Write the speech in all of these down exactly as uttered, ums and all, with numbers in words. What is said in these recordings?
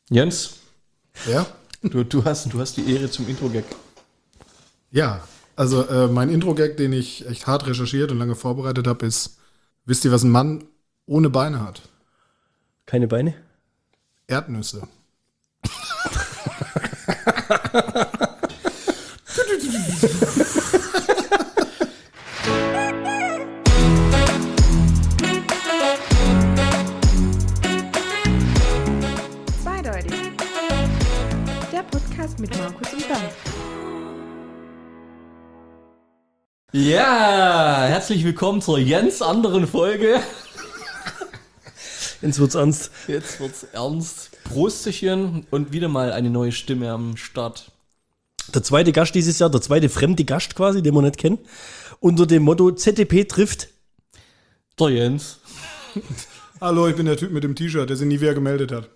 Jens, Ja? du, du, hast, du hast die Ehre zum Intro-Gag. Ja, also äh, mein Intro-Gag, den ich echt hart recherchiert und lange vorbereitet habe, ist, wisst ihr, was ein Mann ohne Beine hat? Keine Beine? Erdnüsse. Zweideutig. Der Podcast mit Markus und Bernd. Ja, herzlich willkommen zur Jens anderen Folge. Jetzt wird's ernst. Jetzt wird's ernst. Prostchen und wieder mal eine neue Stimme am Start. Der zweite Gast dieses Jahr, der zweite fremde Gast quasi, den wir nicht kennen. Unter dem Motto Z D P trifft. Der Jens. Hallo, ich bin der Typ mit dem T-Shirt, der sich nie wieder gemeldet hat.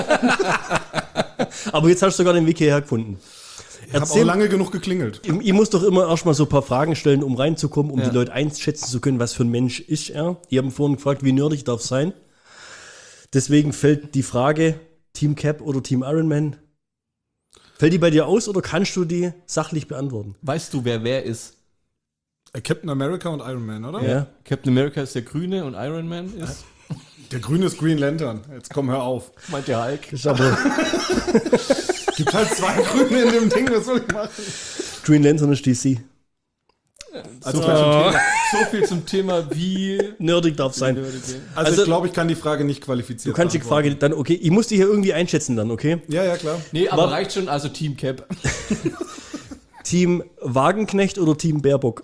Aber jetzt hast du sogar den Weg hierher gefunden. Ich habe auch lange genug geklingelt. Ich, ich muss doch immer erstmal so ein paar Fragen stellen, um reinzukommen, um Ja. die Leute einschätzen zu können, was für ein Mensch ist er. Die haben vorhin gefragt, wie nerdig darf es sein. Deswegen fällt die Frage, Team Cap oder Team Ironman, fällt die bei dir aus oder kannst du die sachlich beantworten? Weißt du, wer wer ist? Äh, Captain America und Iron Man, oder? Ja. Captain America ist der Grüne und Iron Man ist, Der grüne ist Green Lantern. Jetzt komm, hör auf. meint der Hulk. Ist aber Gibt halt zwei Grüne in dem Ding, was soll ich machen? Green Lantern ist D C. So, viel zum Thema, so viel zum Thema, wie... Nerdig darf sein. Also, Also- ich glaube, ich kann die Frage nicht qualifizieren. Du kannst die Frage dann, okay, ich muss dich hier irgendwie einschätzen dann, okay? Ja, ja, klar. Nee, aber Warte. reicht schon, also Team Cap. Team Wagenknecht oder Team Baerbock?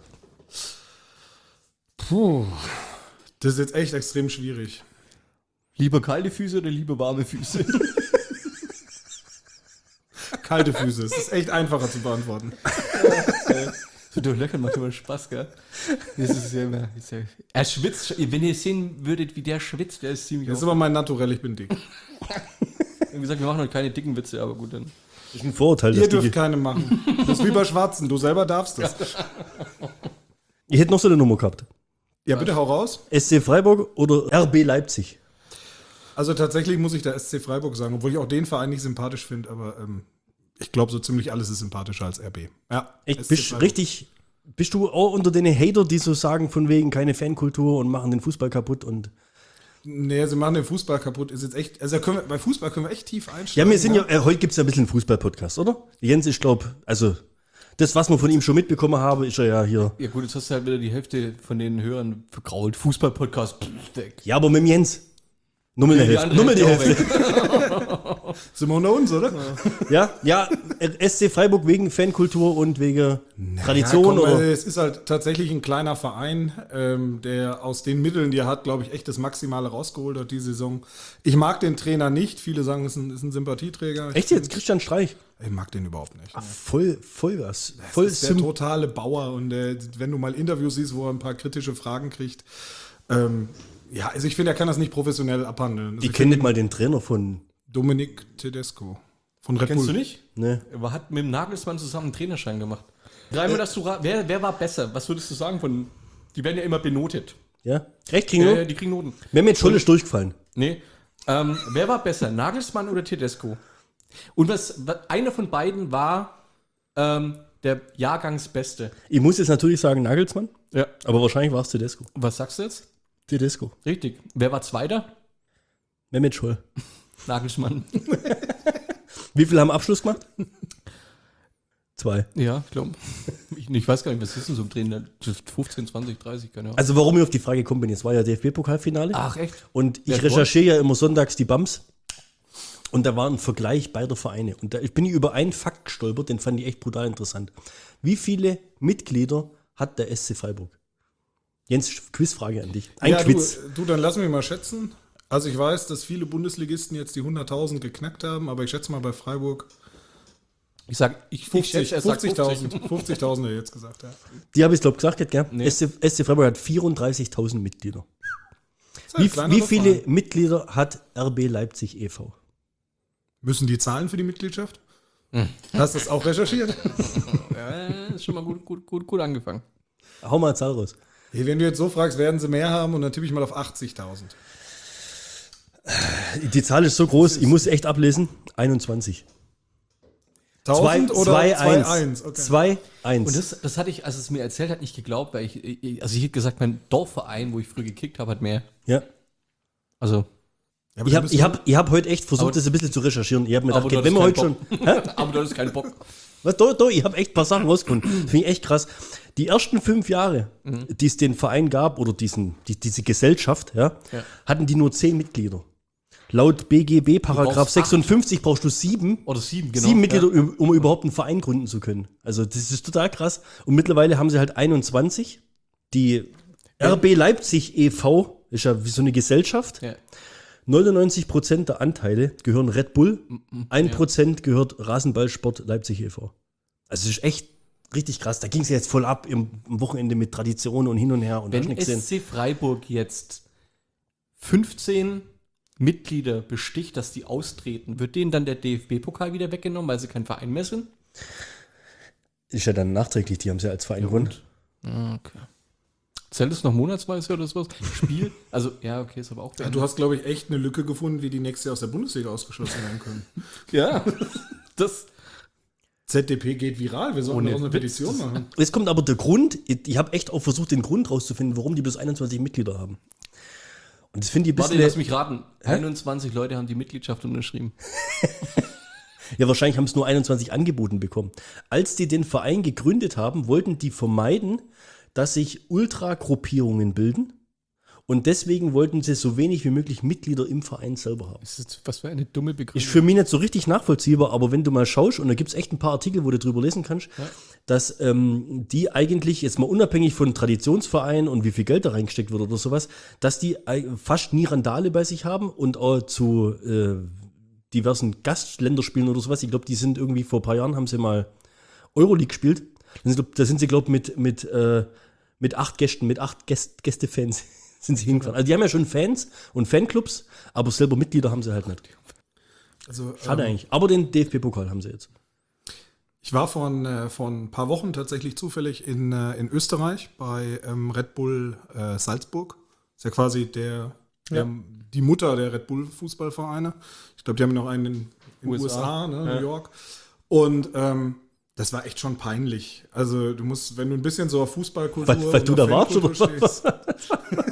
Puh. Das ist jetzt echt extrem schwierig. Lieber kalte Füße oder lieber warme Füße? Kalte Füße. Es ist echt einfacher zu beantworten. So durchlöchern macht immer Spaß, gell? Das ist ja immer, ist ja, er schwitzt, wenn ihr sehen würdet, wie der schwitzt, der ist ziemlich Das ist auf. aber mein Naturell, ich bin dick. Wie gesagt, wir machen heute keine dicken Witze, aber gut, dann. Das ist ein Vorurteil. Ihr dass dürft die, keine machen. Das ist wie bei Schwarzen. Du selber darfst das. ich hätte noch so eine Nummer gehabt. Ja, bitte hau raus. S C Freiburg oder R B Leipzig? Also tatsächlich muss ich da S C Freiburg sagen, obwohl ich auch den Verein nicht sympathisch finde, aber ähm, ich glaube, so ziemlich alles ist sympathischer als R B. Ja, Echt, S C bist Freiburg. richtig, bist du auch unter den Hater, die so sagen, von wegen keine Fankultur und machen den Fußball kaputt und. Nee, sie machen den Fußball kaputt. Ist jetzt echt, also können wir, bei Fußball können wir echt tief einsteigen. Ja, wir sind ja, äh, heute gibt es ja ein bisschen einen Fußball-Podcast, oder? Jens, ich glaube, also das, was wir von ihm schon mitbekommen haben, ist er ja hier. Ja gut, jetzt hast du halt wieder die Hälfte von den Hörern vergrault. Fußball-Podcast, pff, weg. Ja, aber mit dem Jens. Nur mit der Die Hälfte. andere Nur mit der Hälfte Hälfte. Sind wir unter uns, oder? Ja, ja, S C Freiburg wegen Fankultur und wegen Tradition ja, komm, oder. äh, Es ist halt tatsächlich ein kleiner Verein, ähm, der aus den Mitteln, die er hat, glaube ich, echt das Maximale rausgeholt hat die Saison. Ich mag den Trainer nicht. Viele sagen, es ist ein, ist ein Sympathieträger. Ich Echt jetzt? Christian Streich? Ich mag den überhaupt nicht. Voll, voll was. Voll Das ist der Sym- totale Bauer und äh, wenn du mal Interviews siehst, wo er ein paar kritische Fragen kriegt, ähm, ja, also ich finde, er kann das nicht professionell abhandeln. Also Ich kenne nicht mal den Trainer von. Dominic Tedesco von Red Kennst Bull. du nicht? Ne. Er hat mit dem Nagelsmann zusammen einen Trainerschein gemacht. Dreimal, dass du ra- wer, wer war besser? Was würdest du sagen von. Die werden ja immer benotet. Ja? Recht kriegen Ja, wir? ja, die kriegen Noten. Mehmet Scholl ist durchgefallen. Nee. Ähm, wer war besser? Nagelsmann oder Tedesco? Und was, was einer von beiden war ähm, der Jahrgangsbeste. Ich muss jetzt natürlich sagen Nagelsmann, Ja. aber wahrscheinlich war es Tedesco. Was sagst du jetzt? Tedesco. Richtig. Wer war Zweiter? Mehmet Scholl. Nagelsmann. Wie viele haben Abschluss gemacht? Zwei. Ja, ich glaube. Ich, ich weiß gar nicht, was ist denn so im Training? fünfzehn, zwanzig, dreißig, keine Ahnung. Also warum ich auf die Frage gekommen bin, jetzt war ja D F B-Pokalfinale. Ach, echt? Und ich Wer hat recherchiere ja immer sonntags die Bams. Und da war ein Vergleich beider Vereine. Und da bin ich über einen Fakt gestolpert, den fand ich echt brutal interessant. Wie viele Mitglieder hat der S C Freiburg? Jens, Quizfrage an dich. Ein ja, Quiz. Du, du, dann lass mich mal schätzen. Also ich weiß, dass viele Bundesligisten jetzt die hunderttausend geknackt haben, aber ich schätze mal bei Freiburg Ich sag, ich, ich, fünfzig, er sagt fünfzigtausend. fünfzigtausend hat er jetzt gesagt, ja. Die habe ich glaube gesagt, jetzt, gell? Nee. S C, S C Freiburg hat vierunddreißigtausend Mitglieder. Ist ein Wie, kleiner wie viele Verein. Mitglieder hat R B Leipzig e V? Müssen die zahlen für die Mitgliedschaft? Hast du das auch recherchiert? Ja, ist schon mal gut, gut, gut, gut angefangen. Hau mal eine Zahl raus. Hey, wenn du jetzt so fragst, werden sie mehr haben und dann tippe ich mal auf achtzigtausend. Die Zahl ist so groß, ich muss echt ablesen. einundzwanzig. tausend oder zwei eins. eins? Okay. zwei eins. Und das, das hatte ich, als es mir erzählt hat, nicht geglaubt, weil ich, ich also ich hätte gesagt, mein Dorfverein, wo ich früher gekickt habe, hat mehr. Ja. Also. Ich Ja, aber dann habe bist ich du- hab, ich hab heute echt versucht, Aber- das ein bisschen zu recherchieren. Ich habe mir Aber gedacht, du wenn wir heute hattest schon. keinen Aber du hattest keinen Bock. Was, doch, doch, ich habe echt ein paar Sachen rausgefunden. Das finde ich echt krass. Die ersten fünf Jahre, die es den Verein gab, oder diesen, die, diese Gesellschaft, ja, Ja. hatten die nur zehn Mitglieder. Laut B G B, Paragraph brauchst sechsundfünfzig, brauchst du sieben, Oder sieben, genau. sieben Mitglieder, Ja. um, um überhaupt einen Verein gründen zu können. Also das ist total krass. Und mittlerweile haben sie halt einundzwanzig. Die R B Leipzig e V ist ja wie so eine Gesellschaft. Ja. neunundneunzig Prozent der Anteile gehören Red Bull, ein Prozent gehört Rasenballsport Leipzig e V. Also es ist echt richtig krass. Da ging es jetzt voll ab im, am Wochenende mit Tradition und hin und her. Und hast Wenn nichts gesehen. S C Freiburg jetzt fünfzehn Mitglieder besticht, dass die austreten, wird denen dann der D F B-Pokal wieder weggenommen, weil sie kein Verein mehr sind? Ist ja dann nachträglich, die haben es ja als Verein gewonnen. Okay. Zählt es noch monatsweise oder sowas? Spiel? Also, ja, okay, ist aber auch Ja, du hast, glaube ich, echt eine Lücke gefunden, wie die nächste aus der Bundesliga ausgeschlossen werden können. Ja, das. Z D P geht viral, wir sollten Ohne auch eine Witz, Petition das- machen. Jetzt kommt aber der Grund, ich, ich habe echt auch versucht, den Grund rauszufinden, warum die bloß einundzwanzig Mitglieder haben. Und das finde ich ein Warte, bisschen. lass mich raten. einundzwanzig Leute haben die Mitgliedschaft unterschrieben. Ja, wahrscheinlich haben es nur einundzwanzig angeboten bekommen. Als die den Verein gegründet haben, wollten die vermeiden, dass sich Ultragruppierungen bilden. Und deswegen wollten sie so wenig wie möglich Mitglieder im Verein selber haben. Das ist, was für eine dumme Begründung. Ist für mich nicht so richtig nachvollziehbar, aber wenn du mal schaust, und da gibt es echt ein paar Artikel, wo du drüber lesen kannst, Ja. dass ähm, die eigentlich, jetzt mal unabhängig von Traditionsvereinen und wie viel Geld da reingesteckt wird oder sowas, dass die äh, fast nie Randale bei sich haben und auch zu äh, diversen Gastländerspielen oder sowas. Ich glaube, die sind irgendwie vor ein paar Jahren, haben sie mal Euroleague gespielt. Da sind, da sind sie, glaube ich, mit, mit, äh, mit acht Gästen, mit acht Gäst, Gästefans sind sie hingefahren. Also die haben ja schon Fans und Fanclubs, aber selber Mitglieder haben sie halt nicht. Also, Schade ähm, eigentlich. Aber den D F B-Pokal haben sie jetzt. Ich war vor, äh, vor ein paar Wochen tatsächlich zufällig in, äh, in Österreich bei ähm, Red Bull äh, Salzburg. Ist ja quasi der, der Ja. die Mutter der Red Bull Fußballvereine. Ich glaube, die haben noch einen in den U S A, U S A, ne, ja. New York. Und ähm, das war echt schon peinlich. Also du musst, wenn du ein bisschen so auf Fußballkultur Weil- weil und du auf da warst, Fankultur oder was? stehst.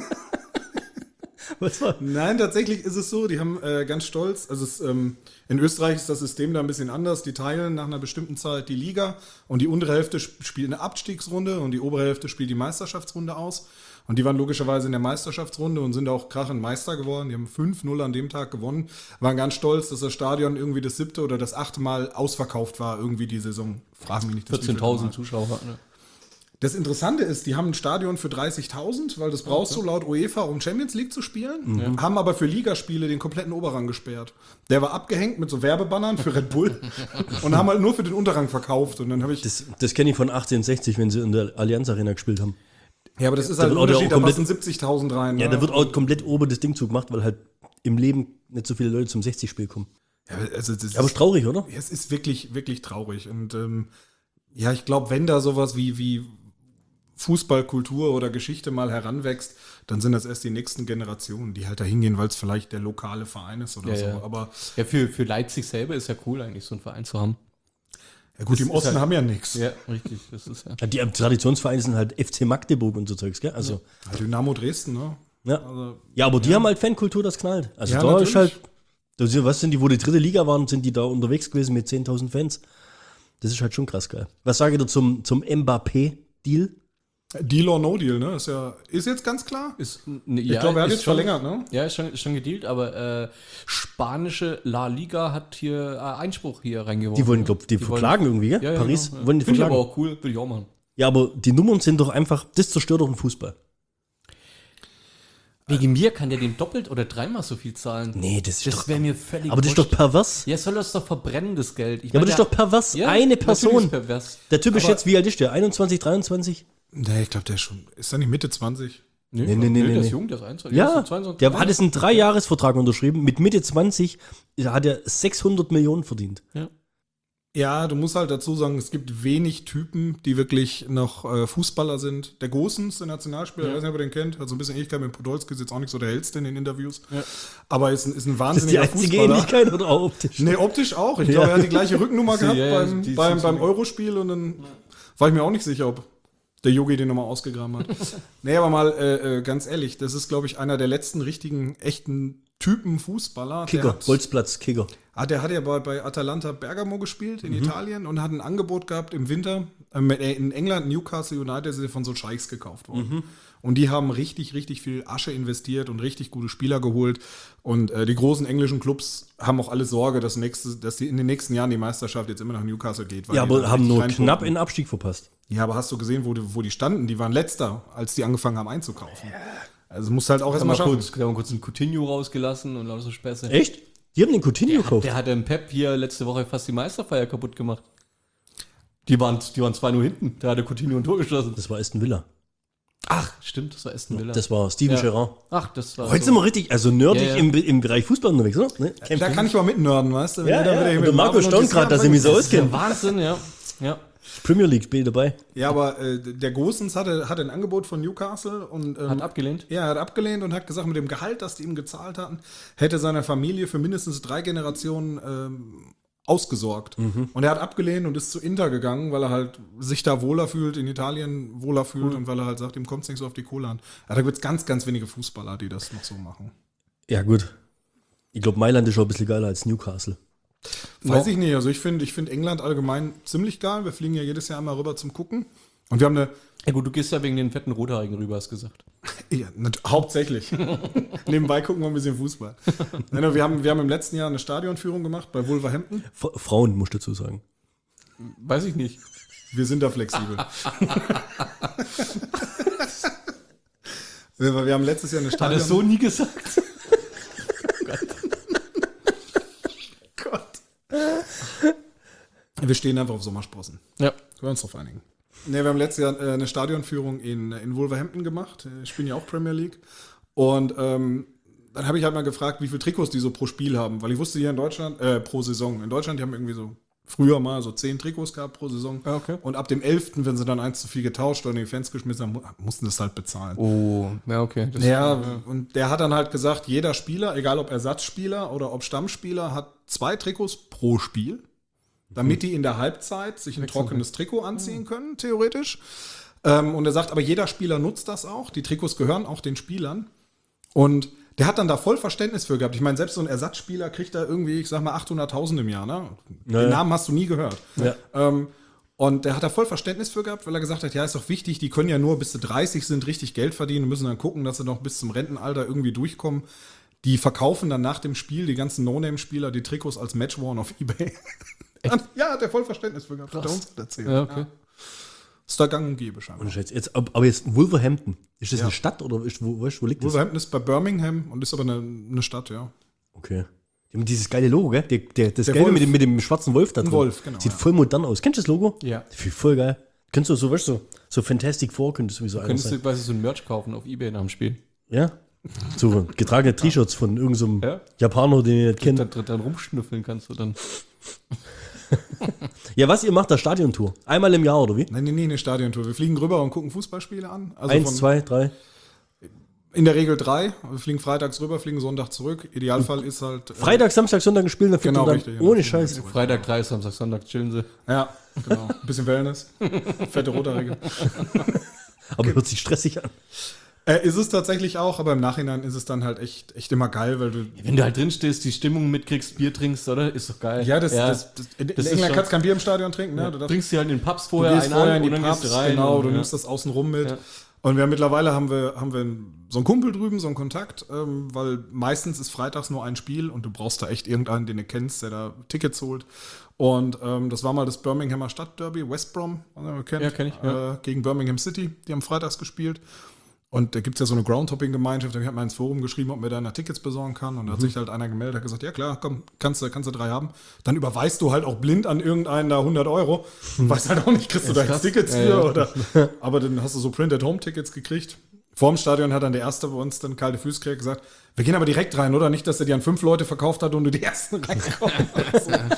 Was war? Nein, tatsächlich ist es so, die haben äh, ganz stolz, also es, ähm, in Österreich ist das System da ein bisschen anders, die teilen nach einer bestimmten Zeit die Liga und die untere Hälfte sp- spielt eine Abstiegsrunde und die obere Hälfte spielt die Meisterschaftsrunde aus und die waren logischerweise in der Meisterschaftsrunde und sind auch krachend Meister geworden, die haben fünf null an dem Tag gewonnen, waren ganz stolz, dass das Stadion irgendwie das siebte oder das achte Mal ausverkauft war, irgendwie die Saison, fragen mich nicht. das vierzehntausend wievielte Zuschauer. Ne? Das Interessante ist, die haben ein Stadion für dreißigtausend, weil das brauchst du laut UEFA, um Champions League zu spielen, haben aber für Ligaspiele den kompletten Oberrang gesperrt. Der war abgehängt mit so Werbebannern für Red Bull und haben halt nur für den Unterrang verkauft. Und dann habe ich. Das, das kenne ich von achtzehnhundertsechzig, wenn sie in der Allianz Arena gespielt haben. Ja, aber das ist Da halt ein wird auch der Unterschied, da komplett- passen siebzigtausend rein. Ja, ne? da wird auch komplett oben das Ding zugemacht, weil halt im Leben nicht so viele Leute zum sechzig-Spiel kommen. Ja, also das Aber ist, ist traurig, oder? ja, es ist wirklich, wirklich traurig. Und ähm, ja, ich glaube, wenn da sowas wie, wie Fußballkultur oder Geschichte mal heranwächst, dann sind das erst die nächsten Generationen, die halt da hingehen, weil es vielleicht der lokale Verein ist oder Ja, so. ja. Aber Ja, für, für Leipzig selber ist ja cool, eigentlich so einen Verein zu haben. ja gut, Das im ist Osten halt- haben ja nichts. Ja, richtig. Das ist ja. Ja, die Traditionsvereine sind halt F C Magdeburg und so Zeugs, gell? Also, Dynamo Dresden, ne? ja. Also, Ja, aber die haben halt Fankultur, das knallt. Also Ja, da natürlich. ist halt, da sind, was sind die, wo die dritte Liga waren, sind die da unterwegs gewesen mit zehntausend Fans. Das ist halt schon krass geil. Was sage ich da zum, zum Mbappé-Deal? Deal or No Deal, ne? Ist ja, ist jetzt ganz klar. Ist, ne, Ich glaube, er hat jetzt verlängert, ne? Ja, ist schon, ist schon gedealt, aber äh, spanische La Liga hat hier äh, Einspruch hier reingeworfen. Die wollen, glaube ich, die, verklagen irgendwie, gell? Ja, ja, Paris genau, ja. wollen die Finde ich verklagen. aber auch cool, würde ich auch machen. Ja, aber die Nummern sind doch einfach, das zerstört doch den Fußball. Wegen mir kann der dem doppelt oder dreimal so viel zahlen. Nee, das ist Das doch, wäre mir völlig aber das ist doch wurscht. pervers. Ja, soll das doch verbrennen, das Geld. Ich Ja, aber meine, das ist doch pervers. ja, Eine natürlich Person. ist pervers. Der Typ ist Aber- jetzt, wie alt ist der? einundzwanzig, dreiundzwanzig? Nee, ich glaube, der ist schon. Ist er nicht Mitte zwanzig? Nee, Nee, nee, nee, der nee. ist jung, der ist einundzwanzig. Ja, ist zweiundzwanzig. der hat jetzt einen Dreijahresvertrag unterschrieben. Mit Mitte zwanzig hat er sechshundert Millionen verdient. Ja. Ja, du musst halt dazu sagen, es gibt wenig Typen, die wirklich noch äh, Fußballer sind. Der Gosens, der Nationalspieler, Ja. ich weiß nicht, ob ihr den kennt, hat so ein bisschen Ähnlichkeit mit Podolski, ist jetzt auch nicht so der hellste in den Interviews. Ja. Aber ist ein, ist ein Das ist die wahnsinniger einzige Fußballer. Ähnlichkeit oder auch optisch? Nee, optisch auch. Ich Ja. glaube, er hat die gleiche Rückennummer gehabt Ja, ja, beim, die beim, sind beim so- Eurospiel und dann war ich mir auch nicht sicher, ob der Yogi den nochmal ausgegraben hat. Nee, aber mal äh, äh, ganz ehrlich, das ist, glaube ich, einer der letzten richtigen, echten Typen Fußballer. Der Kicker, hat, Bolzplatz, Kicker. ah, der hat ja bei, bei Atalanta Bergamo gespielt in Italien und hat ein Angebot gehabt im Winter. Ähm, äh, in England, Newcastle United, sind von so Scheichs gekauft worden. Und die haben richtig, richtig viel Asche investiert und richtig gute Spieler geholt. Und äh, die großen englischen Clubs haben auch alle Sorge, dass, nächste, dass die in den nächsten Jahren die Meisterschaft jetzt immer nach Newcastle geht. weil Ja, die aber da haben richtig nur reinpumpen. knapp in den Abstieg verpasst. Ja, aber hast du gesehen, wo die, wo die standen? Die waren letzter, als die angefangen haben einzukaufen. Also musst halt auch Haben erstmal wir schaffen. kurz, haben wir kurz einen Coutinho rausgelassen und lauter so Späße. Echt? Die haben den Coutinho gekauft. Der hat dem Pep hier letzte Woche fast die Meisterfeier kaputt gemacht. Die waren, die waren zwei null hinten. Da hat der Coutinho ein Tor geschossen. Das war Aston Villa. Ach, stimmt, das war Aston Villa. Das war Steven Ja. Gerrard. Ach, das war Heute so. sind wir richtig, also nerdig Ja, ja. Im, im Bereich Fußball unterwegs, oder? Ne? Kein Da Problem. kann ich mal mitnörden, weißt du? Wenn Ja, ihr dann ja, wieder hier und mit der Marco Marvin und staunt die gerade, dass ihr mich so Sicherheit- auskennt. Wahnsinn, ja. ja. Premier League Spiel dabei. Ja, aber äh, der Gosens hatte, hatte ein Angebot von Newcastle und ähm, Hat abgelehnt. ja, er hat abgelehnt und hat gesagt, mit dem Gehalt, das die ihm gezahlt hatten, hätte seiner Familie für mindestens drei Generationen ähm, ausgesorgt. Und er hat abgelehnt und ist zu Inter gegangen, weil er halt sich da wohler fühlt, in Italien wohler fühlt und weil er halt sagt, ihm kommt es nicht so auf die Kohle an. Ja, da gibt es ganz, ganz wenige Fußballer, die das noch so machen. Ja, gut. Ich glaube, Mailand ist schon ein bisschen geiler als Newcastle. Weiß ich nicht. Also ich finde ich find England allgemein ziemlich geil. Wir fliegen ja jedes Jahr einmal rüber zum Gucken. Und wir haben eine, Ja gut, du gehst ja wegen den fetten Rothaarigen rüber, hast gesagt. ja, nat- hauptsächlich. Nebenbei gucken wir ein bisschen Fußball. Nein, aber wir, haben, wir haben im letzten Jahr eine Stadionführung gemacht bei Wolverhampton. F Frauen, muss ich dazu sagen. Weiß ich nicht. Wir sind da flexibel. wir, wir haben letztes Jahr eine Hat er Stadion... so nie gesagt? Gott. Wir stehen einfach auf Sommersprossen. Ja. Können wir uns drauf einigen. Ne, wir haben letztes Jahr äh, eine Stadionführung in, in Wolverhampton gemacht. Ich spiele ja auch Premier League. Und ähm, dann habe ich halt mal gefragt, wie viele Trikots die so pro Spiel haben. Weil ich wusste hier in Deutschland, äh, pro Saison. In Deutschland, die haben irgendwie so früher mal so zehn Trikots gehabt pro Saison. Ja, okay. Und ab dem elften, wenn sie dann eins zu viel getauscht oder in die Fans geschmissen haben, mu- mussten das halt bezahlen. Oh, ja, okay. Das, Ja, und der hat dann halt gesagt, jeder Spieler, egal ob Ersatzspieler oder ob Stammspieler, hat zwei Trikots pro Spiel, damit die in der Halbzeit sich ein Wechseln trockenes Trikot anziehen können, theoretisch. Ähm, und er sagt, aber jeder Spieler nutzt das auch. Die Trikots gehören auch den Spielern. Und der hat dann da voll Verständnis für gehabt. Ich meine, selbst so ein Ersatzspieler kriegt da irgendwie, ich sag mal, achthunderttausend im Jahr. Ne? Ja, Den ja. Namen hast du nie gehört. Ja. Ähm, und der hat da voll Verständnis für gehabt, weil er gesagt hat, ja, ist doch wichtig, die können ja nur bis sie dreißig sind, richtig Geld verdienen und müssen dann gucken, dass sie noch bis zum Rentenalter irgendwie durchkommen. Die verkaufen dann nach dem Spiel, die ganzen No-Name-Spieler, die Trikots als Match-Worn auf Ebay. Ja, hat er voll Verständnis für gehabt. Hat er uns erzählt. Ja, okay. Ist da gang und gäbe scheinbar. Und jetzt, jetzt, ab- aber jetzt Wolverhampton. Ist das Ja. eine Stadt oder ist, wo, weißt du, wo liegt das? Wolverhampton ist bei Birmingham und ist aber eine, eine Stadt, ja. Okay. Die haben dieses geile Logo, gell? Der, der, das Der Gelbe Wolf. mit dem, mit dem schwarzen Wolf da Ein drin. Wolf, genau, Sieht ja. voll modern aus. Kennst du das Logo? Ja. Das finde ich voll geil. Könntest du so, weißt du, so, so Fantastic Four könntest du wie so einer Könntest sein. du quasi so ein Merch kaufen auf Ebay nach dem Spiel. Ja? So getragene T-Shirts von irgendeinem Ja. Japaner, den ihr nicht kennt. Dann, dann rumschnüffeln kannst du dann. Ja, was ihr macht, da Stadiontour. Einmal im Jahr, oder wie? Nein, nein, nee, eine Stadiontour. Wir fliegen rüber und gucken Fußballspiele an. Also Eins, von- zwei, drei. In der Regel drei. Wir fliegen freitags rüber, fliegen Sonntag zurück. Idealfall ist halt. äh, Freitag, Samstag, Sonntag gespielt, dann fliegt Genau, ihr dann richtig, ohne genau. Scheiß. Freitag drei, Samstag, Sonntag chillen sie. Ja, genau. Ein bisschen Wellness. Fette Rothaarige. Aber hört sich stressig an. Äh, ist es tatsächlich auch, aber im Nachhinein ist es dann halt echt, echt immer geil, weil du. Wenn du halt drin stehst, die Stimmung mitkriegst, Bier trinkst, oder? Ist doch geil. Ja, das, das, das, in, Das in ist England schon- kannst du kein Bier im Stadion trinken, ne? Ja, Du du darfst- trinkst dir halt in den Pubs Du vorher gehst einen vorher an in die und dann Pubs, gehst du rein. genau, und, du ja. nimmst das außen rum mit. Ja. Und wir haben mittlerweile haben wir, haben wir so einen Kumpel drüben, so einen Kontakt, ähm, weil meistens ist freitags nur ein Spiel und du brauchst da echt irgendeinen, den du kennst, der da Tickets holt. Und ähm, das war mal das Birminghamer Stadtderby, West Brom, was ihr kennt, Ja, kenn ich, ja. Äh, gegen Birmingham City, die haben freitags gespielt. Und da gibt es ja so eine Groundhopping-Gemeinschaft, da hat mal ins Forum geschrieben, ob mir da Tickets besorgen kann. Und da hat sich halt einer gemeldet, hat gesagt, ja klar, komm, kannst du, kannst du drei haben. Dann überweist du halt auch blind an irgendeinen da hundert Euro. Und weißt halt auch nicht, kriegst du da jetzt krass. Tickets Ja, für ja. oder. Aber dann hast du so Print-at-Home-Tickets gekriegt. Vorm Stadion hat dann der Erste bei uns dann kalte Füße gekriegt gesagt, wir gehen aber direkt rein, oder? Nicht, dass er die an fünf Leute verkauft hat und du die Ersten reinkommen. Also, aber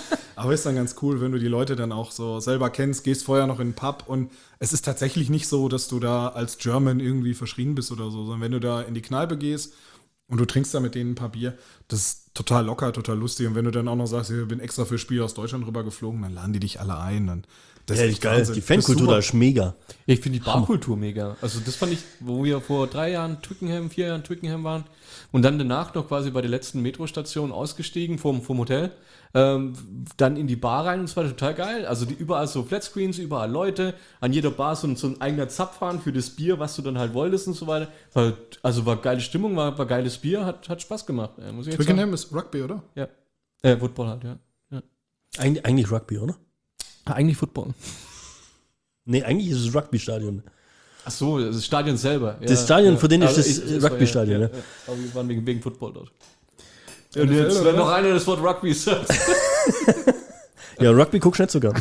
Aber ist dann ganz cool, wenn du die Leute dann auch so selber kennst, gehst vorher noch in den Pub und es ist tatsächlich nicht so, dass du da als German irgendwie verschrien bist oder so, sondern wenn du da in die Kneipe gehst und du trinkst da mit denen ein paar Bier, das ist total locker, total lustig. Und wenn du dann auch noch sagst, ich bin extra für Spiel aus Deutschland rüber geflogen, dann laden die dich alle ein. Dann, das Ja, ist ist echt geil. Wahnsinn. Die Das Fankultur super. da ist mega. Ich finde die Barkultur mega. Also das fand ich, wo wir vor drei Jahren Twickenham, vier Jahren Twickenham waren und dann danach noch quasi bei der letzten Metrostation ausgestiegen vom, vom Hotel, ähm, dann in die Bar rein und es war total geil. Also die, überall so Flatscreens, überall Leute, an jeder Bar so, ein- so ein eigener Zapfhahn für das Bier, was du dann halt wolltest und so weiter. War, also war geile Stimmung, war, war geiles Bier, hat, hat Spaß gemacht. Äh, muss ich jetzt sagen. Twickenham ist Rugby, oder? Ja. Äh, Football halt, ja. ja. Eig eigentlich Rugby, oder? Eigentlich Football. Nee, eigentlich ist es Rugby-Stadion. Ach so, das Stadion selber. Ja, Das Stadion, für den ist Also das ich- war Rugby-Stadion, Ja, ja. ja. Aber wir waren wegen, wegen Football dort. Ja, Und jetzt, oder wenn was? noch einer das Wort Rugby sagt. Ja, Rugby guckst du nicht so gern.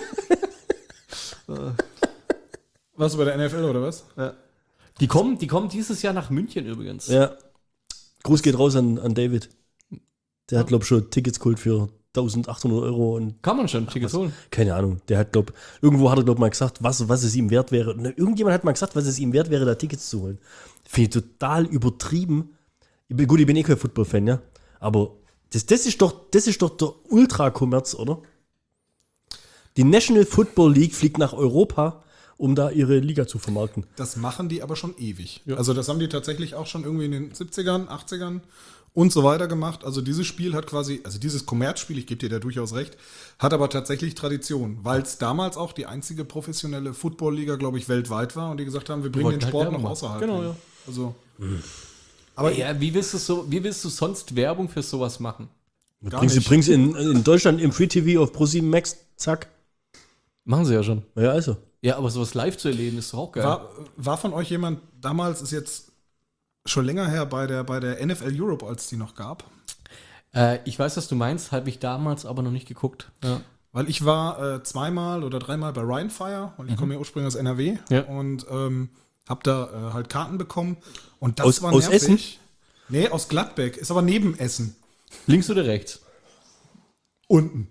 Warst du bei der N F L oder was? Die kommen, die kommen dieses Jahr nach München übrigens. Ja. Gruß geht raus an, an David. Der hat, glaube ich, schon Tickets geholt für eintausendachthundert Euro und Kann man schon Tickets holen. keine Ahnung. Der hat, glaube irgendwo hat er, glaube mal gesagt, was, was es ihm wert wäre. Und irgendjemand hat mal gesagt, was es ihm wert wäre, da Tickets zu holen. Finde ich total übertrieben. Ich bin, gut, ich bin eh kein Football-Fan, ja. Aber das, das, ist doch, das ist doch der Ultra-Kommerz, oder? Die National Football League fliegt nach Europa, um da ihre Liga zu vermarkten. Das machen die aber schon ewig. Also das haben die tatsächlich auch schon irgendwie in den siebzigern, achtzigern und so weiter gemacht. Also dieses Spiel hat quasi, also dieses Kommerzspiel, ich gebe dir da durchaus recht, hat aber tatsächlich Tradition, weil es damals auch die einzige professionelle Football-Liga, glaube ich, weltweit war und die gesagt haben, wir bringen wollten den halt Sport Werbung noch machen. außerhalb. Genau, hin. ja. Also, Aber ja, wie willst du so, wie willst du sonst Werbung für sowas machen? Gar Bringst du nicht. bringst in, in Deutschland im Free T V auf ProSieben Max, zack. Machen sie ja schon. Ja, also. Ja, aber sowas live zu erleben ist doch auch geil. war, war von euch jemand, damals ist jetzt schon länger her bei der, bei der N F L Europe, als es die noch gab? Äh, ich weiß, was du meinst, habe ich damals aber noch nicht geguckt. Ja. Weil ich war äh, zweimal oder dreimal bei Ryan Fire, weil ich komme ja ursprünglich aus N R W Ja. und ähm, habe da äh, halt Karten bekommen. Und das Aus- war aus nervig. Essen? Nee, aus Gladbeck. Ist aber neben Essen. Links oder rechts? Unten.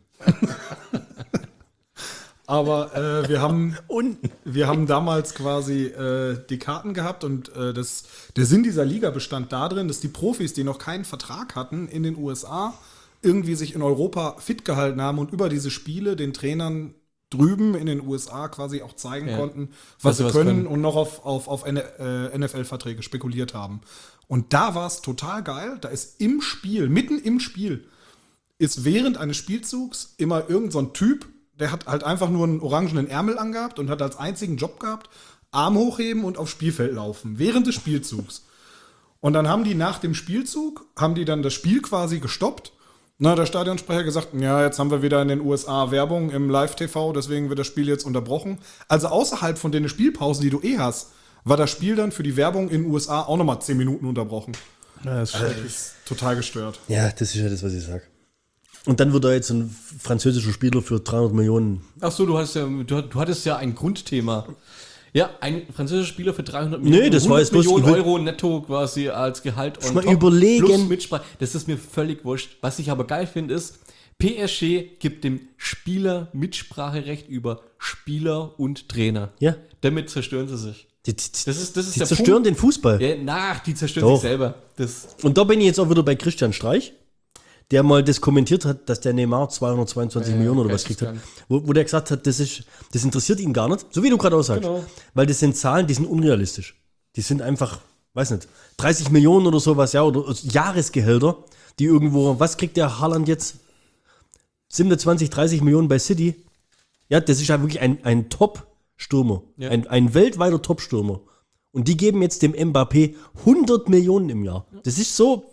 Aber äh, wir haben Unten. wir haben damals quasi äh, die Karten gehabt und äh, das, der Sinn dieser Liga bestand darin, dass die Profis, die noch keinen Vertrag hatten in den U S A, irgendwie sich in Europa fit gehalten haben und über diese Spiele den Trainern drüben in den U S A quasi auch zeigen Ja. konnten, was Dass sie sie was können, können. und noch auf, auf, auf N F L-Verträge spekuliert haben. Und da war es total geil. Da ist im Spiel, mitten im Spiel, ist während eines Spielzugs immer irgend so ein Typ, der hat halt einfach nur einen orangenen Ärmel angehabt und hat als einzigen Job gehabt, Arm hochheben und aufs Spielfeld laufen, während des Spielzugs. Und dann haben die nach dem Spielzug, haben die dann das Spiel quasi gestoppt. Na, der Stadionsprecher gesagt, ja, jetzt haben wir wieder in den U S A Werbung im Live-T V, deswegen wird das Spiel jetzt unterbrochen. Also außerhalb von den Spielpausen, die du eh hast, war das Spiel dann für die Werbung in den U S A auch nochmal zehn Minuten unterbrochen. Ja, das Also, das ist total gestört. Ja, das ist ja das, was ich sage. Und dann wird da jetzt ein französischer Spieler für dreihundert Millionen. Ach so, du, hast ja, du, du hattest ja ein Grundthema. Ja, ein französischer Spieler für dreihundert Nee, Millionen, das war jetzt bloß- Millionen ich will- Euro netto quasi als Gehalt on mal top, überlegen. plus Mitsprache. Das ist mir völlig wurscht. Was ich aber geil finde, ist, P S G gibt dem Spieler Mitspracherecht über Spieler und Trainer. Ja. Damit zerstören sie sich. Die, die, Das ist, das ist die der zerstören Punkt. den Fußball. Ja, na, die zerstören Doch. sich selber. Das, Und da bin ich jetzt auch wieder bei Christian Streich, der mal das kommentiert hat, dass der Neymar zweihundertzweiundzwanzig Ja, Millionen oder was kriegt hat. Wo, wo der gesagt hat, das, ist, das interessiert ihn gar nicht. So wie du gerade aussagst. Genau. Weil das sind Zahlen, die sind unrealistisch. Die sind einfach, weiß nicht, dreißig Millionen oder sowas, ja, oder Jahresgehälter, die irgendwo, was kriegt der Haaland jetzt? siebenundzwanzig, dreißig Millionen bei City. Ja, das ist ja wirklich ein, ein Top-Stürmer. Ja. Ein, ein weltweiter Top-Stürmer. Und die geben jetzt dem Mbappé hundert Millionen im Jahr. Das ist so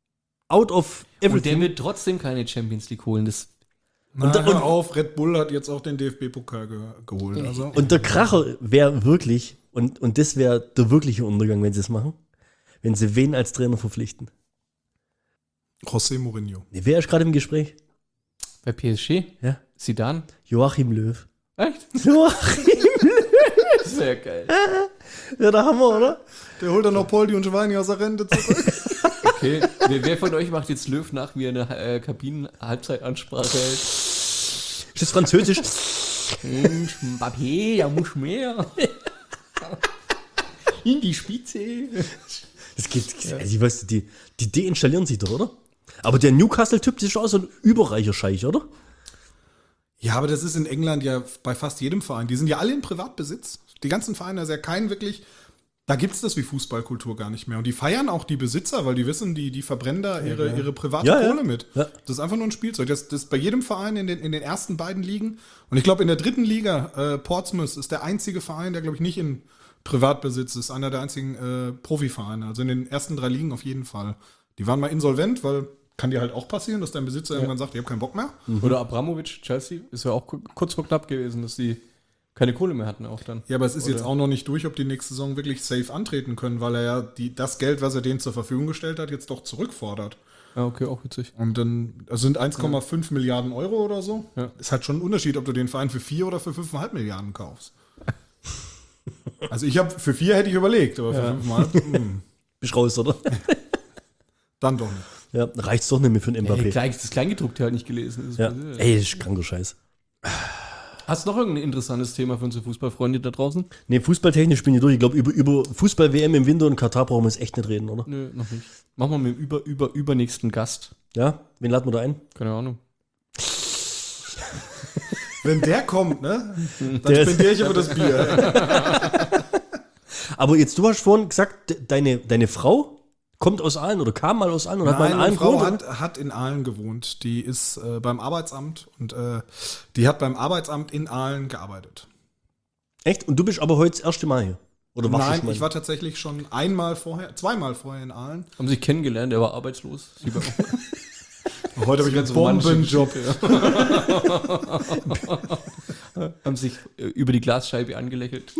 out of und der everything. wird trotzdem keine Champions League holen. Das, Na, Und da- hör auf, Red Bull hat jetzt auch den D F B-Pokal ge geholt. Also. Und der Kracher wäre wirklich, und, und das wäre der wirkliche Untergang, wenn sie es machen, wenn sie wen als Trainer verpflichten. José Mourinho. Nee, wer ist gerade im Gespräch? bei P S G? Ja. Zidane? Joachim Löw. Echt? Joachim Das wäre geil. Ja, der Hammer, oder? Der holt dann noch Poldi und Giovanni aus der Rente zurück. Okay, wer, wer von euch macht jetzt Löw nach, wie er eine äh, Kabinen-Halbzeitansprache hält? Ist das Französisch? Mbappé, da muss mehr. In die Spitze. Das geht, also ich weiß, die, die deinstallieren sich doch, oder? Aber der Newcastle-Typ, das ist auch so ein überreicher Scheich, oder? Ja, aber das ist in England ja bei fast jedem Verein. Die sind ja alle in Privatbesitz. Die ganzen Vereine, also ja kein wirklich, da gibt es das wie Fußballkultur gar nicht mehr. Und die feiern auch die Besitzer, weil die wissen, die, die verbrennen da ihre, ihre private Ja, ja. Kohle mit. Ja. Das ist einfach nur ein Spielzeug. Das, das ist bei jedem Verein in den, in den ersten beiden Ligen. Und ich glaube, in der dritten Liga, äh, Portsmouth ist der einzige Verein, der, glaube ich, nicht in Privatbesitz ist. Einer der einzigen äh, Profivereine. Also in den ersten drei Ligen auf jeden Fall. Die waren mal insolvent, weil kann dir halt auch passieren, dass dein Besitzer irgendwann sagt, ich habe keinen Bock mehr. Oder Abramovic, Chelsea, ist ja auch ku- kurz vor knapp gewesen, dass die keine Kohle mehr hatten auch dann. Ja, aber es ist Oder- jetzt auch noch nicht durch, ob die nächste Saison wirklich safe antreten können, weil er ja die, das Geld, was er denen zur Verfügung gestellt hat, jetzt doch zurückfordert. Ja, okay, auch witzig. Und dann das sind eins Komma fünf Milliarden Euro oder so. Ja. Ist halt schon ein Unterschied, ob du den Verein für vier oder für fünf Komma fünf Milliarden kaufst. Also ich habe für vier hätte ich überlegt, aber für Ja. fünf Mal, hm, Bist raus, oder? dann doch nicht. Ja, reicht's doch nicht mehr für einen Ey, Mbappé. gleich das Kleingedruckte halt nicht gelesen. Das ist Ja. passiert. Ey, das ist kranker Scheiß. Hast du noch irgendein interessantes Thema für unsere Fußballfreunde da draußen? Nee, fußballtechnisch bin ich durch. Ich glaube, über, über Fußball-W M im Winter und Katar brauchen wir es echt nicht reden, oder? Nö, noch nicht. Machen wir mit dem über, über, übernächsten Gast. Ja? Wen laden wir da ein? Keine Ahnung. Wenn der kommt, ne, dann Der ist- spendiere ich aber das Bier. Aber jetzt, du hast vorhin gesagt, de- deine, deine Frau kommt aus Aalen oder kam mal aus Aalen und hat mal in Nein, Aalen meine Frau gewohnt. hat, hat in Aalen gewohnt. Die ist äh, beim Arbeitsamt und äh, die hat beim Arbeitsamt in Aalen gearbeitet. Echt? Und du bist aber heute das erste Mal hier? Oder warst du Nein, schon mal? ich war tatsächlich schon einmal vorher, zweimal vorher in Aalen. Haben sich kennengelernt, er war arbeitslos. Sie war Heute habe ich einen romantische Bombenjob. haben sich äh, über die Glasscheibe angelächelt.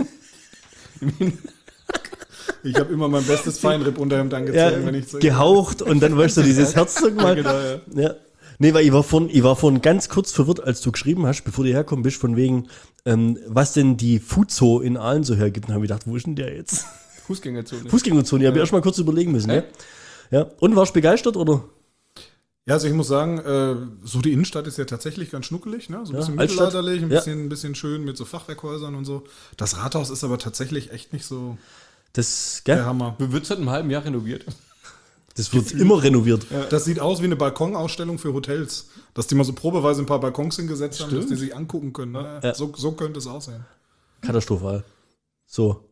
Ich habe immer mein bestes Feinripp-Unterhemd ja, angezogen, wenn ich so. gehaucht und dann weißt du dieses Herzdruck mal. Genau, ja. Ja. Nee, weil ich war vorhin, ich war vorhin ganz kurz verwirrt, als du geschrieben hast, bevor du herkommen bist, von wegen, ähm, was denn die Fuzo in Aalen so hergibt. Und habe ich gedacht, wo ist denn der jetzt? Fußgängerzone. Fußgängerzone, ich habe ja. erst mal kurz überlegen müssen. Hä? Ja. Ja. Und warst du begeistert, oder? Ja, also ich muss sagen, äh, so die Innenstadt ist ja tatsächlich ganz schnuckelig, ne? So ein Ja, bisschen Altstadt. mittelalterlich, ein Ja. bisschen, ein bisschen schön mit so Fachwerkhäusern und so. Das Rathaus ist aber tatsächlich echt nicht so Das, der gell? Hammer. Wird seit einem halben Jahr renoviert. Das wird immer renoviert. Das sieht aus wie eine Balkonausstellung für Hotels. Dass die mal so probeweise ein paar Balkons hingesetzt haben, dass die sich angucken können. Ne? Ja. So, so könnte es aussehen. Katastrophal. So.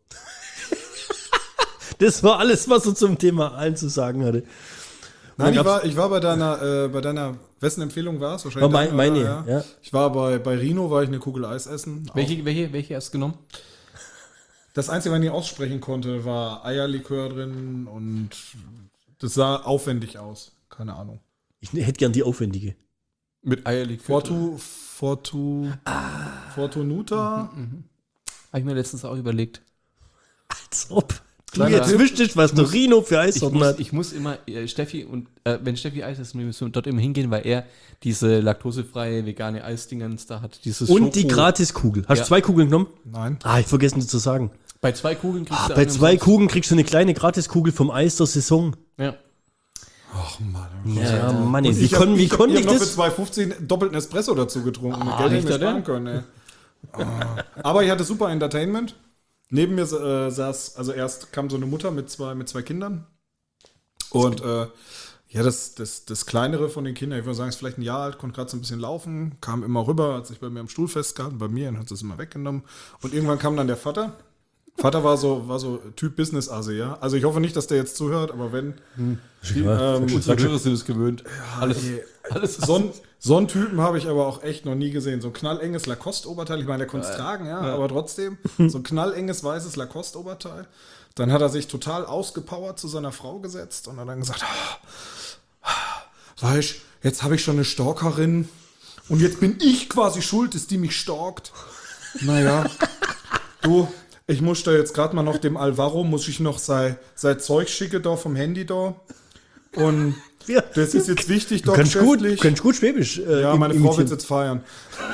Das war alles, was er zum Thema Aalen zu sagen hatte. Nein, ich gab's- war, ich war bei deiner, äh, bei deiner, wessen Empfehlung war es? Wahrscheinlich War mein- deine, meine, oder? ja. Ich war bei, bei Rino, war ich eine Kugel Eis essen. Auch- Welche, welche, welche erst genommen? Das Einzige, was ich nicht aussprechen konnte, war Eierlikör drin und das sah aufwendig aus. Keine Ahnung. Ich hätte gern die aufwendige. Mit Eierlikör. Fortu, Fortu, Fortunuta. Habe ich mir letztens auch überlegt. Als ob. Du Kleiner jetzt Tipp. wüsstest, was der Rino für Ich Eissorten muss, hat. ich muss immer, äh, Steffi und, äh, wenn Steffi Eis ist, müssen wir dort immer hingehen, weil er diese laktosefreie vegane Eisdingens da hat. Dieses Und die Schoko- Gratiskugel. Hast du Ja. zwei Kugeln genommen? Nein. Ah, ich vergessen dir zu sagen. Bei zwei Kugeln kriegst Ah, du bei eine zwei umsonst. Kugeln kriegst du eine kleine Gratiskugel vom Eis der Saison. Ja. Ach Mann. Ja, Mann, Und wie, ich hab- kon, wie ich, konnte ich ich hab noch für das? zwei fünfzehn doppelten Espresso dazu getrunken. Mit Geld hätte ich mir Richter, sparen ne? können, ey. Ah. Aber ich hatte super Entertainment. Neben mir äh, saß, also erst kam so eine Mutter mit zwei, mit zwei Kindern. Und äh, ja, das, das, das kleinere von den Kindern, ich würde sagen, ist vielleicht ein Jahr alt, konnte gerade so ein bisschen laufen, kam immer rüber, hat sich bei mir am Stuhl festgehalten, bei mir, und hat es immer weggenommen. Und irgendwann kam dann der Vater. Vater war so, war so Typ Business-Asi, ja. Also ich hoffe nicht, dass der jetzt zuhört, aber wenn. Ähm, Unsere Hörer sind es gewöhnt. alles, ey, alles so, ein, so einen Typen habe ich aber auch echt noch nie gesehen. So ein knallenges Lacoste-Oberteil. Ich meine, der konnte es tragen, ja, aber trotzdem. So ein knallenges weißes Lacoste-Oberteil. Dann hat er sich total ausgepowert zu seiner Frau gesetzt und hat dann gesagt, ah, weißt, jetzt habe ich schon eine Stalkerin und jetzt bin ich quasi schuld, dass die mich stalkt. Naja, du, ich muss da jetzt gerade mal noch dem Alvaro, muss ich noch sein, sein Zeug schicke da vom Handy da. Und Ja. das ist jetzt wichtig, Du doch kannst gut, geschäftlich. du kannst gut Schwäbisch. Äh, Ja, im- meine Frau imitieren. wird jetzt feiern.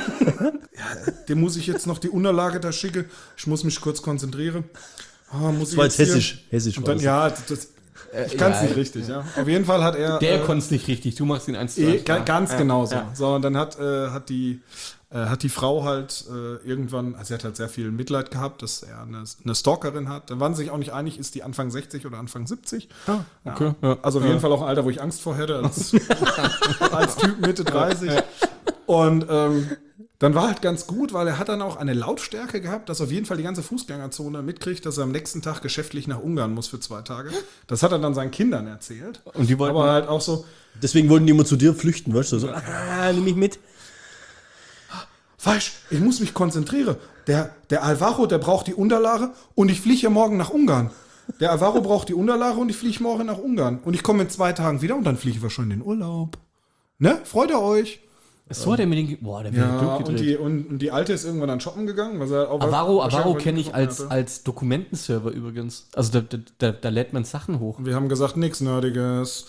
Ja, dem muss ich jetzt noch die Unterlage da schicken. Ich muss mich kurz konzentrieren. Ah, muss Das war ich jetzt hier- hessisch. Hessisch Und war dann, das. ja, das, Ich kann es nicht richtig, ja. Auf jeden Fall hat er. Der äh, konnte es nicht richtig, du machst ihn eins zu eh, eins. ga- ganz Ja, genau so. ja. So, und dann hat, äh, hat, die, äh, hat die Frau halt äh, irgendwann, also sie hat halt sehr viel Mitleid gehabt, dass er eine, eine Stalkerin hat. Dann waren sie sich auch nicht einig, ist die Anfang sechzig oder Anfang siebzig. Ah, okay, ja. Also auf jeden Fall auch ein Alter, wo ich Angst vor hätte, als, als Typ Mitte dreißig. Und ähm, dann war halt ganz gut, weil er hat dann auch eine Lautstärke gehabt, dass auf jeden Fall die ganze Fußgängerzone mitkriegt, dass er am nächsten Tag geschäftlich nach Ungarn muss für zwei Tage. Das hat er dann seinen Kindern erzählt. Und die wollten- Aber halt auch so, Deswegen wollten die immer zu dir flüchten, weißt du? So, ah, nimm mich mit. weißt, ich muss mich konzentrieren. Der, der Alvaro, der braucht die Unterlage und ich fliege ja morgen nach Ungarn. Der Alvaro braucht die Unterlage und ich fliege morgen nach Ungarn. Und ich komme in zwei Tagen wieder und dann fliegen wir schon in den Urlaub. Ne? Freut ihr euch? So hat er mir den. ge- Boah, der wird Ja, und durchgedreht. die, und, und die Alte ist irgendwann dann shoppen gegangen. Weil sie auch Avaro, wahrscheinlich Avaro weil kenne sie ich getrunken als, hatte. als Dokumentenserver übrigens. Also da, da, da, da lädt man Sachen hoch. Und wir haben gesagt, nichts Nerdiges.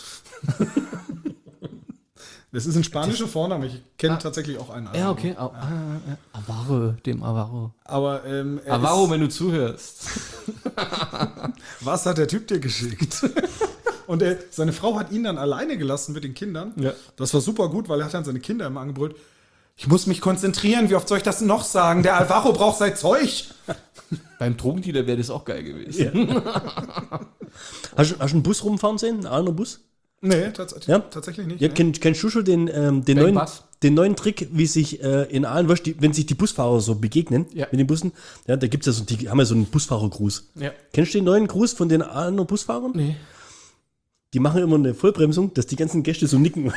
Das ist ein spanischer Vorname. Ich kenne tatsächlich auch einen. Ja, okay. Ah, ah, ah, Avaro, dem Avaro. Aber ähm, er Avaro, ist, wenn du zuhörst. was hat der Typ dir geschickt? Und er, seine Frau hat ihn dann alleine gelassen mit den Kindern. Ja. Das war super gut, weil er hat dann seine Kinder immer angebrüllt. Ich muss mich konzentrieren. Wie oft soll ich das noch sagen? Der Alvaro braucht sein Zeug. Beim Drogendealer wäre das auch geil gewesen. Hast, du- hast du einen Bus rumfahren sehen? Einen anderen Bus? Nee, tats Ja? tatsächlich nicht. Ja, nee. kenn, kennst du schon den, ähm, den, Beim neuen, Bus? den neuen Trick, wie sich äh, in Aalen, weißt du, die- wenn sich die Busfahrer so begegnen Ja. mit den Bussen, ja, da gibt's ja so, die haben ja so einen Busfahrergruß. Ja. Kennst du den neuen Gruß von den Aalener Busfahrern? Nee. Die machen immer eine Vollbremsung, dass die ganzen Gäste so nicken.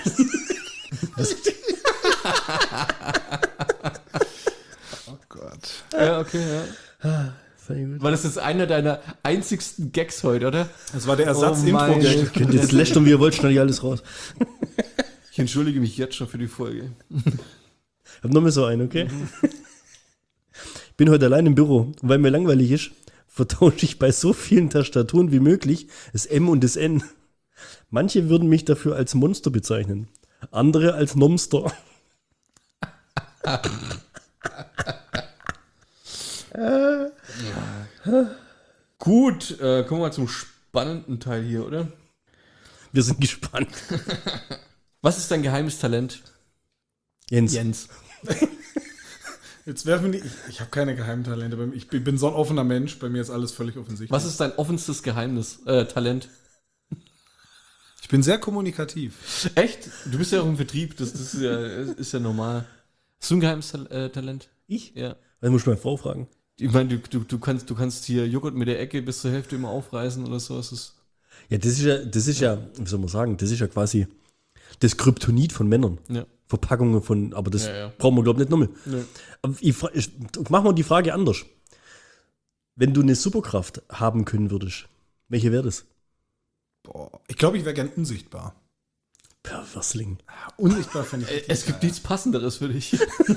Oh Gott. Ja, okay, ja. Weil das ist einer deiner einzigsten Gags heute, oder? Das war der ersatz Oh intro mein gag Gott. Könnt jetzt lästern, wie ihr wollt, schnell alles raus. Ich entschuldige mich jetzt schon für die Folge. Ich hab noch mal so einen, okay? Ich bin heute allein im Büro und weil mir langweilig ist, vertausche ich bei so vielen Tastaturen wie möglich das M und das N. Manche würden mich dafür als Monster bezeichnen, andere als Nomster. Gut, äh, kommen wir mal zum spannenden Teil hier, oder? Wir sind gespannt. Was ist dein geheimes Talent, Jens, Jens? Jetzt werfen die. Ich, ich habe keine geheimen Talente. Bei mir- Ich bin bin so ein offener Mensch. Bei mir ist alles völlig offensichtlich. Was ist dein offenstes Geheimnis, äh, Talent? Ich bin sehr kommunikativ. Echt? Du bist ja auch im Vertrieb, das, das ist, ja, ist ja normal. Hast du ein geheimes Tal äh, Talent? ich? Ja. Das muss ich meine Frau fragen. Ich meine, du, du, du, kannst, du kannst hier Joghurt mit der Ecke bis zur Hälfte immer aufreißen oder so. Das ist, Ja, das ist ja, das ist ja, wie soll man sagen, das ist ja quasi das Kryptonit von Männern. ja. Verpackungen von, aber das Ja, ja. brauchen wir, glaube ich, nicht nochmal. Nö. Aber ich, fra- ich, machen wir die Frage anders. Wenn du eine Superkraft haben können würdest, welche wäre das? Boah. Ich glaube, ich wäre gern unsichtbar. Perversling. Unsichtbar finde ich. Äh, Es gibt nichts Passenderes für dich.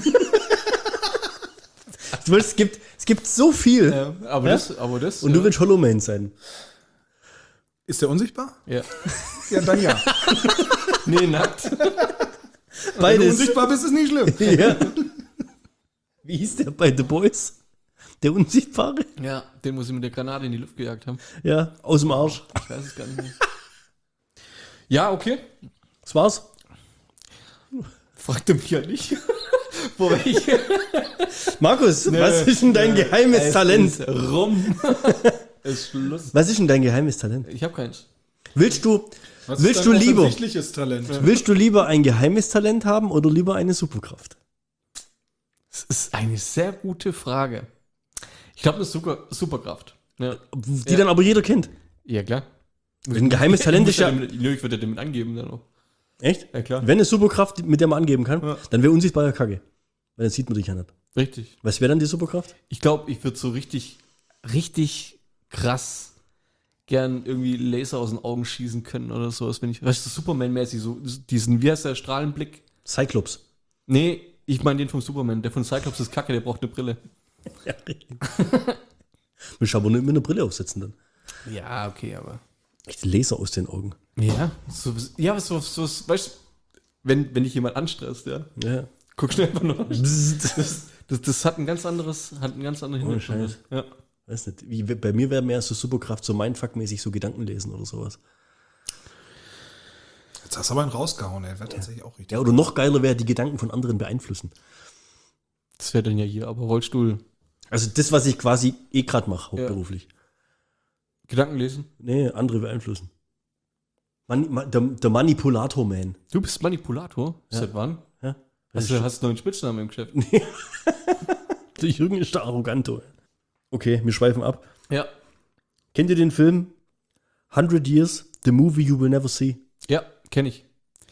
Du willst, es, gibt, es gibt so viel. Ja, aber, Ja? das, aber das. Und ja. du willst Hollow Man sein. Ist der unsichtbar? Ja. Ja, dann ja. Nee, nackt. Wenn du Beides. unsichtbar bist, ist nicht schlimm. Ja. Wie hieß der bei The Boys? Der Unsichtbare? Ja, den muss ich mit der Granate in die Luft gejagt haben. Ja, aus dem Arsch. Ich weiß es gar nicht mehr. Ja, okay. Das war's. Fragte mich ja nicht. Wobei ich. Markus, was ist denn dein geheimes Es Talent? ist rum. Es ist Schluss. Was ist denn dein geheimes Talent? Ich habe keins. Willst du, Was willst ist du dein lieber, offensichtliches Talent? willst du lieber ein geheimes Talent haben oder lieber eine Superkraft? Das ist eine sehr gute Frage. Ich glaube, eine Super Superkraft. Ja, Die Ja. dann aber jeder kennt. ja klar. Ein geheimes Talent ist ja. Damit, nö, ich würde damit angeben dann auch. Echt? Ja, klar. Wenn eine Superkraft, mit der man angeben kann, Ja. dann wäre unsichtbar ja Kacke. Weil dann sieht man dich ja nicht. Richtig. Was wäre dann die Superkraft? Ich glaube, ich würde so richtig, richtig krass gern irgendwie Laser aus den Augen schießen können oder sowas, wenn ich, weißt du, Superman-mäßig, so diesen, wie heißt der, Strahlenblick? Cyclops. Nee, ich meine den vom Superman. Der von Cyclops ist kacke, der braucht eine Brille. Ja, richtig. Willst du aber nicht mit einer Brille aufsetzen dann. Ja, okay, aber. Echt Laser aus den Augen. Ja, so, ja, so, so, weißt du, wenn, wenn dich jemand anstresst, ja, Ja. guck schnell einfach nur. Das, das, das hat ein ganz anderes, hat einen ganz anderen Hintergrund. Scheiß. Ja. Weiß nicht. Wie, bei mir wäre mehr so Superkraft, so Mindfuck-mäßig so Gedanken lesen oder sowas. Jetzt hast du aber einen rausgehauen, ey. Wäre tatsächlich auch richtig. Ja, oder noch geiler wäre, die Gedanken von anderen beeinflussen. Das wäre dann ja hier, aber Rollstuhl. Also das, was ich quasi eh gerade mache, hauptberuflich. Gedanken lesen? Nee, andere beeinflussen. Man, man, der, der Manipulator-Man. Du bist Manipulator? Ja. Seit wann? Ja. Hast du hast du noch einen Spitznamen im Geschäft? Der Jürgen ist der Arroganto. Okay, wir schweifen ab. Ja. Kennt ihr den Film hundred Years, The Movie You Will Never See? Ja, kenne ich.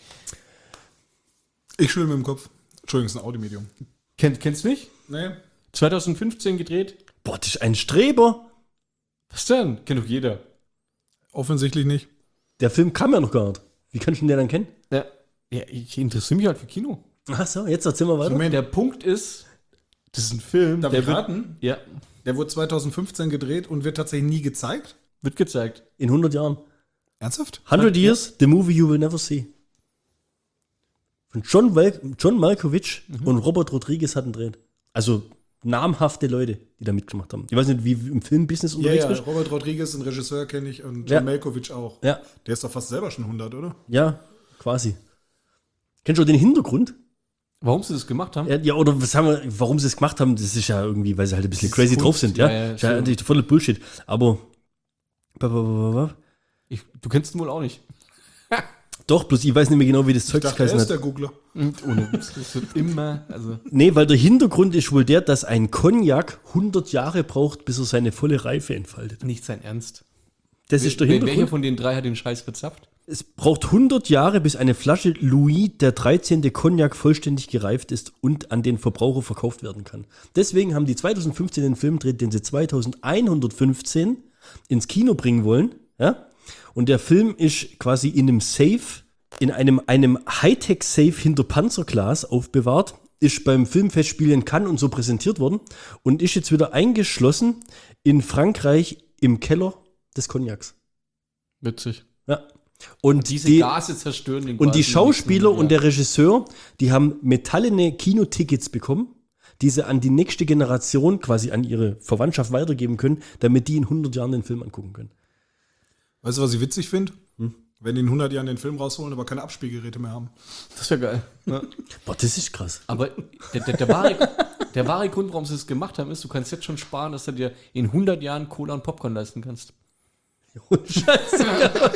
Ich schüttel mit dem Kopf. Entschuldigung, das ist ein Audiomedium. Kennt, kennst du nicht? Nee. zwanzig fünfzehn gedreht. Boah, das ist ein Streber. Was denn? Kennt doch jeder. Offensichtlich nicht. Der Film kam ja noch gar nicht. Wie kannst du den dann kennen? Ja, ja ich interessiere mich halt für Kino. Ach so, jetzt erzähl mal weiter. Moment, Der Punkt ist, das ist ein Film, darf der ich wird, raten? ja, Der wurde zwanzig fünfzehn gedreht und wird tatsächlich nie gezeigt. wird gezeigt. In hundert Jahren. Ernsthaft? hundred Years, The Movie You Will Never See. Von John, Wel John Malkovich und Robert Rodriguez hatten dreht. Also namhafte Leute, die da mitgemacht haben. Ich weiß nicht, wie im Filmbusiness Ja, unterwegs ja, bist. Robert Rodriguez, ein Regisseur, kenne ich, und John Ja. Malkovich auch. Ja, Der ist doch fast selber schon hundert, oder? ja, quasi. Kennst du den Hintergrund? Warum sie das gemacht haben? Ja, ja, oder was haben wir, warum sie es gemacht haben, das ist ja irgendwie, weil sie halt ein bisschen Das ist crazy Kunst. drauf sind, ja. Ja, ja, ist ja stimmt. eigentlich voll Bullshit. Aber Ich, du kennst ihn wohl auch nicht. doch, bloß ich weiß nicht mehr genau, wie das Ich Zeug dachte, er geheißen ist hat. der Googler. Und ohne Witz, das wird immer, also. Nee, weil der Hintergrund ist wohl der, dass ein Cognac hundert Jahre braucht, bis er seine volle Reife entfaltet. Nicht sein Ernst. Das ist der Wel- Welcher Hintergrund. von den drei hat den Scheiß verzapft? Es braucht hundert Jahre, bis eine Flasche Louis der dreizehnte Cognac vollständig gereift ist und an den Verbraucher verkauft werden kann. Deswegen haben die zwanzig fünfzehn den Film gedreht, den sie zweitausendeinhundertfünfzehn ins Kino bringen wollen. Ja? Und der Film ist quasi in einem Safe, in einem, einem Hightech-Safe hinter Panzerglas aufbewahrt, ist beim Filmfestspiel in Cannes und so präsentiert worden und ist jetzt wieder eingeschlossen in Frankreich im Keller des Cognacs. Witzig. Ja. Und Diese die, Gase zerstören den und die quasi Schauspieler nächsten- und der Regisseur, die haben metallene Kinotickets bekommen, die sie an die nächste Generation, quasi an ihre Verwandtschaft weitergeben können, damit die in hundert Jahren den Film angucken können. Weißt du, was ich witzig finde? Hm? Wenn die in hundert Jahren den Film rausholen, aber keine Abspielgeräte mehr haben. Das wäre geil. Ja. Boah, das ist krass. Aber der, der, der, wahre, der wahre Grund, warum sie es gemacht haben, ist, du kannst jetzt schon sparen, dass du dir in hundert Jahren Cola und Popcorn leisten kannst. Scheiße.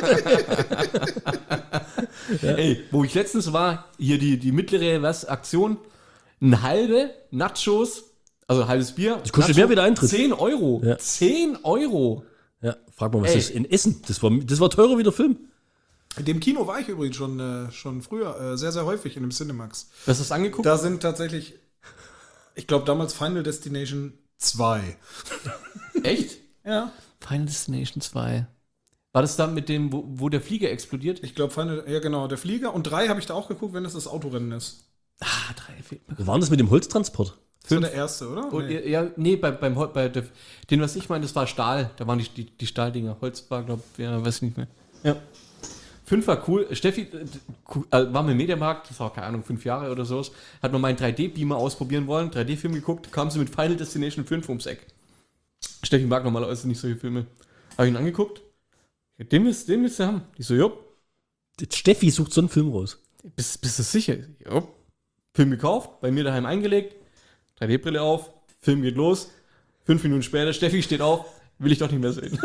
Ey, wo ich letztens war, hier die, die mittlere was, Aktion, ein halbe Nachos, also ein halbes Bier. Das kostet mehr wie der Eintritt. zehn Euro. Ja. zehn Euro. Ja, frag mal, was Ey. das ist in Essen? Das war, das war teurer wie der Film. In dem Kino war ich übrigens schon, äh, schon früher, äh, sehr, sehr häufig in dem Cinemax. Hast du das angeguckt? Da sind tatsächlich, ich glaube damals Final Destination zwei. Echt? Ja. Final Destination zwei. War das dann mit dem, wo, wo der Flieger explodiert? Ich glaube Final, ja genau, der Flieger. Und drei habe ich da auch geguckt, wenn das das Autorennen ist. Ah, drei fehlt mir. Wie war denn das mit dem Holztransport? Das war der erste, oder? Und, Nee. ja, nee, bei, beim Hol- bei der, den, was ich meine, das war Stahl. Da waren die, die, die Stahldinger. Holz war, glaube ich, ja, weiß ich nicht mehr. Ja. Fünf war cool. Steffi äh, cool, äh, war mit dem Mediamarkt, das war keine Ahnung, fünf Jahre oder so. Hat noch meinen drei D-Beamer ausprobieren wollen, drei D-Film geguckt, kam sie mit Final Destination fünf ums Eck. Steffi mag normalerweise nicht solche Filme. Habe ich ihn angeguckt. Den willst, den willst du haben. Ich so, jo, Steffi sucht so einen Film raus. bist, bist du sicher? Jo. Film gekauft, bei mir daheim eingelegt, drei D-Brille auf, Film geht los. Fünf Minuten später, Steffi steht auf, will ich doch nicht mehr sehen.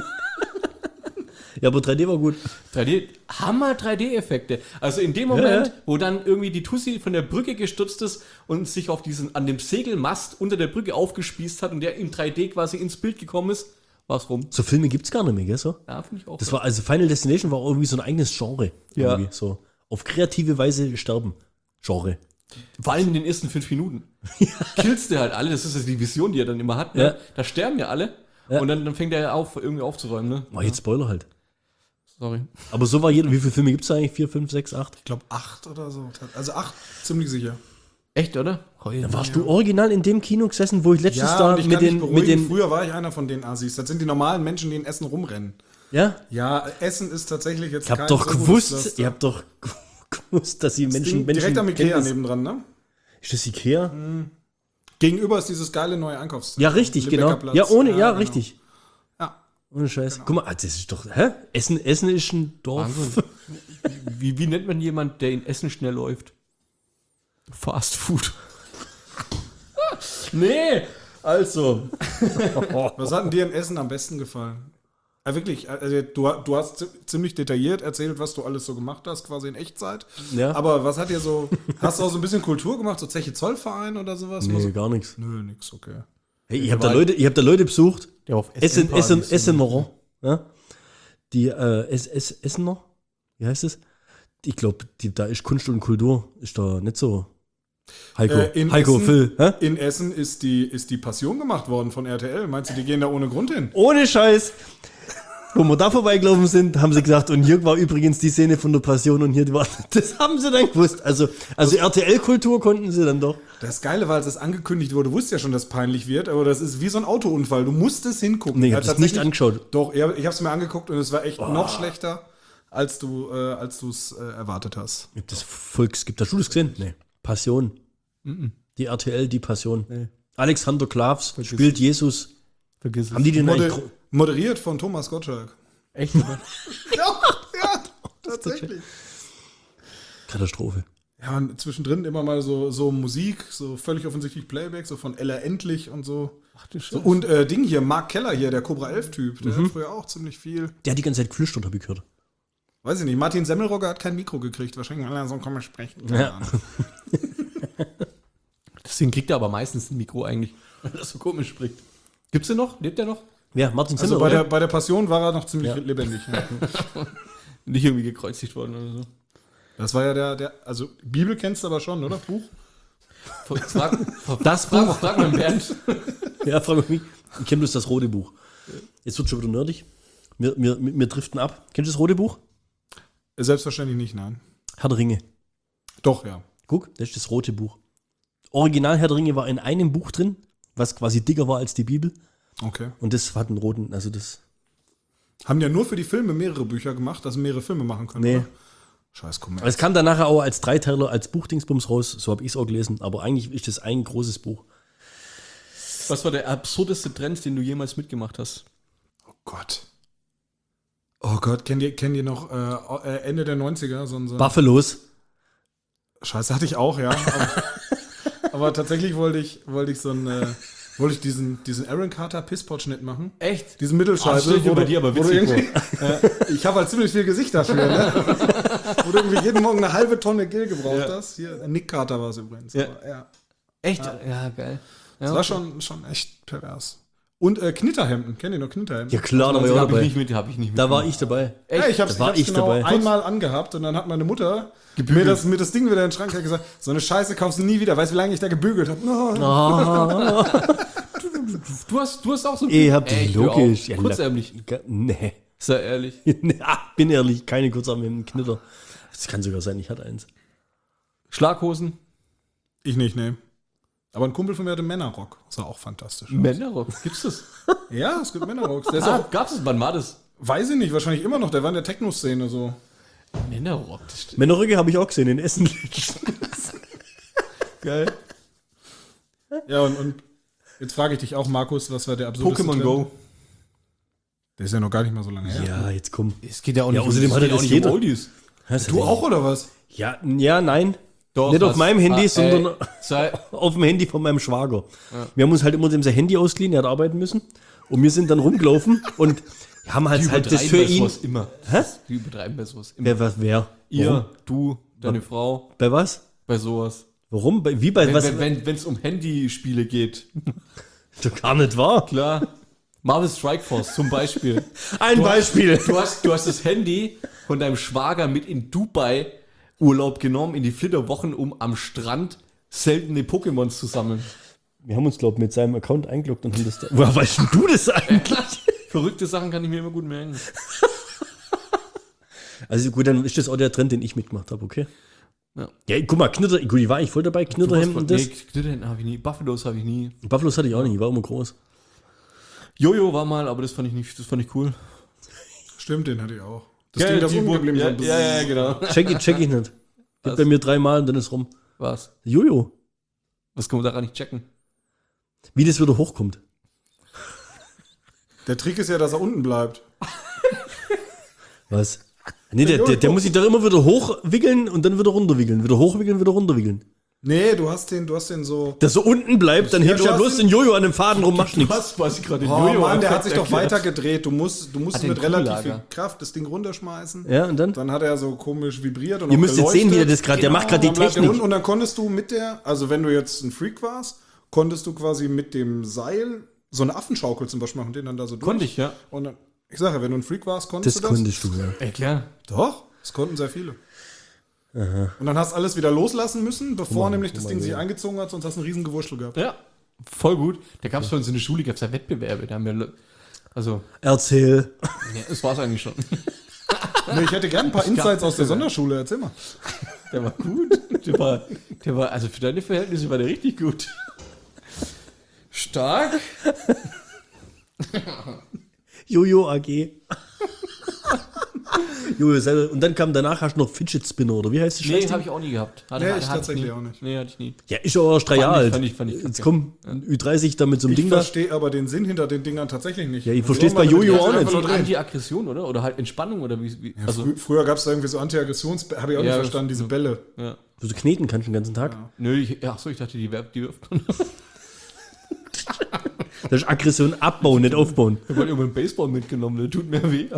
Ja, aber drei D war gut. drei D, Hammer drei D-Effekte. Also in dem Moment, Ja, ja. wo dann irgendwie die Tussi von der Brücke gestürzt ist und sich auf diesen, an dem Segelmast unter der Brücke aufgespießt hat und der in drei D quasi ins Bild gekommen ist, war es rum. So Filme gibt's gar nicht mehr, gell? So? Ja, finde ich auch. Das war, also Final Destination war irgendwie so ein eigenes Genre. Ja. Irgendwie so. Auf kreative Weise sterben. Genre. Vor allem in den ersten fünf Minuten. Killst du halt alle, das ist ja die Vision, die er dann immer hat. Ne? Ja. Da sterben ja alle. Ja. Und dann, dann fängt er ja auf, irgendwie aufzuräumen. Ne? War jetzt Spoiler halt. Sorry. Aber so war jeder. Wie viele Filme gibt's da eigentlich? Vier, fünf, sechs, acht? Ich glaube acht oder so. Also acht, ziemlich sicher. Echt, oder? Heu, Da warst du original in dem Kino gesessen, wo ich letztens da und ich mit kann dich den, beruhigen, mit den. früher war ich einer von den Assis. Das sind die normalen Menschen, die in Essen rumrennen. Ja? Ja, Essen ist tatsächlich jetzt Ich hab kein doch so gutes gewusst, Pflaster. ihr habt doch gewusst, dass die Das Menschen, Ding Menschen direkt am Ikea Kenntnis- nebendran, ne? Ist das Ikea? Gegenüber ist dieses geile neue Einkaufszentrum. Ja, richtig, genau. Lübecker Platz. Ja, ohne, ja, genau. richtig. Ohne Scheiß. Guck mal, ah, das ist doch, hä? Essen, Essen ist ein Dorf. Wahnsinn. Wie, wie nennt man jemanden, der in Essen schnell läuft? Fast Food. Nee, also. Was hat denn dir im Essen am besten gefallen? Ja, wirklich, also du, du hast zi- ziemlich detailliert erzählt, was du alles so gemacht hast, quasi in Echtzeit. Ja. Aber was hat dir so, hast du auch so ein bisschen Kultur gemacht, so Zeche Zollverein oder sowas? Nee, Was- gar nichts. Nö, nix, okay. Hey, ich habe da Leute, ich hab da Leute besucht. Der auf Essen, Essen, Partys- Essener. Ja? Die, äh, es, es, Essener? Wie heißt es? Ich glaube, da ist Kunst und Kultur, ist da nicht so. Heiko, Äh, in Heiko, Essen- Phil. Hä? In Essen ist die, ist die Passion gemacht worden von R T L. Meinst du, die gehen da ohne Grund hin? Ohne Scheiß. Wo wir da vorbeigelaufen sind, haben sie gesagt, und hier war übrigens die Szene von der Passion und hier war, das haben sie dann gewusst. Also, also R T L-Kultur konnten sie dann doch. Das Geile war, als das angekündigt wurde, du wusstest ja schon, dass es peinlich wird, aber das ist wie so ein Autounfall. Du musstest hingucken. Nee, ich Ja, habe das nicht tatsächlich- angeschaut. Doch, ja, ich habe es mir angeguckt und es war echt noch schlechter, als du äh, als du es äh, erwartet hast. Gibt das Volks, gibt das schon das gesehen? Nee. Passion. Die R T L, die Passion. Alexander Klavs spielt Jesus. Vergiss es. Haben die den Moder eigentlich gro- moderiert von Thomas Gottschalk. Echt? Ja, ja, tatsächlich. Katastrophe. Ja, und zwischendrin immer mal so, so Musik, so völlig offensichtlich Playback, so von Ella Endlich und so. Ach du so und äh, Ding hier, Mark Keller hier, der Cobra elf Typ, der hat früher auch ziemlich viel. Der hat die ganze Zeit geflüstert, habe ich gehört. Weiß ich nicht, Martin Semmelrogge hat kein Mikro gekriegt, wahrscheinlich weil er so komisch sprechen. Keine Ja. Ahnung. Deswegen kriegt er aber meistens ein Mikro eigentlich, weil er so komisch spricht. Gibt's den noch? Lebt der noch? Ja, Martin Also Zimmer, bei der, oder? bei der Passion war er noch ziemlich Ja. lebendig. Ja. Nicht irgendwie gekreuzigt worden oder so. Das war ja der, der, also Bibel kennst du aber schon, oder? Buch? Frag, das Buch. Frag, frag mal Bernd. Ja, frag mich. Ich kenne bloß das rote Buch. Jetzt wird schon wieder nerdig. Wir, wir, wir driften ab. Kennst du das rote Buch? Selbstverständlich nicht, nein. Herr der Ringe. Doch, ja. Guck, das ist das rote Buch. Original Herr der Ringe war in einem Buch drin, was quasi dicker war als die Bibel. Okay. Und das hat einen roten, also das. Haben ja nur für die Filme mehrere Bücher gemacht, dass sie mehrere Filme machen können. Nee. Oder? Scheiß Aber Kommerz. es kam dann nachher auch als Dreiteiler, als Buchdingsbums raus. So habe ich es auch gelesen. Aber eigentlich ist das ein großes Buch. Was war der absurdeste Trend, den du jemals mitgemacht hast? Oh Gott. Oh Gott, kennt ihr, kennt ihr noch äh, Ende der neunziger? So, ein- so ein- Buffalos. Scheiße, hatte ich auch, ja. Aber, aber tatsächlich wollte ich, wollte ich so einen, äh, wollte ich diesen, diesen Aaron Carter Pisspot-Schnitt machen. Echt? Diesen Mittelscheitel. Ah, stell ich mir wo bei du- dir aber wo du witzig irgendwie- äh, Ich habe halt ziemlich viel Gesicht dafür, ne? Wo du irgendwie jeden Morgen eine halbe Tonne Gel gebraucht Ja. hast. Hier, Nick Carter war es übrigens. Ja. Aber, ja. Echt? Ja, geil. Ja, Das war schon, schon echt pervers. Und äh, Knitterhemden. Kennt ihr noch Knitterhemden? Ja klar, da war ich Also auch hab ich dabei. nicht mit, hab ich nicht mit. Da war ich dabei. Ja, ich hab's, Da war ich hab's ich genau dabei. einmal angehabt und dann hat meine Mutter mir das, mir das Ding wieder in den Schrank gesagt, so eine Scheiße kaufst du nie wieder. Weißt du, wie lange ich da gebügelt habe? No. Du hast, du hast auch so Ihr habt Echt, hör logisch. auf. Ja, Kurzärmlich. Ga- Nee. Sei ehrlich. Ah, bin ehrlich, keine kurzarmigen Knitter. Das kann sogar sein, ich hatte eins. Schlaghosen. Ich nicht, nee. Aber ein Kumpel von mir hatte Männerrock. Das war auch fantastisch. Männerrock. Gibt's das? Ja, es gibt Männerrocks. Der ist Ah, auch, gab's das? Wann war das? weiß ich nicht, wahrscheinlich immer noch. Der war in der Techno-Szene so. Männerrock. Das stimmt. Männerrücke habe ich auch gesehen in Essen. Geil. Ja, und, und jetzt frage ich dich auch, Markus, was war der absurdeste Pokémon Trend? Go. Der ist ja noch gar nicht mal so lange her. Ja, jetzt komm. Es geht ja auch Ja, nicht außerdem es hat geht er auch das nicht um jeder. Oldies. Du auch, oder was? Ja, ja, nein. Doch, Nicht auf hast- meinem Handy, ah, sondern ey, sei, auf dem Handy von meinem Schwager. Wir haben uns halt immer unser Handy ausgeliehen, er hat arbeiten müssen. Und wir sind dann rumgelaufen und haben halt, die halt das übertreiben für bei ihn. sowas immer. Hä? Die übertreiben bei sowas immer. Wer, was, wer? Ihr, Warum? du, deine Frau, Bei was? bei sowas. Warum? Bei, wie bei Wenn was? es wenn, wenn, um Handyspiele geht. Doch gar nicht wahr. Klar. Marvel Strike Force zum Beispiel. Ein Du Beispiel. Hast, du, hast, du hast das Handy von deinem Schwager mit in Dubai Urlaub genommen, in die Flitterwochen, um am Strand seltene Pokémons zu sammeln. Wir haben uns, glaube ich, mit seinem Account eingeloggt und haben das da. Woher weißt denn du das eigentlich? Verrückte Sachen kann ich mir immer gut merken. Also gut, dann ist das auch der Trend, den ich mitgemacht habe, okay? Ja. Ja, guck mal, Knitter, gut, ich war ich voll dabei, Knitterhemden und das. Nee, Knitterhemden habe ich nie. Buffalos habe ich nie. Buffalos hatte ich auch nicht, ich war immer groß. Jojo war mal, aber das fand ich nicht, das fand ich cool. Stimmt, den hatte ich auch. Das Ding, das die umgeblieben ja, ist. ja, ja, genau. Check, ich- check ich nicht. Geht Was? bei mir dreimal und dann ist rum. Was? Jojo. Was kann man daran nicht checken? Wie das wieder hochkommt. Der Trick ist ja, dass er unten bleibt. Was? Nee, der, der, der muss sich doch immer wieder hochwickeln und dann wieder runterwickeln. Wieder hochwickeln, wieder runterwickeln. Nee, du hast den, du hast den so. Dass er unten bleibt, dann Ja, hebst du du ja hast bloß den- den Jojo an dem Faden rum, machst nichts. Was, was ich gerade den Oh Jojo Mann, der hat einfach sich doch erklärt. weiter gedreht. Du musst, du musst Hat den mit relativ Kugellager. viel Kraft das Ding runterschmeißen. Ja, und dann? Dann hat er so komisch vibriert und Ihr auch müsst jetzt sehen, wie er geleuchtet. das gerade, der macht gerade Dann die bleibt der unten Technik. und dann konntest du mit der, also wenn du jetzt ein Freak warst, konntest du quasi mit dem Seil so eine Affenschaukel zum Beispiel machen und den dann da so durch. Konnte ich, ja. Und dann, ich sage ja, wenn du ein Freak warst, konntest Das du das. konntest du, ja. Ey, klar. Doch, das konnten sehr viele. Und dann hast du alles wieder loslassen müssen, bevor mal, nämlich guck das mal Ding sich hier. eingezogen hat, sonst hast du einen riesen Gewurschtel gehabt. Ja, voll gut. Da gab es bei uns in der Schule, gab es ja Wettbewerbe. Da haben wir, Le- also, Erzähl. ja, das war es eigentlich schon. Nee, ich hätte gern ein paar Insights aus der Sonderschule, erzähl mal. Der war gut. Der war, der war, also für deine Verhältnisse war der richtig gut. Stark. Jojo A G. Jojo selber. Und dann kam danach, hast du noch Fidget Spinner, oder wie heißt das Nee, Scheißding? habe ich auch nie gehabt. Hatte, Nee, hatte- ich hatte tatsächlich nie. auch nicht. Nee, hatte ich nie. Ja, ist ja erst drei Fand Jahre ich- alt. fand ich- fand ich Jetzt kacke. komm, Ü dreißig da mit so einem Ich Ding da. verstehe aber den Sinn hinter den Dingern tatsächlich nicht. Ja, ich Also versteh's bei irgendwann Jojo mit auch den nicht. einfach nur drehen. Anti-Aggression, oder? Oder halt Entspannung, oder wie? wie also, Frü- Früher gab es da irgendwie so Anti-Aggressions... Habe ich auch Ja, nicht verstanden, diese Bälle. ja. Du so kneten kannst den ganzen Tag. Nö, ich, ach so, ich dachte, die, werf- die wirft man. Das ist Aggression abbauen, nicht aufbauen. Ich wollte über einen Baseball mitgenommen, der tut mir weh.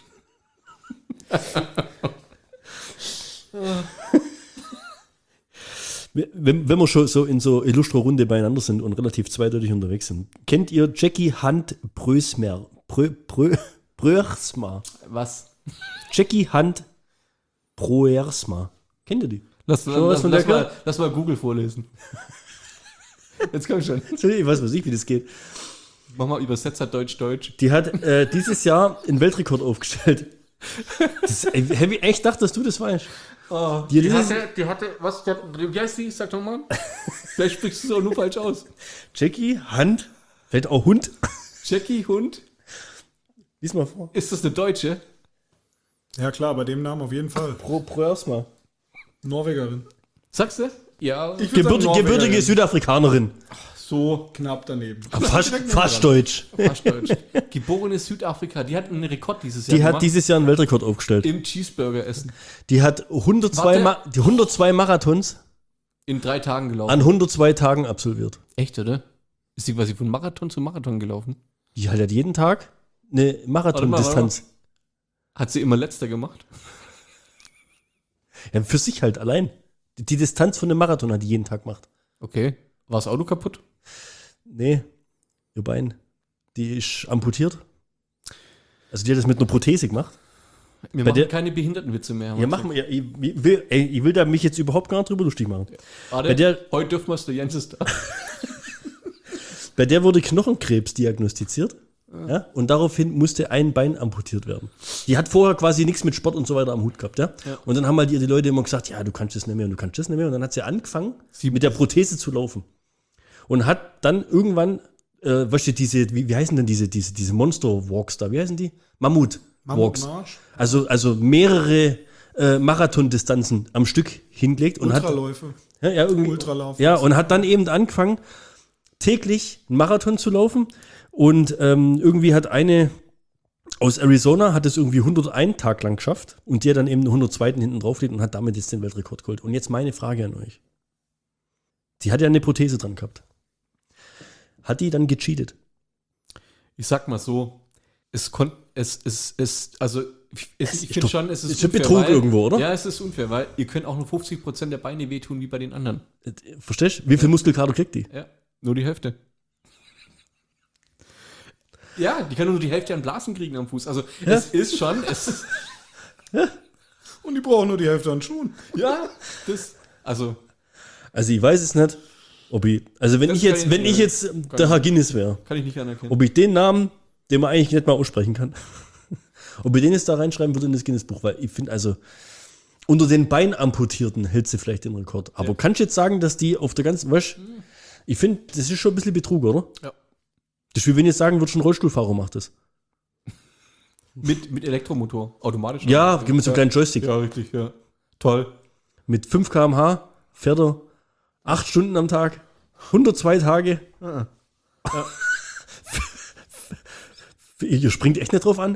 Wenn, wenn wir schon so in so illustrer Runde beieinander sind und relativ zweideutig unterwegs sind, kennt ihr Jackie Hunt Brösmer? Brö, Brö, Bröersma. Was? Jackie Hunt Bröersma. Kennt ihr die? Lass, Schon was lass, von lass, der mal, lass mal Google vorlesen. Jetzt komm schon. Ich weiß was ich, wie das geht. Mach mal Übersetzer Deutsch-Deutsch. Die hat äh, dieses Jahr einen Weltrekord aufgestellt. Das, ey, hätte ich echt gedacht, dass du das weißt. Oh, Die die, dieses- hatte, die hatte, was, die hat, wie heißt die? Sag doch mal. Vielleicht sprichst du es auch nur falsch aus. Jackie Hunt, vielleicht auch Hund. Jackie Hund. Lies mal vor. Ist das eine Deutsche? Ja klar, bei dem Namen auf jeden Fall. Pro, Bröersma. Norwegerin. Sagst du? Ja. Ich würd Gebürti- sagen gebürtige Norwegerin. Südafrikanerin. So. Knapp daneben. Fast, fast deutsch. Fast Deutsch. Geborene Südafrika. Die hat einen Rekord dieses Jahr Die hat gemacht. dieses Jahr einen Weltrekord aufgestellt. Im Cheeseburger essen. Die hat hundertzwei, Warte. Ma die hundertzwei Marathons In drei Tagen gelaufen. an hundertzwei Tagen absolviert. Echt, oder? Ist die quasi von Marathon zu Marathon gelaufen? Die hat jeden Tag eine Marathondistanz. Hat sie immer letzter gemacht? Ja, für sich halt allein. Die, die Distanz von einem Marathon hat die jeden Tag gemacht. Okay. War das Auto kaputt? Nee, ihr Bein. Die ist amputiert. Also die hat das mit einer Prothese gemacht. Wir Bei machen der- keine Behindertenwitze mehr. Ja, machen wir. Ich, ich, will, ey, ich will da mich jetzt überhaupt gar nicht drüber lustig machen. Warte, Bei der- heute dürfen wir es, der Jens ist da. Bei der wurde Knochenkrebs diagnostiziert. Ja, und daraufhin musste ein Bein amputiert werden. Die hat vorher quasi nichts mit Sport und so weiter am Hut gehabt. Ja? Ja. Und dann haben halt ihr die Leute immer gesagt, ja, du kannst das nicht mehr und du kannst das nicht mehr. Und dann hat sie angefangen, Sie- mit der Prothese zu laufen. Und hat dann irgendwann, äh, weißt du, diese, wie, wie heißen denn diese, diese, diese Monster-Walks da? Wie heißen die? Mammut-Walks. Mammutmarsch. Also, also mehrere äh, Marathondistanzen am Stück hingelegt. Und hat, Ultraläufe. ja, ja, irgendwie, Ultralauf. ja, und hat dann eben angefangen, täglich einen Marathon zu laufen. Und ähm, irgendwie hat eine aus Arizona hat es irgendwie hunderteinen Tag lang geschafft und die hat dann eben den hundertzweiten hinten draufgelegt und hat damit jetzt den Weltrekord geholt. Und jetzt meine Frage an euch. Die hat ja eine Prothese dran gehabt. Hat die dann gecheatet? Ich sag mal so, es kon es, es, es, also, ich, es, ich ist finde doch- schon, es ist, ist schon Betrug irgendwo, oder? Ja, es ist unfair, weil ihr könnt auch nur fünfzig Prozent der Beine wehtun wie bei den anderen. Äh, Verstehst du? Wie viel Muskelkater kriegt die? Ja, nur die Hälfte. Ja, die kann nur die Hälfte an Blasen kriegen am Fuß. Also, Ja. es ist schon, es ist, Und die brauchen nur die Hälfte an Schuhen. ja, das, also, Also ich weiß es nicht, ob ich, also wenn Das ich kann jetzt, ich wenn nicht ich mehr. jetzt ähm, der Herr Guinness wäre, kann ich nicht anerkennen. ob ich den Namen, den man eigentlich nicht mal aussprechen kann, ob ich den jetzt da reinschreiben würde in das Guinness-Buch, weil ich finde also, unter den Beinamputierten hält sie vielleicht den Rekord. Aber Ja. kannst du jetzt sagen, dass die auf der ganzen, weißt, ich finde, das ist schon ein bisschen Betrug, oder? Ja. Das ist wie wenn ich jetzt sagen würde, schon ein Rollstuhlfahrer macht das. Mit, mit Elektromotor, automatisch. Ja, mit so einem ja. kleinen Joystick. Ja, richtig, ja. Toll. Mit fünf Kilometer pro Stunde fährt er acht Stunden am Tag, hundertzwei Tage. Ihr springt echt nicht drauf an.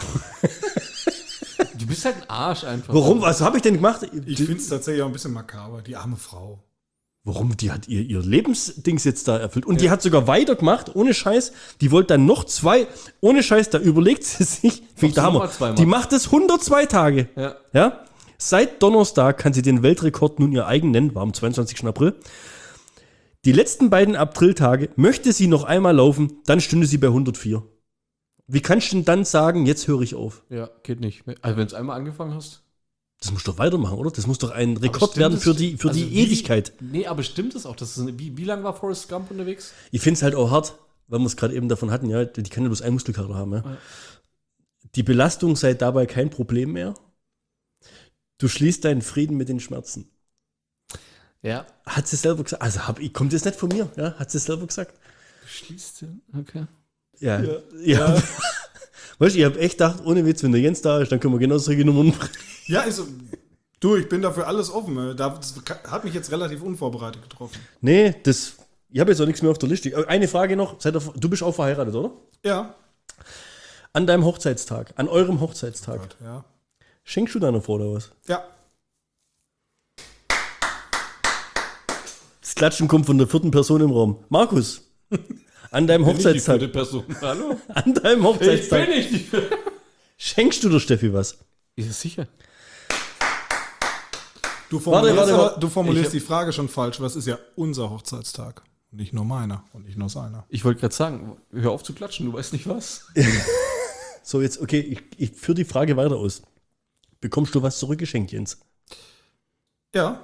Du bist halt ein Arsch einfach. Warum? Was habe ich denn gemacht? Ich finde es tatsächlich auch ein bisschen makaber, die arme Frau. Warum? Die hat ihr, ihr Lebensdings jetzt da erfüllt. Und ja. die hat sogar weitergemacht, ohne Scheiß. Die wollte dann noch zwei, ohne Scheiß, da überlegt sie sich, wie der Hammer. Die macht es hundertzwei Tage. Ja. ja. Seit Donnerstag kann sie den Weltrekord nun ihr eigen nennen, war am zweiundzwanzigsten April. Die letzten beiden Apriltage möchte sie noch einmal laufen, dann stünde sie bei hundertvier. Wie kannst du denn dann sagen, jetzt höre ich auf? Ja, geht nicht. Also wenn du einmal angefangen hast. Das musst du doch weitermachen, oder? Das muss doch ein Rekord werden für die, für also die wie, Ewigkeit. Nee, aber stimmt es auch? Das ist eine, wie, wie lange war Forrest Gump unterwegs? Ich finde es halt auch hart, weil wir es gerade eben davon hatten, ja, die kann ja bloß einen Muskelkater haben. Ja. Ja. Die Belastung sei dabei kein Problem mehr. Du schließt deinen Frieden mit den Schmerzen. Ja. Hat sie selber gesagt. Also hab, kommt das nicht von mir, ja? Hat sie selber gesagt. Du schließt den, okay. Ja. ja. ja. ja. Weißt du, ich habe echt gedacht, ohne Witz, wenn der Jens da ist, dann können wir genau solche Nummern bringen. Ja, also, du, ich bin dafür alles offen. Das hat mich jetzt relativ unvorbereitet getroffen. Nee, das, ich habe jetzt auch nichts mehr auf der Liste. Eine Frage noch, seid ihr, du bist auch verheiratet, oder? Ja. An deinem Hochzeitstag, an eurem Hochzeitstag, oh Gott, ja. Schenkst du deiner Frau oder was? Ja. Das Klatschen kommt von der vierten Person im Raum. Markus, an deinem Hochzeitstag. Die vierte Person. Hallo? An deinem Hochzeitstag. Ich bin nicht die vierte. Schenkst du der Steffi was? Ist es sicher? Du formulierst, warte, warte, aber, du formulierst die Frage schon falsch. Was ist ja unser Hochzeitstag? Nicht nur meiner und nicht nur seiner. Ich wollte gerade sagen, hör auf zu klatschen, du weißt nicht was. So, jetzt, okay, ich, ich führe die Frage weiter aus. Bekommst du was zurückgeschenkt, Jens? Ja.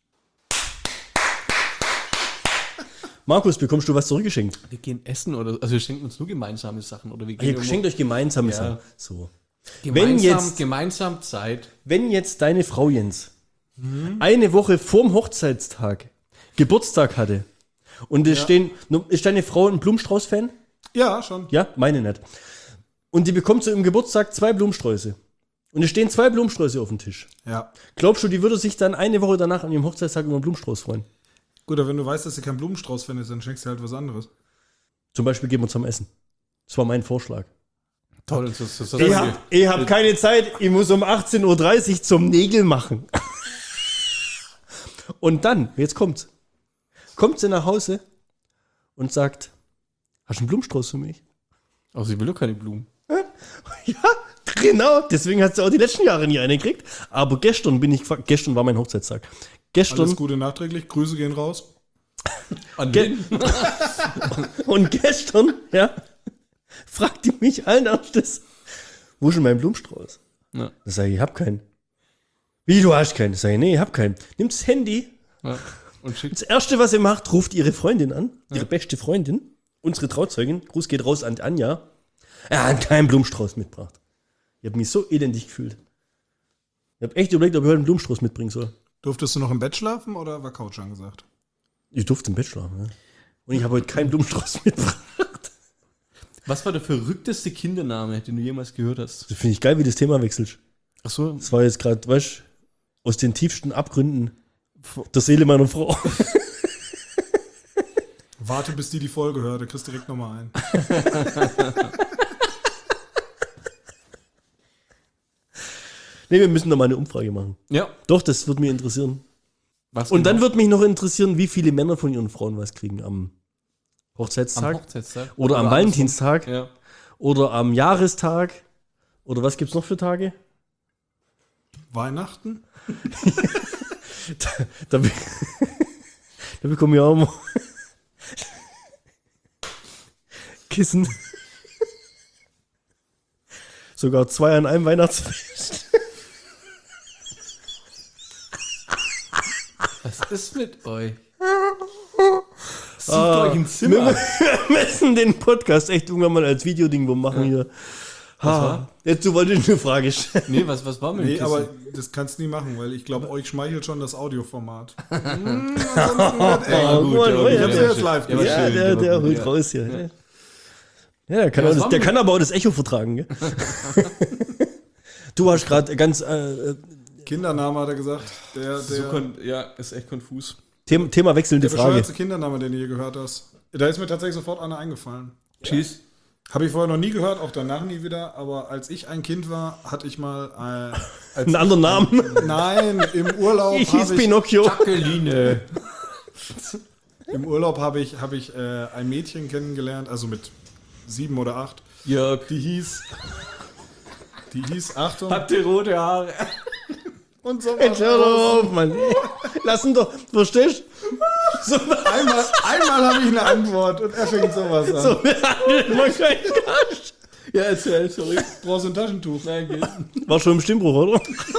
Markus, bekommst du was zurückgeschenkt? Wir gehen essen oder, also wir schenken uns nur gemeinsame Sachen oder wir gehen Ihr schenkt euch gemeinsame ja. Sachen. So. Gemeinsam, Wenn jetzt, gemeinsam Zeit. Wenn jetzt deine Frau Jens mhm. eine Woche vorm Hochzeitstag Geburtstag hatte und es ja. stehen, ist deine Frau ein Blumenstrauß-Fan? Ja, schon. Ja, meine nicht. Und die bekommt zu ihrem Geburtstag zwei Blumensträuße. Und es stehen zwei Blumensträuße auf dem Tisch. Ja. Glaubst du, die würde sich dann eine Woche danach an ihrem Hochzeitstag über einen Blumenstrauß freuen? Gut, aber wenn du weißt, dass sie kein Blumenstrauß-Fan ist, dann schenkst du halt was anderes. Zum Beispiel gehen wir zum Essen. Das war mein Vorschlag. Toll, das ist das. Ich habe hab keine Zeit, ich muss um achtzehn Uhr dreißig zum Nägel machen. Und dann, jetzt kommt's. Kommt sie nach Hause und sagt, hast du einen Blumenstrauß für mich? Aber sie will doch keine Blumen. Ja, genau. Deswegen hat sie auch die letzten Jahre nie eine gekriegt. Aber gestern bin ich, gestern war mein Hochzeitstag. Gestern, alles Gute nachträglich, Grüße gehen raus. An Ge- Und gestern, ja, fragt die mich allen Ernstes, wo ist denn mein Blumenstrauß? Ja. Da sage ich, ich hab keinen. Wie, du hast keinen? Da sage ich, nee, ich hab keinen. Nimmt das Handy. Ja. Und schickt. Das Erste, was ihr macht, ruft ihre Freundin an, ihre ja. beste Freundin, unsere Trauzeugin. Gruß geht raus an Anja. Er hat keinen Blumenstrauß mitgebracht. Ich habe mich so elendig gefühlt. Ich habe echt überlegt, ob ich heute einen Blumenstrauß mitbringen soll. Durftest du noch im Bett schlafen oder war Couch angesagt? Ich durfte im Bett schlafen, ja. Und ich habe heute keinen Blumenstrauß mitgebracht. Was war der verrückteste Kindername, den du jemals gehört hast? Das finde ich geil, wie das Thema wechselst. Ach so. Das war jetzt gerade, weißt du, aus den tiefsten Abgründen der Seele meiner Frau. Warte, bis die die Folge hört, da kriegst du direkt nochmal ein. Nee, wir müssen noch mal eine Umfrage machen. Ja. Doch, das wird mich interessieren. Was Und genau? dann wird mich noch interessieren, wie viele Männer von ihren Frauen was kriegen am Hochzeitstag. Am Hochzeitstag. Oder, oder am Valentinstag. Ja. Oder am Jahrestag. Oder was gibt's noch für Tage? Weihnachten? da, da, be- da bekomme ich auch immer Kissen. Sogar zwei an einem Weihnachtsfest. Was ist mit euch? Sucht ah, euch ein Zimmer. Wir, wir müssen den Podcast echt irgendwann mal als Videoding wo machen ja. hier. Ha, jetzt du wolltest eine Frage stellen. Nee, was, was war mit Nee, dem aber das kannst du nie machen, weil ich glaube, euch schmeichelt schon das Audioformat. hm, ey, oh, gut, ja, ich hab's ja jetzt live ja, gesehen. ja, der, der holt ja. raus hier. Ja, ja der, kann, ja, das, der kann aber auch das Echo vertragen. Gell? Du hast gerade ganz... Äh, Kindername hat er gesagt. Der, der, so kon- ja, ist echt konfus. Thema, Thema wechselnde der Frage. Der bescheuerste Kindername, den du je gehört hast. Da ist mir tatsächlich sofort einer eingefallen. Cheese. Habe ich vorher noch nie gehört, auch danach nie wieder. Aber als ich ein Kind war, hatte ich mal äh, als Einen anderen Namen. Nein, im Urlaub Ich hieß habe ich, Pinocchio. Jacqueline. im Urlaub habe ich, habe ich äh, ein Mädchen kennengelernt, also mit sieben oder acht. Jörg. Die hieß, die hieß, Achtung, Hatte rote Haare. und so Jetzt hör doch auf, Mann. Lass ihn doch, verstehst du? So, Einmal, einmal habe ich eine Antwort und er fängt sowas an. so behandelt man keinen Gast. Ja, erzähl, sorry. Brauchst du ein Taschentuch? Nein, geht. War schon im Stimmbruch, oder?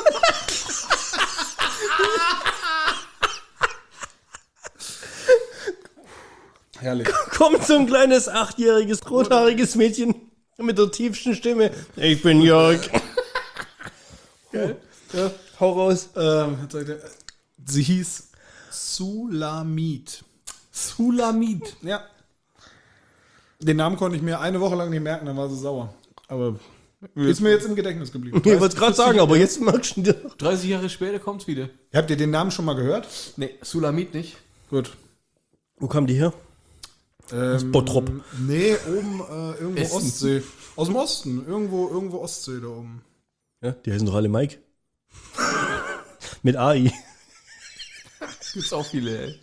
Herrlich. Kommt so ein kleines achtjähriges, rothaariges Mädchen mit der tiefsten Stimme. Ich bin Jörg. Geil. Ja, hau raus. Ähm, jetzt sagt er, sie hieß Sulamit. Sulamit. Ja. Den Namen konnte ich mir eine Woche lang nicht merken, dann war sie sauer. Aber ist mir jetzt im Gedächtnis geblieben. Ich wollte es gerade sagen, aber jetzt merkst du dir. dreißig Jahre später kommt's wieder. Habt ihr den Namen schon mal gehört? Nee, Sulamit nicht. Gut. Wo kam die her? Ähm, Bottrop. Nee, oben äh, irgendwo Essen. Ostsee. Aus dem Osten. Irgendwo, irgendwo Ostsee da oben. Ja, die heißen doch alle Mike. Mit A I. Gibt's auch viele, ey.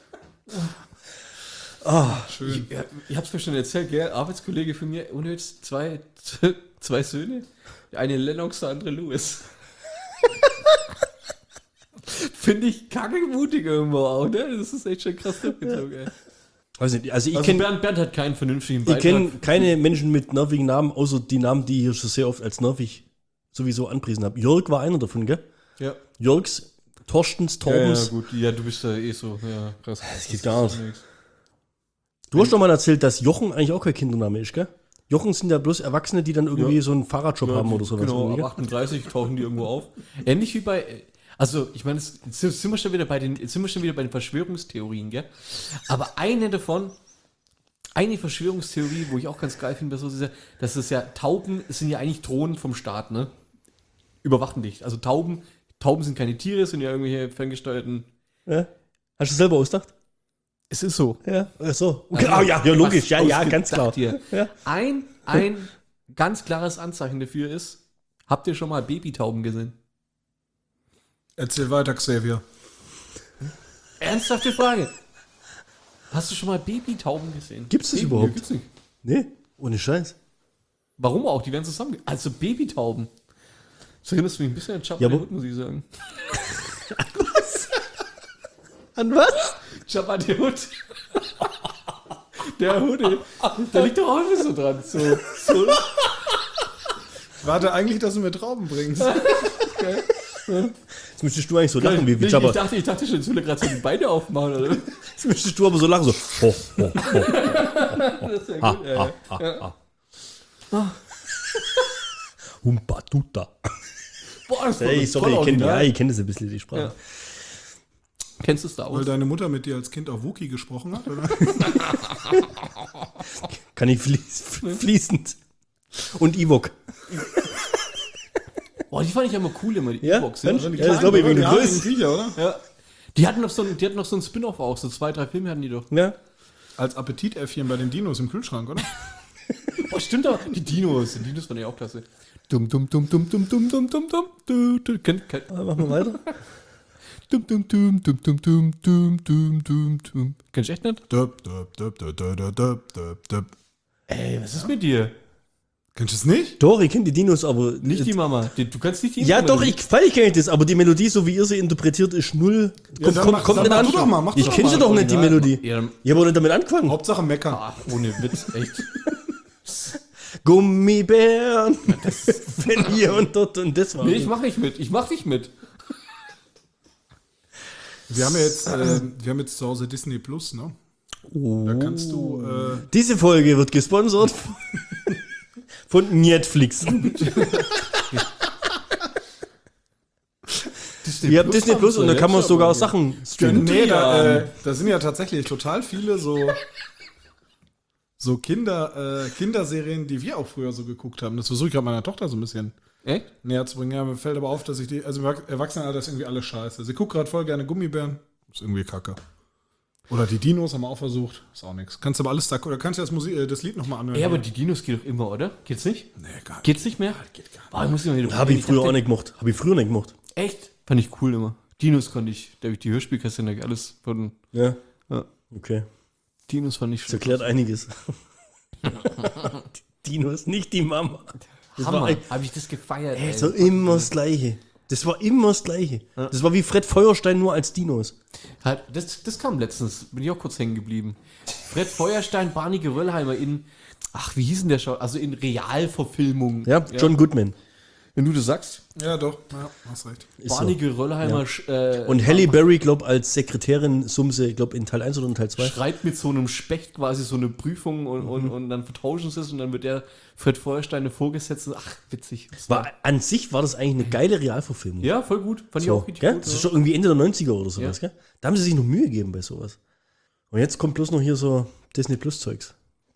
Ah, schön. Ich, ja, ich hab's mir schon erzählt, gell? Arbeitskollege von mir, ohne jetzt zwei, zwei Söhne. Der eine Lennox, der andere Louis. Finde ich kacke mutig irgendwo auch, ne? Das ist echt schon krass durchgezogen, ey. Weiß nicht, also ich Also kenne Bernd, Bernd hat keinen vernünftigen ich Beitrag. kenn keine Menschen mit nervigen Namen, außer die Namen, die ich hier schon sehr oft als nervig sowieso anpriesen habe. Jörg war einer davon, gell? Ja. Jörgs, Torstens, Ja, ja, Torbens. gut. Ja, du bist ja eh so. Ja, krass. Das geht gar nicht. nix. Du hast doch mal erzählt, dass Jochen eigentlich auch kein Kindername ist, gell? Jochen sind ja bloß Erwachsene, die dann irgendwie Ja. so einen Fahrradjob haben oder sowas. Genau, irgendwie, ab gell? achtunddreißig tauchen die irgendwo auf. Ähnlich wie bei, also ich meine, jetzt sind wir schon wieder bei den, jetzt sind wir schon wieder bei den Verschwörungstheorien, gell? Aber eine davon, eine Verschwörungstheorie, wo ich auch ganz geil finde, so ist ja, dass es ja Tauben sind ja eigentlich Drohnen vom Staat, ne? Überwachen dich. Also Tauben, Tauben sind keine Tiere, sind ja irgendwelche ferngesteuerten. Ja? Hast du selber ausgedacht? Es ist so. Ja. Ach so. Okay. Ah, ja, ja, logisch. Ja, ja, ganz klar. Hier. Ja. Ein, ein ganz klares Anzeichen dafür ist, habt ihr schon mal Babytauben gesehen? Erzähl weiter, Xavier. Ernsthafte Frage. Hast du schon mal Babytauben gesehen? Gibt's das Baby- überhaupt? Nee, gibt's nicht. Nee, ohne Scheiß. Warum auch? Die werden zusammen. Also Babytauben. Das erinnert mich ein bisschen an Jabba Ja, der aber- Hut, muss ich sagen. An was? Jabba der Hut. Der Hude. Da liegt doch auch immer so dran. So, so. Warte eigentlich, dass du mir Trauben bringst. Jetzt müsstest du eigentlich so lachen wie, wie ich, Jabba. ich, dachte, ich dachte schon, jetzt will er gerade so die Beine aufmachen. Oder? Jetzt müsstest du aber so lachen, so. Ho, ho, ho. Das ist ja Ha, gut. ja, ha, ja. ha, ha. Humpa tuta. Boah, das Hey, voll sorry, ich kenne original. ja, ich kenn das ein bisschen, die Sprache. Ja. Kennst du Star Weil Wars? deine Mutter mit dir als Kind auf Wookie gesprochen hat, oder? Kann ich fließ, fließend. Und Ewok. Boah, die fand ich immer cool, immer die Ja? E-Box. Ja, Ja, ja, das glaube ich wegen der Größe. Viecher, oder? ja. Die hatten noch so ein, die hatten noch so ein Spin-off auch, so zwei, drei Filme hatten die doch. Ja. Als Appetitäffchen bei den Dinos im Kühlschrank, oder? Oh, stimmt doch. Die Dinos, die Dinos waren ja auch klasse. Dum, dum, dum, dum, dum, dum, dum, dum, dum, du, du. Kennt, kennt. Ah, machen wir weiter. Dum, dum, dum, dum, dum, dum, dum, dum, dum, dum. Kennst du echt nicht? Döp, döp, döp, döp, döp, döp, döp, döp. Ey, was ist mit dir? Kennst du es nicht? Doch, ich kenne die Dinos, aber. Nicht die Mama. Die, du kannst nicht die Ja, Mama- doch, ich, freilich kenne ich das, aber die Melodie, so wie ihr sie interpretiert, ist null. Kommt, dann kommt, mach- kommt dann nicht mach an. du doch mal, mach ich doch kenne mal. sie doch nicht, die Original. Melodie. Ja, dann- Ich habe auch nicht damit angefangen. Hauptsache meckern. Ach, ohne Witz, echt. Gummibären. Wenn hier und dort und das war. Nee, ich mach nicht mit. Ich mach nicht mit. Wir haben ja jetzt, äh, wir haben jetzt zu Hause Disney Plus, ne? Da kannst du, äh, Diese Folge wird gesponsert von Netflix. Disney Ihr habt Disney haben Plus sie und da kann man jetzt sogar aber- Sachen streamen. nee, da, Adrian. äh, da sind ja tatsächlich total viele so, so Kinder, äh, Kinderserien, die wir auch früher so geguckt haben. Das versuche ich gerade meiner Tochter so ein bisschen Echt? näher zu bringen. Ja, mir fällt aber auf, dass ich die, also im Erwachsenenalter ist irgendwie alles scheiße. Sie guckt gerade voll gerne Gummibären. Ist irgendwie kacke. Oder die Dinos haben wir auch versucht. Ist auch nichts. Kannst du aber alles da, oder kannst du das, Musik, äh, das Lied nochmal anhören? Ja, aber die Dinos geht doch immer, oder? Geht's nicht? Nee, gar nicht. Geht's nicht mehr? Geht gar nicht. Boah, ich muss immer wieder Habe ich früher dachte- auch nicht gemacht. Habe ich früher nicht gemacht. Echt? Fand ich cool immer. Dinos konnte ich, da habe ich die Hörspielkassette alles von Ja. ja. Okay. Dinos fand ich Das erklärt einiges. Dinos, nicht die Mama. Das war Hammer. ein- Habe ich das gefeiert, ey. So immer das Gleiche. Das war immer das Gleiche. Das war wie Fred Feuerstein nur als Dinos. Halt, das, das kam letztens, bin ich auch kurz hängen geblieben. Fred Feuerstein, Barney Geröllheimer in, ach, wie hieß denn der Schau? Also in Realverfilmung. Ja, John Goodman. Wenn du das sagst. Ja, doch. Ja, hast recht. Ist Barney so. Geröllheimer äh, Und Halle Berry, glaube als Sekretärin Sumse, glaube in Teil eins oder in Teil zwei. schreibt mit so einem Specht quasi so eine Prüfung und, und, und dann vertauschen sie es und dann wird der Fred Feuerstein eine Vorgesetzte. Ach, witzig. Das War, an sich war das eigentlich eine geile Realverfilmung. ja, voll gut. Fand ich So, auch richtig gell? gut. Das ja. ist schon irgendwie Ende der neunziger oder sowas, Ja. gell? Da haben sie sich noch Mühe gegeben bei sowas. Und jetzt kommt bloß noch hier so Disney Plus Zeugs.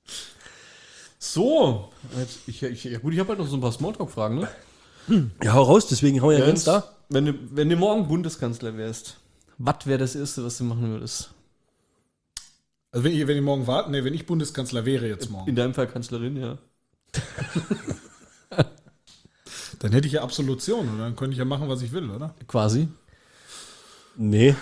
So. Jetzt, ich, ich, ja gut, ich habe halt noch so ein paar Smalltalk-Fragen, ne? Ja, hau raus, deswegen hau ja ganz da. Wenn du, wenn du morgen Bundeskanzler wärst, was wäre das Erste, was du machen würdest? Also wenn ich, wenn ich morgen warten, nee, wenn ich Bundeskanzler wäre jetzt morgen, In deinem Fall Kanzlerin, ja. dann hätte ich ja Absolution, oder? Dann könnte ich ja machen, was ich will, oder? Quasi. Nee.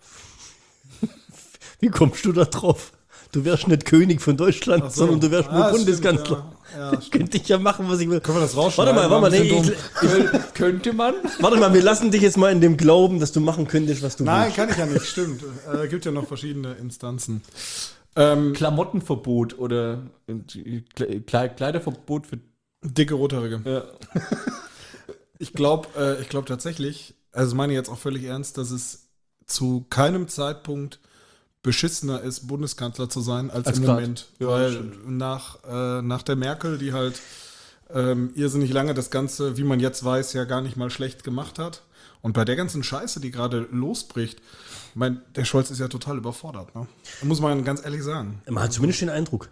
Wie kommst du da drauf? Du wärst nicht König von Deutschland, Ach so. sondern du wärst nur Ah, Bundeskanzler. stimmt, ja. Ja, stimmt. Könnte ich ja machen, was ich will. Können wir das rausschneiden? Warte mal, warte mal, War ein nee, bisschen ich, dumm. Könnte man? warte mal, wir lassen dich jetzt mal in dem Glauben, dass du machen könntest, was du Nein, willst. kann ich ja nicht, stimmt. Äh, gibt ja noch verschiedene Instanzen. Ähm, Klamottenverbot oder Kle- Kle- Kleiderverbot für. dicke Rothaarige. Ja. Ich glaube äh, ich glaub tatsächlich, also meine ich jetzt auch völlig ernst, dass es zu keinem Zeitpunkt beschissener ist, Bundeskanzler zu sein, als, Als im grad. Moment. Ja, Weil stimmt. nach, äh, nach der Merkel, die halt ähm, irrsinnig lange das Ganze, wie man jetzt weiß, ja gar nicht mal schlecht gemacht hat. Und bei der ganzen Scheiße, die gerade losbricht, ich meine, der Scholz ist ja total überfordert. Ne? Muss man ganz ehrlich sagen. Man hat zumindest den Eindruck.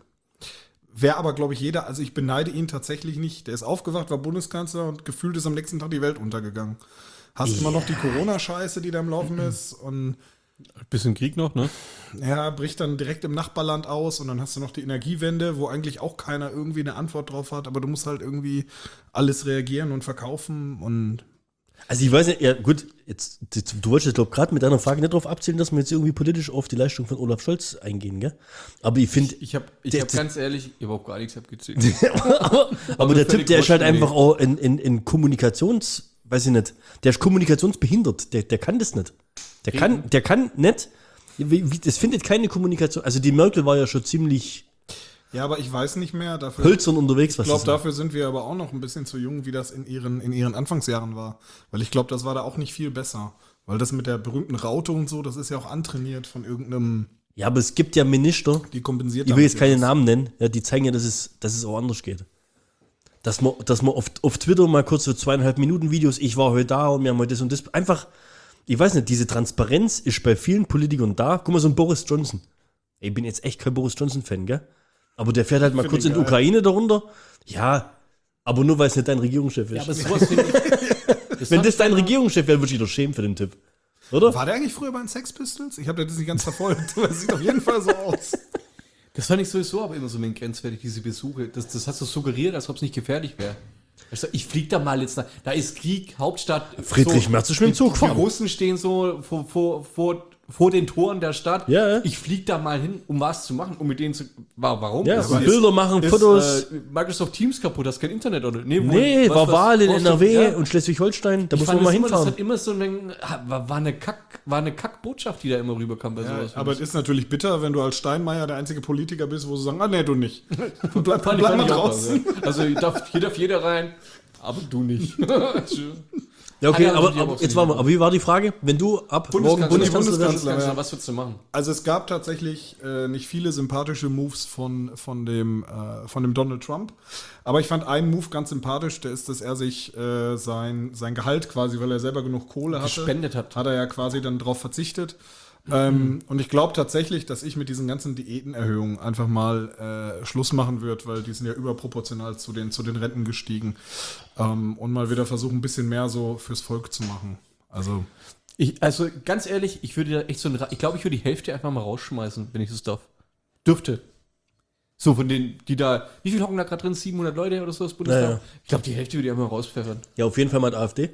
Wäre aber, glaube ich, jeder, also ich beneide ihn tatsächlich nicht. Der ist aufgewacht, war Bundeskanzler und gefühlt ist am nächsten Tag die Welt untergegangen. Hast immer noch die Corona-Scheiße, die da im Laufen ist und Bisschen Krieg noch, ne? ja, bricht dann direkt im Nachbarland aus und dann hast du noch die Energiewende, wo eigentlich auch keiner irgendwie eine Antwort drauf hat, aber du musst halt irgendwie alles reagieren und verkaufen und Also ich weiß nicht, ja gut, jetzt, du wolltest jetzt glaube gerade mit deiner Frage nicht darauf abzielen, dass wir jetzt irgendwie politisch auf die Leistung von Olaf Scholz eingehen, gell? Aber ich finde, Ich habe ich Der- hab ganz ehrlich überhaupt gar nichts abgezählt. aber, aber der Typ, völlig der ist halt wurscht, einfach auch in, in, in Kommunikations, weiß ich nicht, der ist kommunikationsbehindert, der, der kann das nicht. Der kann, der kann nicht, wie, wie, das findet keine Kommunikation, also die Merkel war ja schon ziemlich ja, aber ich weiß nicht mehr. Dafür, hölzern unterwegs, was ich glaube, das dafür sind wir aber auch noch ein bisschen zu jung, wie das in ihren, in ihren Anfangsjahren war. Weil ich glaube, das war da auch nicht viel besser. Weil das mit der berühmten Raute und so, das ist ja auch antrainiert von irgendeinem, Ja, aber es gibt ja Minister, die kompensiert ich will damit jetzt keine irgendwas. Namen nennen, ja, die zeigen ja, dass es, dass es auch anders geht. Dass man, dass man auf, auf Twitter mal kurz so zweieinhalb Minuten Videos, ich war heute da und wir haben heute das und das, einfach, ich weiß nicht, diese Transparenz ist bei vielen Politikern da. Guck mal, so ein Boris Johnson. Ich bin jetzt echt kein Boris Johnson-Fan, gell? Aber der fährt halt mal Find kurz ich in die geil. Ukraine darunter. Ja, aber nur weil es nicht dein Regierungschef ist. Ja, aber sowas finde ich. Wenn das dein Regierungschef wäre, würde ich dich doch schämen für den Typ. Oder? War der eigentlich früher bei den Sex Pistols? Ich habe das nicht ganz verfolgt, aber es sieht auf jeden Fall so aus. Das fand ich sowieso aber immer so mit grenzwertig, diese Besuche. Das, das hast du suggeriert, als ob es nicht gefährlich wäre. Also ich fliege da mal jetzt nach. Da ist Krieg, Hauptstadt. Friedrich Merz ist mit dem die- Zug die, die gefahren. Russen stehen so vor, vor, vor, vor den Toren der Stadt. Ja, ja. Ich fliege da mal hin, um was zu machen, um mit denen zu. Wa- Warum? Ja, Ist- so ist- Bilder machen, ist, Fotos. Äh, Microsoft Teams kaputt, hast kein Internet, oder? Nee, wo- Nee, was- war was- Wahl in brauchst du- N R W ja. und Schleswig-Holstein. Da Ich muss fand man mal das immer, das hinfahren. hat immer so ein wenig, war, war eine Kack, war eine Kackbotschaft, die da immer rüberkam bei Ja, sowas. aber es ist natürlich bitter, wenn du als Steinmeier der einzige Politiker bist, wo sie sagen, ah nee, du nicht. Bleib, Fand bleib ich- fand mal ich auch draußen. was, ja. Also ich darf, hier darf jeder rein, aber du nicht. Ja, okay, Ah, ja, aber, also die haben aber auch jetzt so war mal, aber wie war die Frage? Wenn du ab morgen Bundeskanzler- Bundeskanzler wärst, Bundeskanzler, ja. Was würdest du machen? Also es gab tatsächlich äh, nicht viele sympathische Moves von, von, dem, äh, von dem Donald Trump. Aber ich fand einen Move ganz sympathisch, der ist, dass er sich äh, sein, sein Gehalt quasi, weil er selber genug Kohle hatte, Gespendet hat. hat er ja quasi dann drauf verzichtet. Ähm, und ich glaube tatsächlich, dass ich mit diesen ganzen Diätenerhöhungen einfach mal äh, Schluss machen wird, weil die sind ja überproportional zu den, zu den Renten gestiegen. Ähm, und mal wieder versuchen, ein bisschen mehr so fürs Volk zu machen. Also Ich, also ganz ehrlich, ich würde da echt so ein, Ra- ich glaube, ich würde die Hälfte einfach mal rausschmeißen, wenn ich das darf. Dürfte. So von denen, die da, wie viel hocken da gerade drin? siebenhundert Leute oder so aus Bundestag? Ja, ja. Ich glaube, die Hälfte würde ich einfach mal rauspfeffern. Ja, auf jeden Fall mal die AfD.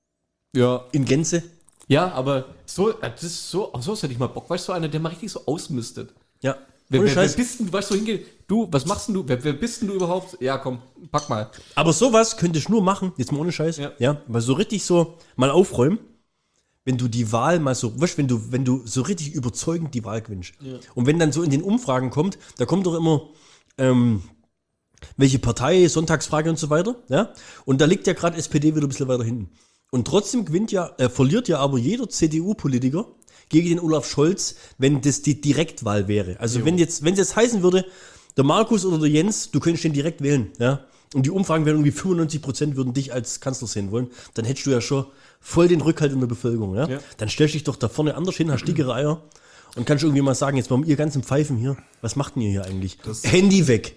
Ja. In Gänze. Ja, aber so, das ist so, auf sowas hätte ich mal Bock. Weißt du, so einer, der mal richtig so ausmistet. Ja. Wer, Ohne wer, wer Scheiß. bist denn du, weißt du, hingeht, du, was machst denn du, wer, wer bist denn du überhaupt? Ja, komm, pack mal. Aber sowas könntest du nur machen, jetzt mal ohne Scheiß. Ja. Ja. Weil so richtig so mal aufräumen, wenn du die Wahl mal so, weißt, wenn du, wenn du so richtig überzeugend die Wahl gewinnst. Ja. Und wenn dann so in den Umfragen kommt, da kommt doch immer, ähm, welche Partei, Sonntagsfrage und so weiter, ja. Und da liegt ja gerade S P D wieder ein bisschen weiter hinten. Und trotzdem gewinnt ja, äh, verliert ja aber jeder C D U-Politiker gegen den Olaf Scholz, wenn das die Direktwahl wäre. Also wenn jetzt, wenn es jetzt heißen würde, der Markus oder der Jens, du könntest den direkt wählen, ja. Und die Umfragen wären irgendwie fünfundneunzig Prozent würden dich als Kanzler sehen wollen, dann hättest du ja schon voll den Rückhalt in der Bevölkerung, ja. Ja. Dann stellst du dich doch da vorne anders hin, hast dickere Eier und kannst irgendwie mal sagen, jetzt mal ihr ganzen Pfeifen hier, was macht denn ihr hier eigentlich? Handy weg.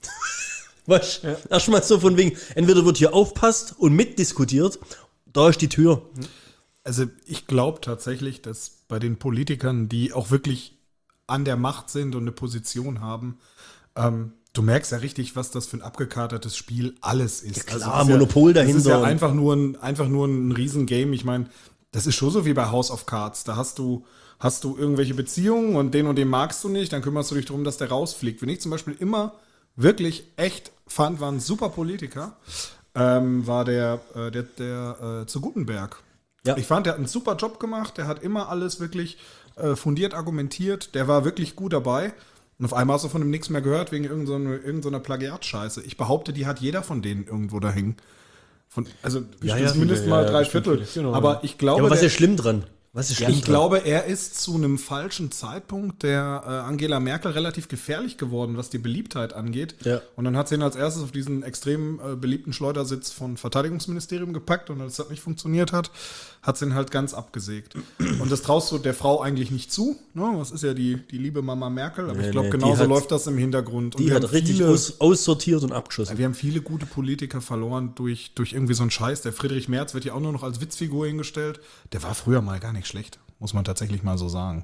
Was? Ja. Erstmal so von wegen, entweder wird hier aufpasst und mitdiskutiert, da ist die Tür. Also ich glaube tatsächlich, dass bei den Politikern, die auch wirklich an der Macht sind und eine Position haben, ähm, du merkst ja richtig, was das für ein abgekatertes Spiel alles ist. Ja, klar, Also das ist Monopol ja, Das ist ja dahinter. einfach nur ein, einfach nur ein Riesengame. Ich meine, das ist schon so wie bei House of Cards. Da hast du, hast du irgendwelche Beziehungen und den und den magst du nicht, dann kümmerst du dich darum, dass der rausfliegt. Wenn ich zum Beispiel immer wirklich echt fand, war ein super Politiker, ähm, war der, äh, der, der äh, zu Gutenberg. Ja. Ich fand, der hat einen super Job gemacht, der hat immer alles wirklich äh, fundiert argumentiert, der war wirklich gut dabei. Und auf einmal hast du von dem nichts mehr gehört, wegen irgendeiner, irgendeiner Plagiatscheiße. Ich behaupte, die hat jeder von denen irgendwo da hängen. Von, also Ja, ja, ja, zumindest viele, mal ja, drei bestimmt Viertel. viele, genau, aber ja. ich Ja, glaube, aber was der, ist schlimm dran? Was ist schlimm ich dran? glaube, er ist zu einem falschen Zeitpunkt der äh, Angela Merkel relativ gefährlich geworden, was die Beliebtheit angeht. Ja. Und dann hat sie ihn als erstes auf diesen extrem äh, beliebten Schleudersitz von Verteidigungsministerium gepackt und als das nicht funktioniert hat, hat sie ihn halt ganz abgesägt. Und das traust du der Frau eigentlich nicht zu. Ne? Das ist ja die, die liebe Mama Merkel, aber Nee, ich glaube, nee, die genauso hat- läuft das im Hintergrund. Und Die wir hat haben richtig viele- aus, aussortiert und abgeschossen. wir haben viele gute Politiker verloren durch, durch irgendwie so einen Scheiß. Der Friedrich Merz wird ja auch nur noch als Witzfigur hingestellt. Der war früher mal gar nicht schlecht, muss man tatsächlich mal so sagen.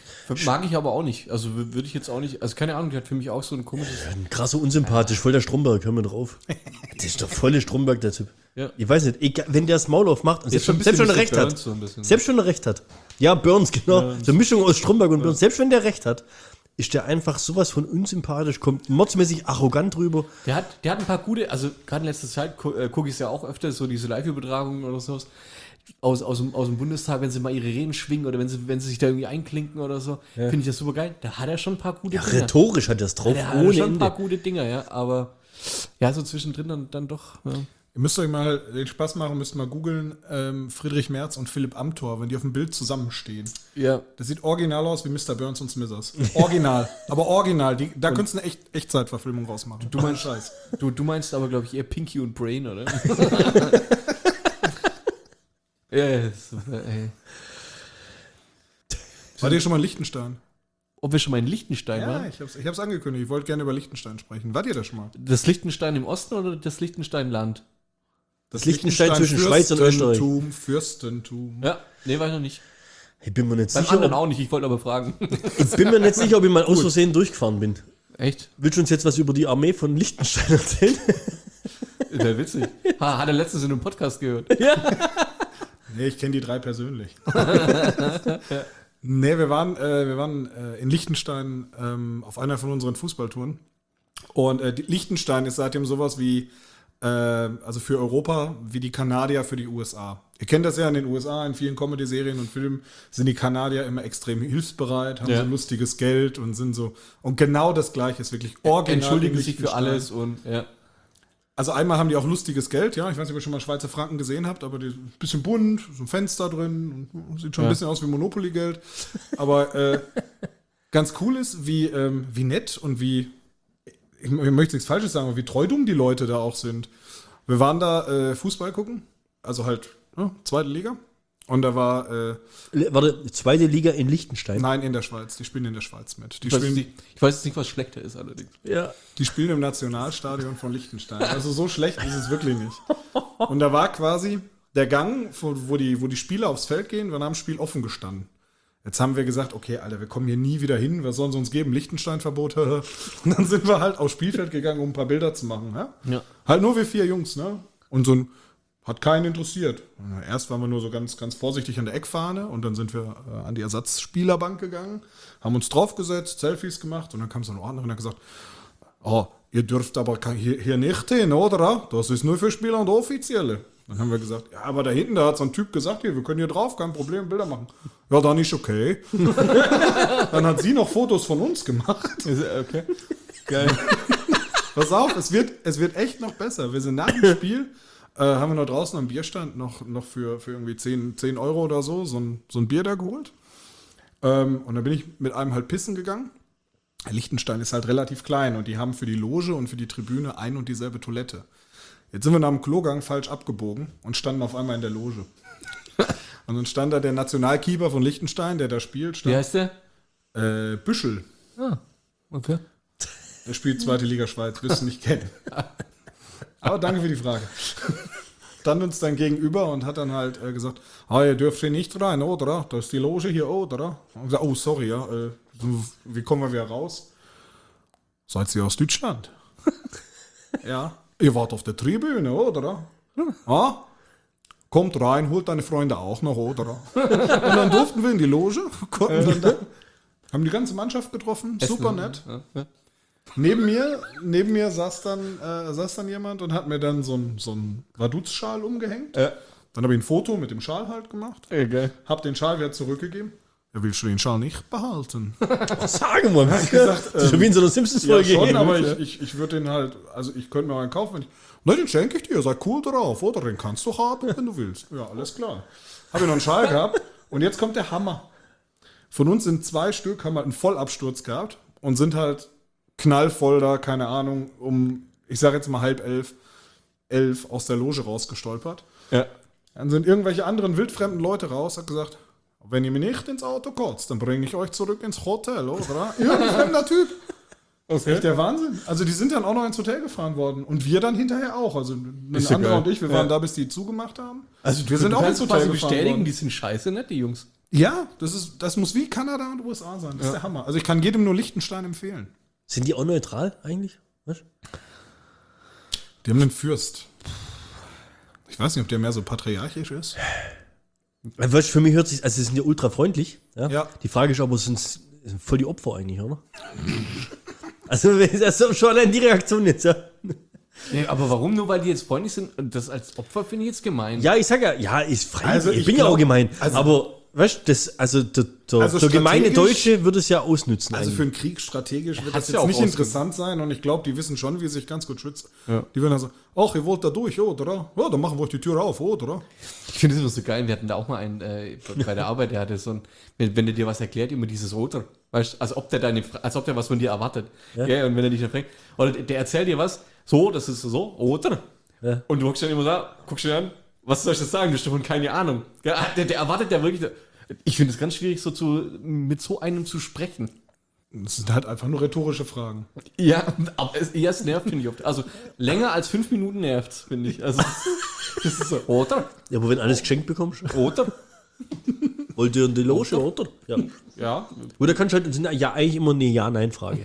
Mag ich aber auch nicht. Also w- würde ich jetzt auch nicht, also keine Ahnung, die hat für mich auch so ein komisches. Krasser unsympathisch, voll der Stromberg, hör mir drauf. Das ist doch volle Stromberg, der Typ. Ja. Ich weiß nicht, egal, wenn der das Maul aufmacht und selbst, schon schon, ein selbst bisschen wenn er Mister recht Burns hat, so ein bisschen. selbst wenn er recht hat. Ja, Burns, genau. So eine Mischung aus Stromberg und Burns. Selbst wenn der recht hat, ist der einfach sowas von unsympathisch, kommt mordsmäßig arrogant rüber. Der hat, der hat ein paar gute, also gerade in letzter Zeit gu- äh, gucke ich es ja auch öfter, so diese Live-Übertragungen oder sowas aus, aus, dem, aus dem Bundestag, wenn sie mal ihre Reden schwingen oder wenn sie, wenn sie sich da irgendwie einklinken oder so, finde ich das super geil. Da hat er schon ein paar gute Ja, Dinger. rhetorisch hat er es drauf, Der hat ohne schon ein paar Ende. gute Dinger, ja, aber ja, so zwischendrin dann, dann doch. Ja. Ihr müsst euch mal den Spaß machen, müsst mal googeln, ähm, Friedrich Merz und Philipp Amthor, wenn die auf dem Bild zusammenstehen. ja. Das sieht original aus wie Mister Burns und Smithers. Original, aber original. Die, da könntest du eine echt, Echtzeitverfilmung rausmachen. Du meinst Scheiß. Du, du meinst aber, glaube ich, eher Pinky und Brain, oder? Ja, yes, ey. War dir schon mal in Liechtenstein? Ob wir schon mal in Liechtenstein Ja, waren? ich hab's, ich hab's angekündigt. Ich wollte gerne über Liechtenstein sprechen. Wart ihr da schon mal? Das Liechtenstein im Osten oder das Liechtenstein-Land? Das Liechtenstein zwischen Schweiz und Österreich. Fürstentum, Fürstentum. Ja, nee, war ich noch nicht. Ich bin mir nicht Beim sicher, anderen ob, auch nicht, ich wollte aber fragen. ich bin mir nicht sicher, ob ich mal aus Versehen durchgefahren bin. Echt? Willst du uns jetzt was über die Armee von Liechtenstein erzählen? Wäre witzig. Ha, hat er letztens in einem Podcast gehört. Nee, ich kenne die drei persönlich. Nee, wir waren, äh, wir waren äh, in Liechtenstein ähm, auf einer von unseren Fußballtouren. Und äh, die- Liechtenstein ist seitdem sowas wie, äh, also für Europa, wie die Kanadier für die U S A. Ihr kennt das ja in den U S A, in vielen Comedy-Serien und Filmen sind die Kanadier immer extrem hilfsbereit, haben Ja. so lustiges Geld und sind so. Und genau das Gleiche ist wirklich original. Entschuldigen in sich für Liechtenstein. alles und ja. Also einmal haben die auch lustiges Geld, ja. Ich weiß nicht, ob ihr schon mal Schweizer Franken gesehen habt, aber die sind ein bisschen bunt, so ein Fenster drin, und sieht schon Ja. ein bisschen aus wie Monopoly-Geld. Aber äh, ganz cool ist, wie, ähm, wie nett und wie, ich, ich möchte nichts Falsches sagen, aber wie treu dumm die Leute da auch sind. Wir waren da äh, Fußball gucken, also halt ja, zweite Liga. Und da war, äh, Warte, zweite Liga in Liechtenstein. nein, in der Schweiz, die spielen in der Schweiz mit. Die Ich weiß, jetzt spielen, nicht, ich weiß jetzt nicht, was schlechter ist allerdings. Ja. Die spielen im Nationalstadion von Liechtenstein. Also so schlecht ist es wirklich nicht. Und da war quasi, der Gang, wo, wo, die, wo die Spieler aufs Feld gehen, war nach dem Spiel offen gestanden. Jetzt haben wir gesagt, okay, Alter, wir kommen hier nie wieder hin, was sollen sie uns geben? Liechtenstein-Verbot. Und dann sind wir halt aufs Spielfeld gegangen, um ein paar Bilder zu machen. Ja? Ja. Halt nur wir vier Jungs, ne? Und so ein, hat keinen interessiert. Erst waren wir nur so ganz, ganz vorsichtig an der Eckfahne und dann sind wir äh, an die Ersatzspielerbank gegangen, haben uns draufgesetzt, Selfies gemacht und dann kam so ein Ordner und hat gesagt, oh, ihr dürft aber hier, hier nicht hin, oder? Das ist nur für Spieler und Offizielle. Dann haben wir gesagt, ja, aber da hinten, da hat so ein Typ gesagt, hier, wir können hier drauf, kein Problem, Bilder machen. Ja, dann ist okay. Dann hat sie noch Fotos von uns gemacht. Okay. Geil. Pass auf, es wird, es wird echt noch besser. Wir sind nach dem Spiel, äh, haben wir noch draußen am Bierstand noch, noch für, für irgendwie zehn Euro oder so, so ein, so ein Bier da geholt. Ähm, und dann bin ich mit einem halt pissen gegangen. Liechtenstein ist halt relativ klein und die haben für die Loge und für die Tribüne ein und dieselbe Toilette. Jetzt sind wir nach dem Klogang falsch abgebogen und standen auf einmal in der Loge. Und dann stand da der Nationalkeeper von Liechtenstein, der da spielt. Stand, Wie heißt der? Äh, Büschel. Ah, okay. Er spielt zweite Liga Schweiz, wirst du nicht kennen. Aber danke für die Frage. Stand uns dann gegenüber und hat dann halt äh, gesagt, ah, ihr dürft hier nicht rein, oder? Da ist die Loge hier, oder? Und gesagt, oh, sorry, ja, äh, wie kommen wir wieder raus? Seid ihr aus Deutschland? Ja. Ihr wart auf der Tribüne, oder? Ah? Kommt rein, holt deine Freunde auch noch, oder? Und dann durften wir in die Loge, konnten dann da, haben die ganze Mannschaft getroffen, super nett. Ja, ja. Neben mir, neben mir saß dann, äh, saß dann jemand und hat mir dann so einen so einen Vaduz-Schal umgehängt. Ja. Dann habe ich ein Foto mit dem Schal halt gemacht. Ja, geil. Hab den Schal wieder zurückgegeben. Ja, willst du den Schal nicht behalten? Was sagen wir? Das gesagt, ist schon wie in so einer Simpsons-Folge. Ja, schon, hier. aber ich, ich, ich würde den halt, also ich könnte mir einen kaufen, wenn ich, nein, den schenke ich dir, sei cool drauf, oder? Den kannst du haben, wenn du willst. Ja, alles klar. Habe ich noch einen Schal gehabt und jetzt kommt der Hammer. Von uns sind zwei Stück, haben halt einen Vollabsturz gehabt und sind halt knallvoll da, keine Ahnung, um, ich sage jetzt mal halb elf, elf aus der Loge rausgestolpert. Ja. Dann sind irgendwelche anderen wildfremden Leute raus, hat gesagt, wenn ihr mir nicht ins Auto kotzt, dann bringe ich euch zurück ins Hotel, oder? Irgendein fremder Typ. Das ist echt der Wahnsinn. Also die sind dann auch noch ins Hotel gefahren worden. Und wir dann hinterher auch. Also ein Ist ja anderer geil. und ich, wir Ja. waren da, bis die zugemacht haben. Also wir sind auch ins kannst Hotel quasi gefahren bestätigen, worden. die sind scheiße, nicht die Jungs. Ja, das, ist, das muss wie Kanada und U S A sein. Das ist der Hammer. Also ich kann jedem nur Liechtenstein empfehlen. Sind die auch neutral eigentlich? Was? Die haben einen Fürst. Ich weiß nicht, ob der mehr so patriarchisch ist. Weißt du, für mich hört sich, also sie sind ja ultra freundlich. Ja? Ja. Die Frage ist aber, sind es voll die Opfer eigentlich, oder? Also, also schon allein die Reaktion jetzt, ja. Nee, aber warum? Nur weil die jetzt freundlich sind? Und das als Opfer finde ich jetzt gemein. Ja, ich sag ja, ja, ist frei. Also ich, ich bin glaub, ja auch gemein. also- aber, weißt du, das, also der, der, Also der gemeine strategisch- Deutsche würde es ja ausnützen. Also eigentlich. für einen Krieg strategisch wird hat's das ja jetzt auch nicht ausge- interessant sein. Und ich glaube, die wissen schon, wie sie sich ganz gut schützen. Ja. Die würden also, ach, ihr wollt da durch, oder? Ja, dann machen wir euch die Tür auf, oder? Ich finde das immer so geil. Wir hatten da auch mal einen äh, bei der Arbeit, der hatte so ein, wenn, wenn der dir was erklärt, immer dieses Oder. Weißt du, als ob der deine, als ob der was von dir erwartet. Ja. Ja. Und wenn er dich dann fragt, oder der erzählt dir was, so, das ist so, oder? Ja. Und du guckst dann immer da, guckst dir an, was soll ich das sagen? Du hast davon keine Ahnung. Ja, der, der erwartet ja wirklich. Ich finde es ganz schwierig, so zu, mit so einem zu sprechen. Das sind halt einfach nur rhetorische Fragen. Ja, aber es, ja, es nervt, finde ich oft. Also länger als fünf Minuten nervt es, finde ich. Also, das ist so, oder? Ja, aber wenn alles geschenkt bekommst, Oder? wollt ihr in die Loge, oder? Ja. Ja. Oder kannst du halt, das sind ja eigentlich immer eine Ja-Nein-Frage.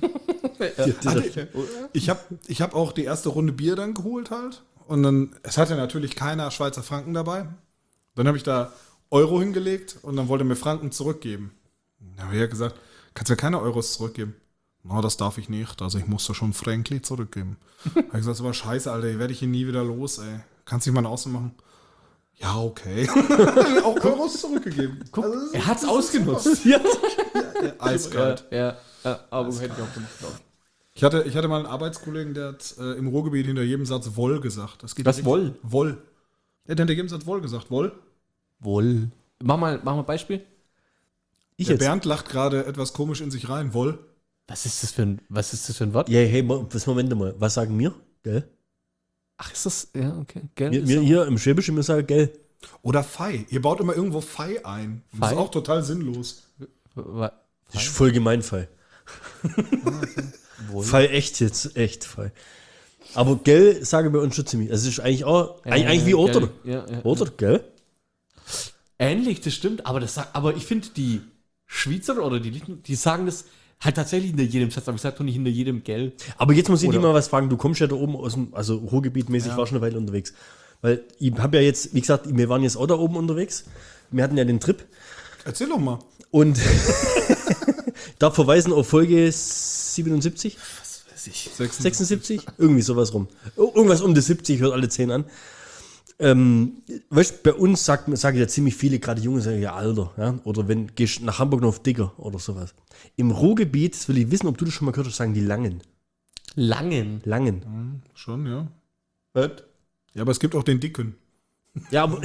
Ich habe ich hab auch die erste Runde Bier dann geholt halt. Und dann, es hatte natürlich keiner Schweizer Franken dabei. Dann habe ich da Euro hingelegt und dann wollte er mir Franken zurückgeben. Dann habe ich ja gesagt, kannst ja keine Euros zurückgeben. Na, das darf ich nicht. Also ich musste schon Frankli zurückgeben. Habe ich gesagt, das war scheiße, Alter, die werde ich hier nie wieder los, ey. Kannst du nicht mal einen Außen machen? Ja, okay. Auch Euros zurückgegeben. Guck, Also das ist- er hat es das ist ausgenutzt. super. Ja, eiskalt. Ja, ja, ja, aber hätte ich auch gemacht. Ich hatte, ich hatte mal einen Arbeitskollegen, der hat äh, im Ruhrgebiet hinter jedem Satz Woll gesagt. Das geht Was, richtig- Woll? Woll. Er hat hinter jedem Satz Woll gesagt. Woll. Wohl. Mach mal, mach mal ein Beispiel. Ich Der jetzt? Bernd lacht gerade etwas komisch in sich rein. Woll. Was ist das für ein, was ist das für ein Wort? Ja, hey, Mo- was Moment mal. Was sagen wir? Gell? Ach, ist das, ja, okay. Gell, Wir, ist wir so. hier im Schwäbischen, wir sagen, gell? Oder Fei. Ihr baut immer irgendwo Fei ein. Das Fei? ist auch total sinnlos. Wa- Das ist voll gemein, Fall. Fall echt jetzt, echt Fall. Aber gell, sagen wir uns schon ziemlich. Es ist eigentlich auch, Ja, eigentlich, eigentlich wie ja, Otter. gell. Ja, ja, Oder, gell? Ähnlich, das stimmt, aber, das, sagt- aber ich finde, die Schweizer oder die Lichten, die sagen das halt tatsächlich hinter jedem Satz, aber ich sage doch nicht hinter jedem Gell. Aber jetzt muss ich dir Oder- mal was fragen. Du kommst ja da oben aus dem, also Ruhrgebietmäßig, war schon eine Weile unterwegs. Weil ich habe ja jetzt, wie gesagt, wir waren jetzt auch da oben unterwegs. Wir hatten ja den Trip. Erzähl doch mal. Und darf verweisen auf Folge siebenundsiebzig, Sechs- sechsundsiebzig, irgendwie sowas rum. Ir- Irgendwas um die siebzig, hört alle zehn an. Ähm, weißt du, bei uns sagt, sagen ja ziemlich viele, gerade Junge, sagen ja Alter, ja? Oder wenn gehst nach Hamburg noch auf Dicker oder sowas. Im Ruhrgebiet, das will ich wissen, ob du das schon mal gehört hast, sagen die Langen. Langen. Langen. Schon, ja. Was? Ja, aber es gibt auch den Dicken. Ja, aber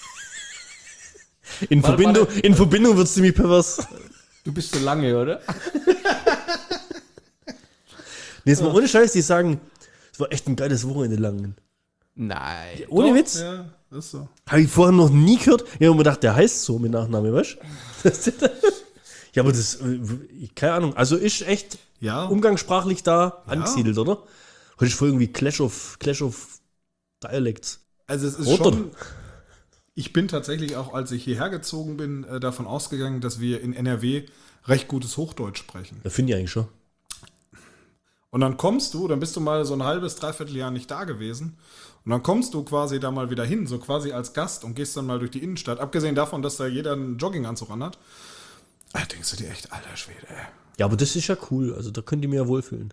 in Warte, Verbindung, warte. in Verbindung wird es ziemlich pervers. Du bist so lange, oder? Nee, jetzt mal ohne Scheiß, die sagen, es war echt ein geiles Wochenende Langen. Nein. Ohne Doch, Witz. Ja, ist so. Habe ich vorher noch nie gehört. Ich habe mir gedacht, der heißt so mit Nachname, weißt du? Ja, aber das, äh, keine Ahnung. Also ist echt Ja. umgangssprachlich da angesiedelt, oder? Heute ist voll irgendwie Clash of, Clash of Dialects. Also es ist Oder? schon. Ich bin tatsächlich auch, als ich hierher gezogen bin, äh, davon ausgegangen, dass wir in N R W recht gutes Hochdeutsch sprechen. Da finde ich eigentlich schon. Und dann kommst du, dann bist du mal so ein halbes, dreiviertel Jahr nicht da gewesen. Und dann kommst du quasi da mal wieder hin, so quasi als Gast und gehst dann mal durch die Innenstadt. Abgesehen davon, dass da jeder einen Jogginganzug anhat. Da denkst du dir echt, alter Schwede, ey. Ja, aber das ist ja cool. Also da könnt ihr mir ja wohlfühlen.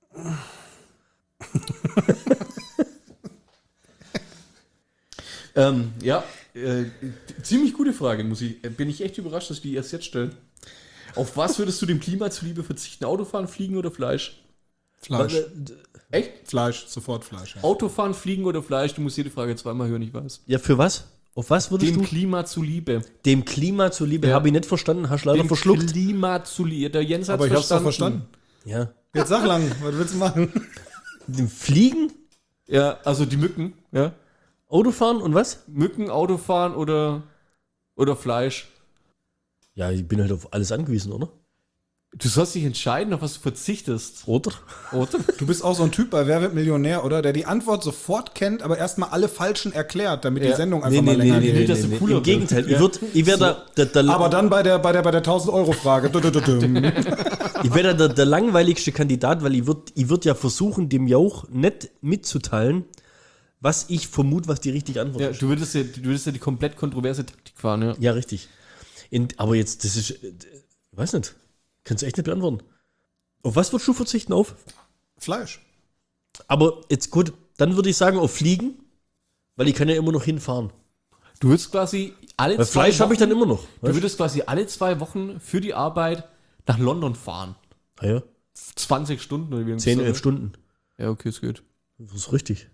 Ähm, ja, äh, ziemlich gute Frage, muss ich. äh, Bin ich echt überrascht, dass wir die erst jetzt stellen. Auf was würdest du dem Klima zuliebe verzichten? Autofahren, Fliegen oder Fleisch? Fleisch. Echt? Fleisch, sofort Fleisch. Ja. Autofahren, Fliegen oder Fleisch? Du musst jede Frage zweimal hören, ich weiß. Ja, für was? Auf was würdest Dem du? Klima zuliebe. Dem Klima zuliebe. Ja. Habe ich nicht verstanden. Hast leider Dem verschluckt. Klima zuliebe. Der Jens hat Aber ich hab's doch verstanden. Ja. Jetzt sag lang, was willst du machen? Dem Fliegen, Ja, also die Mücken. Ja. Autofahren und was? Mücken, Autofahren oder, oder Fleisch. Ja, ich bin halt auf alles angewiesen, oder? Du sollst dich entscheiden, auf was du verzichtest. Oder? Oder? Du bist auch so ein Typ bei Wer wird Millionär, oder? Der die Antwort sofort kennt, aber erstmal alle Falschen erklärt, damit Ja. die Sendung einfach mal länger geht. nee, das ist cooler Im Gegenteil, wird. ich, würd, ich wäre da, der, der, Aber dann bei der bei der bei der tausend-Euro-Frage. ich wär da der, der langweiligste Kandidat, weil ich würde ich würd ja versuchen, dem Jauch nicht mitzuteilen, was ich vermute, was die richtige Antwort Ja, ist. du würdest ja, du würdest ja die komplett kontroverse Taktik fahren, ja. Ja, richtig. In, aber jetzt, das ist, äh, ich weiß nicht, kannst du echt nicht beantworten. Auf was würdest du verzichten auf? Fleisch. Aber jetzt gut, dann würde ich sagen auf Fliegen, weil ich kann ja immer noch hinfahren. Du würdest quasi alle Weil Fleisch habe ich dann immer noch. Du Weißt? würdest quasi alle zwei Wochen für die Arbeit nach London fahren. Ah ja, zwanzig Stunden oder wie zehn, so, elf ne? Stunden. Ja, okay, ist gut. Das ist richtig.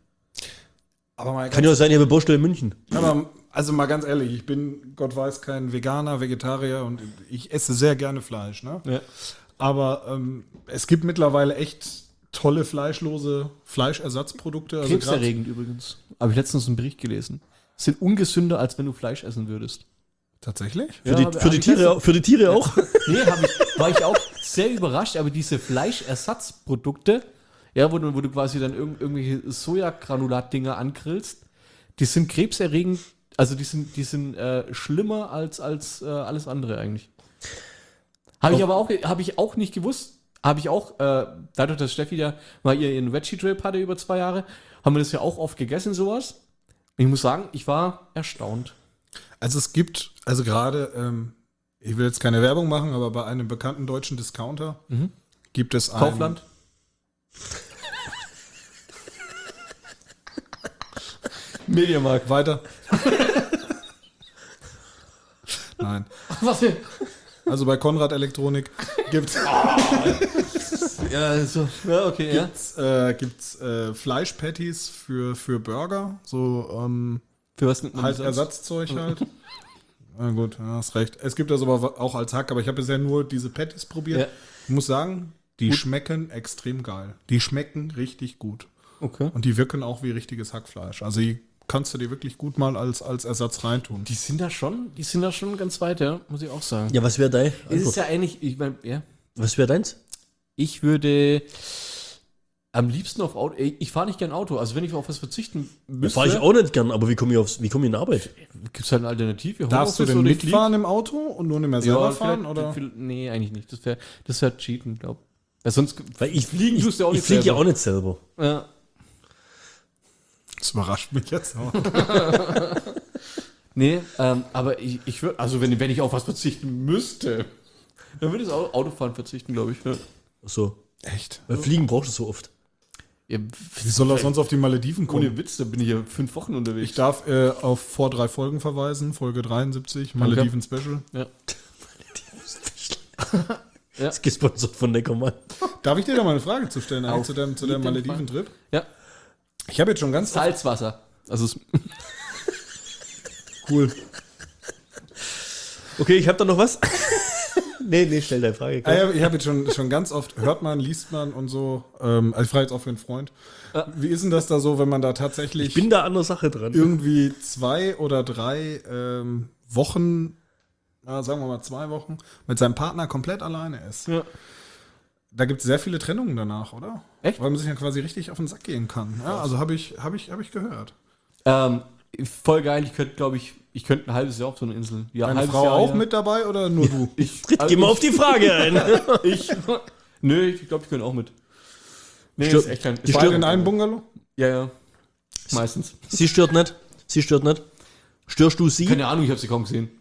Aber mal Kann ja auch sein, ich habe eine Baustelle in München. aber, also mal ganz ehrlich, ich bin, Gott weiß, kein Veganer, Vegetarier und ich esse sehr gerne Fleisch. Ne? Ja. Aber ähm, es gibt mittlerweile echt tolle fleischlose Fleischersatzprodukte. Also grad- Krebserregend übrigens. Habe ich letztens einen Bericht gelesen. Sind ungesünder, als wenn du Fleisch essen würdest. Tatsächlich? Für, Ja, die, hab- für, hab die ich Tiere, letztens- auch- für die Tiere auch. Nee, hab ich, war ich auch sehr überrascht, aber diese Fleischersatzprodukte, ja, wo du, wo du quasi dann irg irgendwelche Sojagranulat-Dinger angrillst, die sind krebserregend, also die sind, die sind äh, schlimmer als, als äh, alles andere eigentlich. Habe ich aber auch, habe ich auch nicht gewusst. Habe ich auch, äh, dadurch, dass Steffi ja mal ihren Veggie-Trip hatte über zwei Jahre, haben wir das ja auch oft gegessen, sowas. Und ich muss sagen, ich war erstaunt. Also es gibt, also gerade, ähm, ich will jetzt keine Werbung machen, aber bei einem bekannten deutschen Discounter gibt es ein... Kaufland? Mediamarkt. Weiter. Nein. Was? Also bei Konrad Elektronik gibt Ja, so. Ja, okay, ja. es äh, gibt's, äh, Fleischpatties für, für Burger, so ähm, Für was nimmt man halt das als- Ersatzzeug halt. Na gut, ja, hast recht. Es gibt das aber auch als Hack, aber ich habe bisher nur diese Patties probiert. Ja. Ich muss sagen, die schmecken extrem geil. Die schmecken richtig gut. Okay. Und die wirken auch wie richtiges Hackfleisch. Also die kannst du dir wirklich gut mal als, als Ersatz reintun. Die sind da schon, die sind da schon ganz weit, ja, muss ich auch sagen. Ja, was wäre dein? Es ist Antwort? ja eigentlich, ich meine, ja, Was wäre deins? ich würde, Am liebsten auf Auto. Ey, ich fahre nicht gern Auto. Also wenn ich auf was verzichten müsste, Fahre ich auch nicht gern, aber wie komme ich, aufs, wie komm ich in Arbeit? gibt es halt eine Alternative. Darfst du Homeoffice denn oder ich flieg? mitfahren im Auto und nur nicht mehr selber Ja, fahren? vielleicht- Oder? viel- Nee, eigentlich nicht. Das wäre das wär cheaten, glaub ich. Sonst Weil ich fliegen ich, tust du ja auch ich nicht fliege ja selber. auch nicht selber. Ja. Das überrascht mich jetzt auch. Nee, ähm, aber ich, ich würde, also wenn, wenn ich auf was verzichten müsste, dann würde ich auf Autofahren verzichten, glaube ich. Ja. So. Echt? Weil Fliegen brauchst du so oft. Ja, Wie soll er sonst auf die Malediven kommen? ohne Witz, da bin ich ja fünf Wochen unterwegs. Ich darf äh, auf vor drei Folgen verweisen, Folge dreiundsiebzig, Malediven Special. Ja. Das ist gesponsert von Neckermann. Darf ich dir da mal eine Frage zu stellen, eigentlich Auf zu dem, zu dem jeden Malediven-Trip? Ja, Ich habe jetzt schon ganz oft, Salzwasser. Also es, cool. Okay, ich habe da noch was. nee, nee, stell deine Frage. Ah, ja, ich habe jetzt schon, schon ganz oft, hört man, liest man und so, ähm, also ich frage jetzt auch für einen Freund, wie ist denn das da so, wenn man da tatsächlich Ich bin da an der Sache dran. irgendwie zwei oder drei ähm, Wochen, na, sagen wir mal zwei Wochen, mit seinem Partner komplett alleine ist? ja. Da gibt es sehr viele Trennungen danach, oder? Echt? Weil man sich ja quasi richtig auf den Sack gehen kann. Ja, also habe ich, hab ich, hab ich gehört. Ähm, voll geil, ich könnte, glaube ich, ich könnte ein halbes Jahr auf so einer Insel. Ja, ein Deine halbes Frau Jahr, auch ja. mit dabei oder nur du? Ich, Tritt, also geh mal ich- auf die Frage ein. Ich, nö, ich glaube, ich könnte auch mit. Nee, Stört- ist echt kein. die ist Beide kein- in einem Bungalow? Ja, ja. Meistens. Sie stört nicht. Sie stört nicht. Störst du sie? Keine Ahnung, ich habe sie kaum gesehen.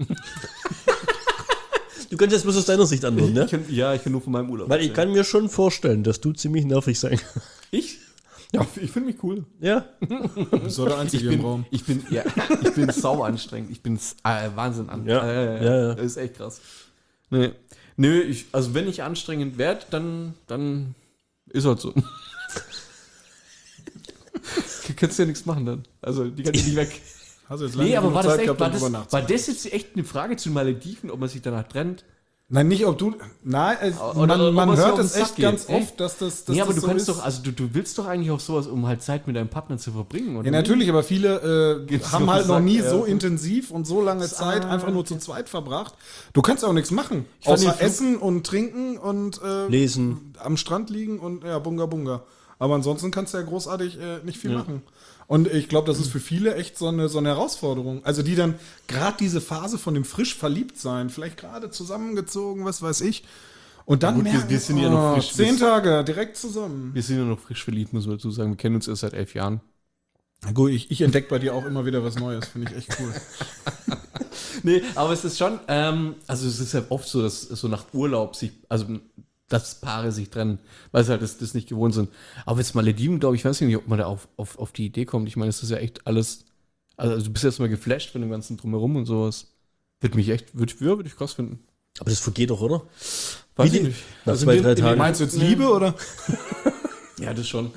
Du kannst jetzt bloß aus deiner Sicht antworten, ne? Ich kann, ja, ich kann nur von meinem Urlaub. Weil ich erzählen. kann mir schon vorstellen, dass du ziemlich nervig sein kannst. Ich? Ja. Ich, ich finde mich cool. Ja. Du bist doch der Ich Einzige im bin, Raum. ich bin, ja, ich bin sau anstrengend. Ich bin äh, Wahnsinn an. Ja. Äh, Ja, ja. Das ist echt krass. Nee. Nö, ich, also wenn ich anstrengend werde, dann, dann ist halt so. Kannst du ja nichts machen dann. Also die kann ich nicht weg. Hast du jetzt lange Nee, aber genug war das, Zeit echt, gehabt, war, um das, drüber war nachzudenken? das jetzt echt eine Frage zu den Malediven, ob man sich danach trennt? Nein, nicht ob du. Nein, es, Oder- man, oder ob man man sich hört auf den es Sack echt geht, ganz ey. oft, dass das. Dass Nee, aber das du so kannst ist. doch, also du, du willst doch eigentlich auch sowas, um halt Zeit mit deinem Partner zu verbringen, oder? Ja, natürlich, aber viele äh, Geht's haben auf halt den noch Sack, nie ja. so intensiv und so lange Zeit ah, einfach nur zu zweit verbracht. Du kannst auch nichts machen. fand Außer den Flug- essen und trinken und äh, Lesen. am Strand liegen und ja, bunga bunga. Aber ansonsten kannst du ja großartig äh, nicht viel machen. Und ich glaube, das ist für viele echt so eine, so eine Herausforderung. Also die dann gerade diese Phase von dem frisch verliebt sein, vielleicht gerade zusammengezogen, was weiß ich. Und dann gut, wir- merken, wir sind ja noch oh, frisch- zehn wir- Tage direkt zusammen. Wir sind ja noch frisch verliebt, muss man dazu sagen. Wir kennen uns erst seit elf Jahren. Na gut, ich, ich entdecke bei dir auch immer wieder was Neues. Finde ich echt cool. Nee, aber es ist schon, ähm, also es ist ja oft so, dass so nach Urlaub sich, also dass Paare sich trennen, weil sie halt das, das nicht gewohnt sind. Aber jetzt Malediven, glaube ich, weiß ich nicht, ob man da auf, auf, auf die Idee kommt. Ich meine, es ist ja echt alles, also du bist jetzt mal geflasht von dem ganzen Drumherum und sowas. Würde mich echt, würde ja, würd ich krass finden. Aber das vergeht doch, oder? Weiß Wie ich die- nicht. Nach Also zwei, in drei den- in den- Tagen. Meinst du jetzt Liebe oder? Ja, das schon.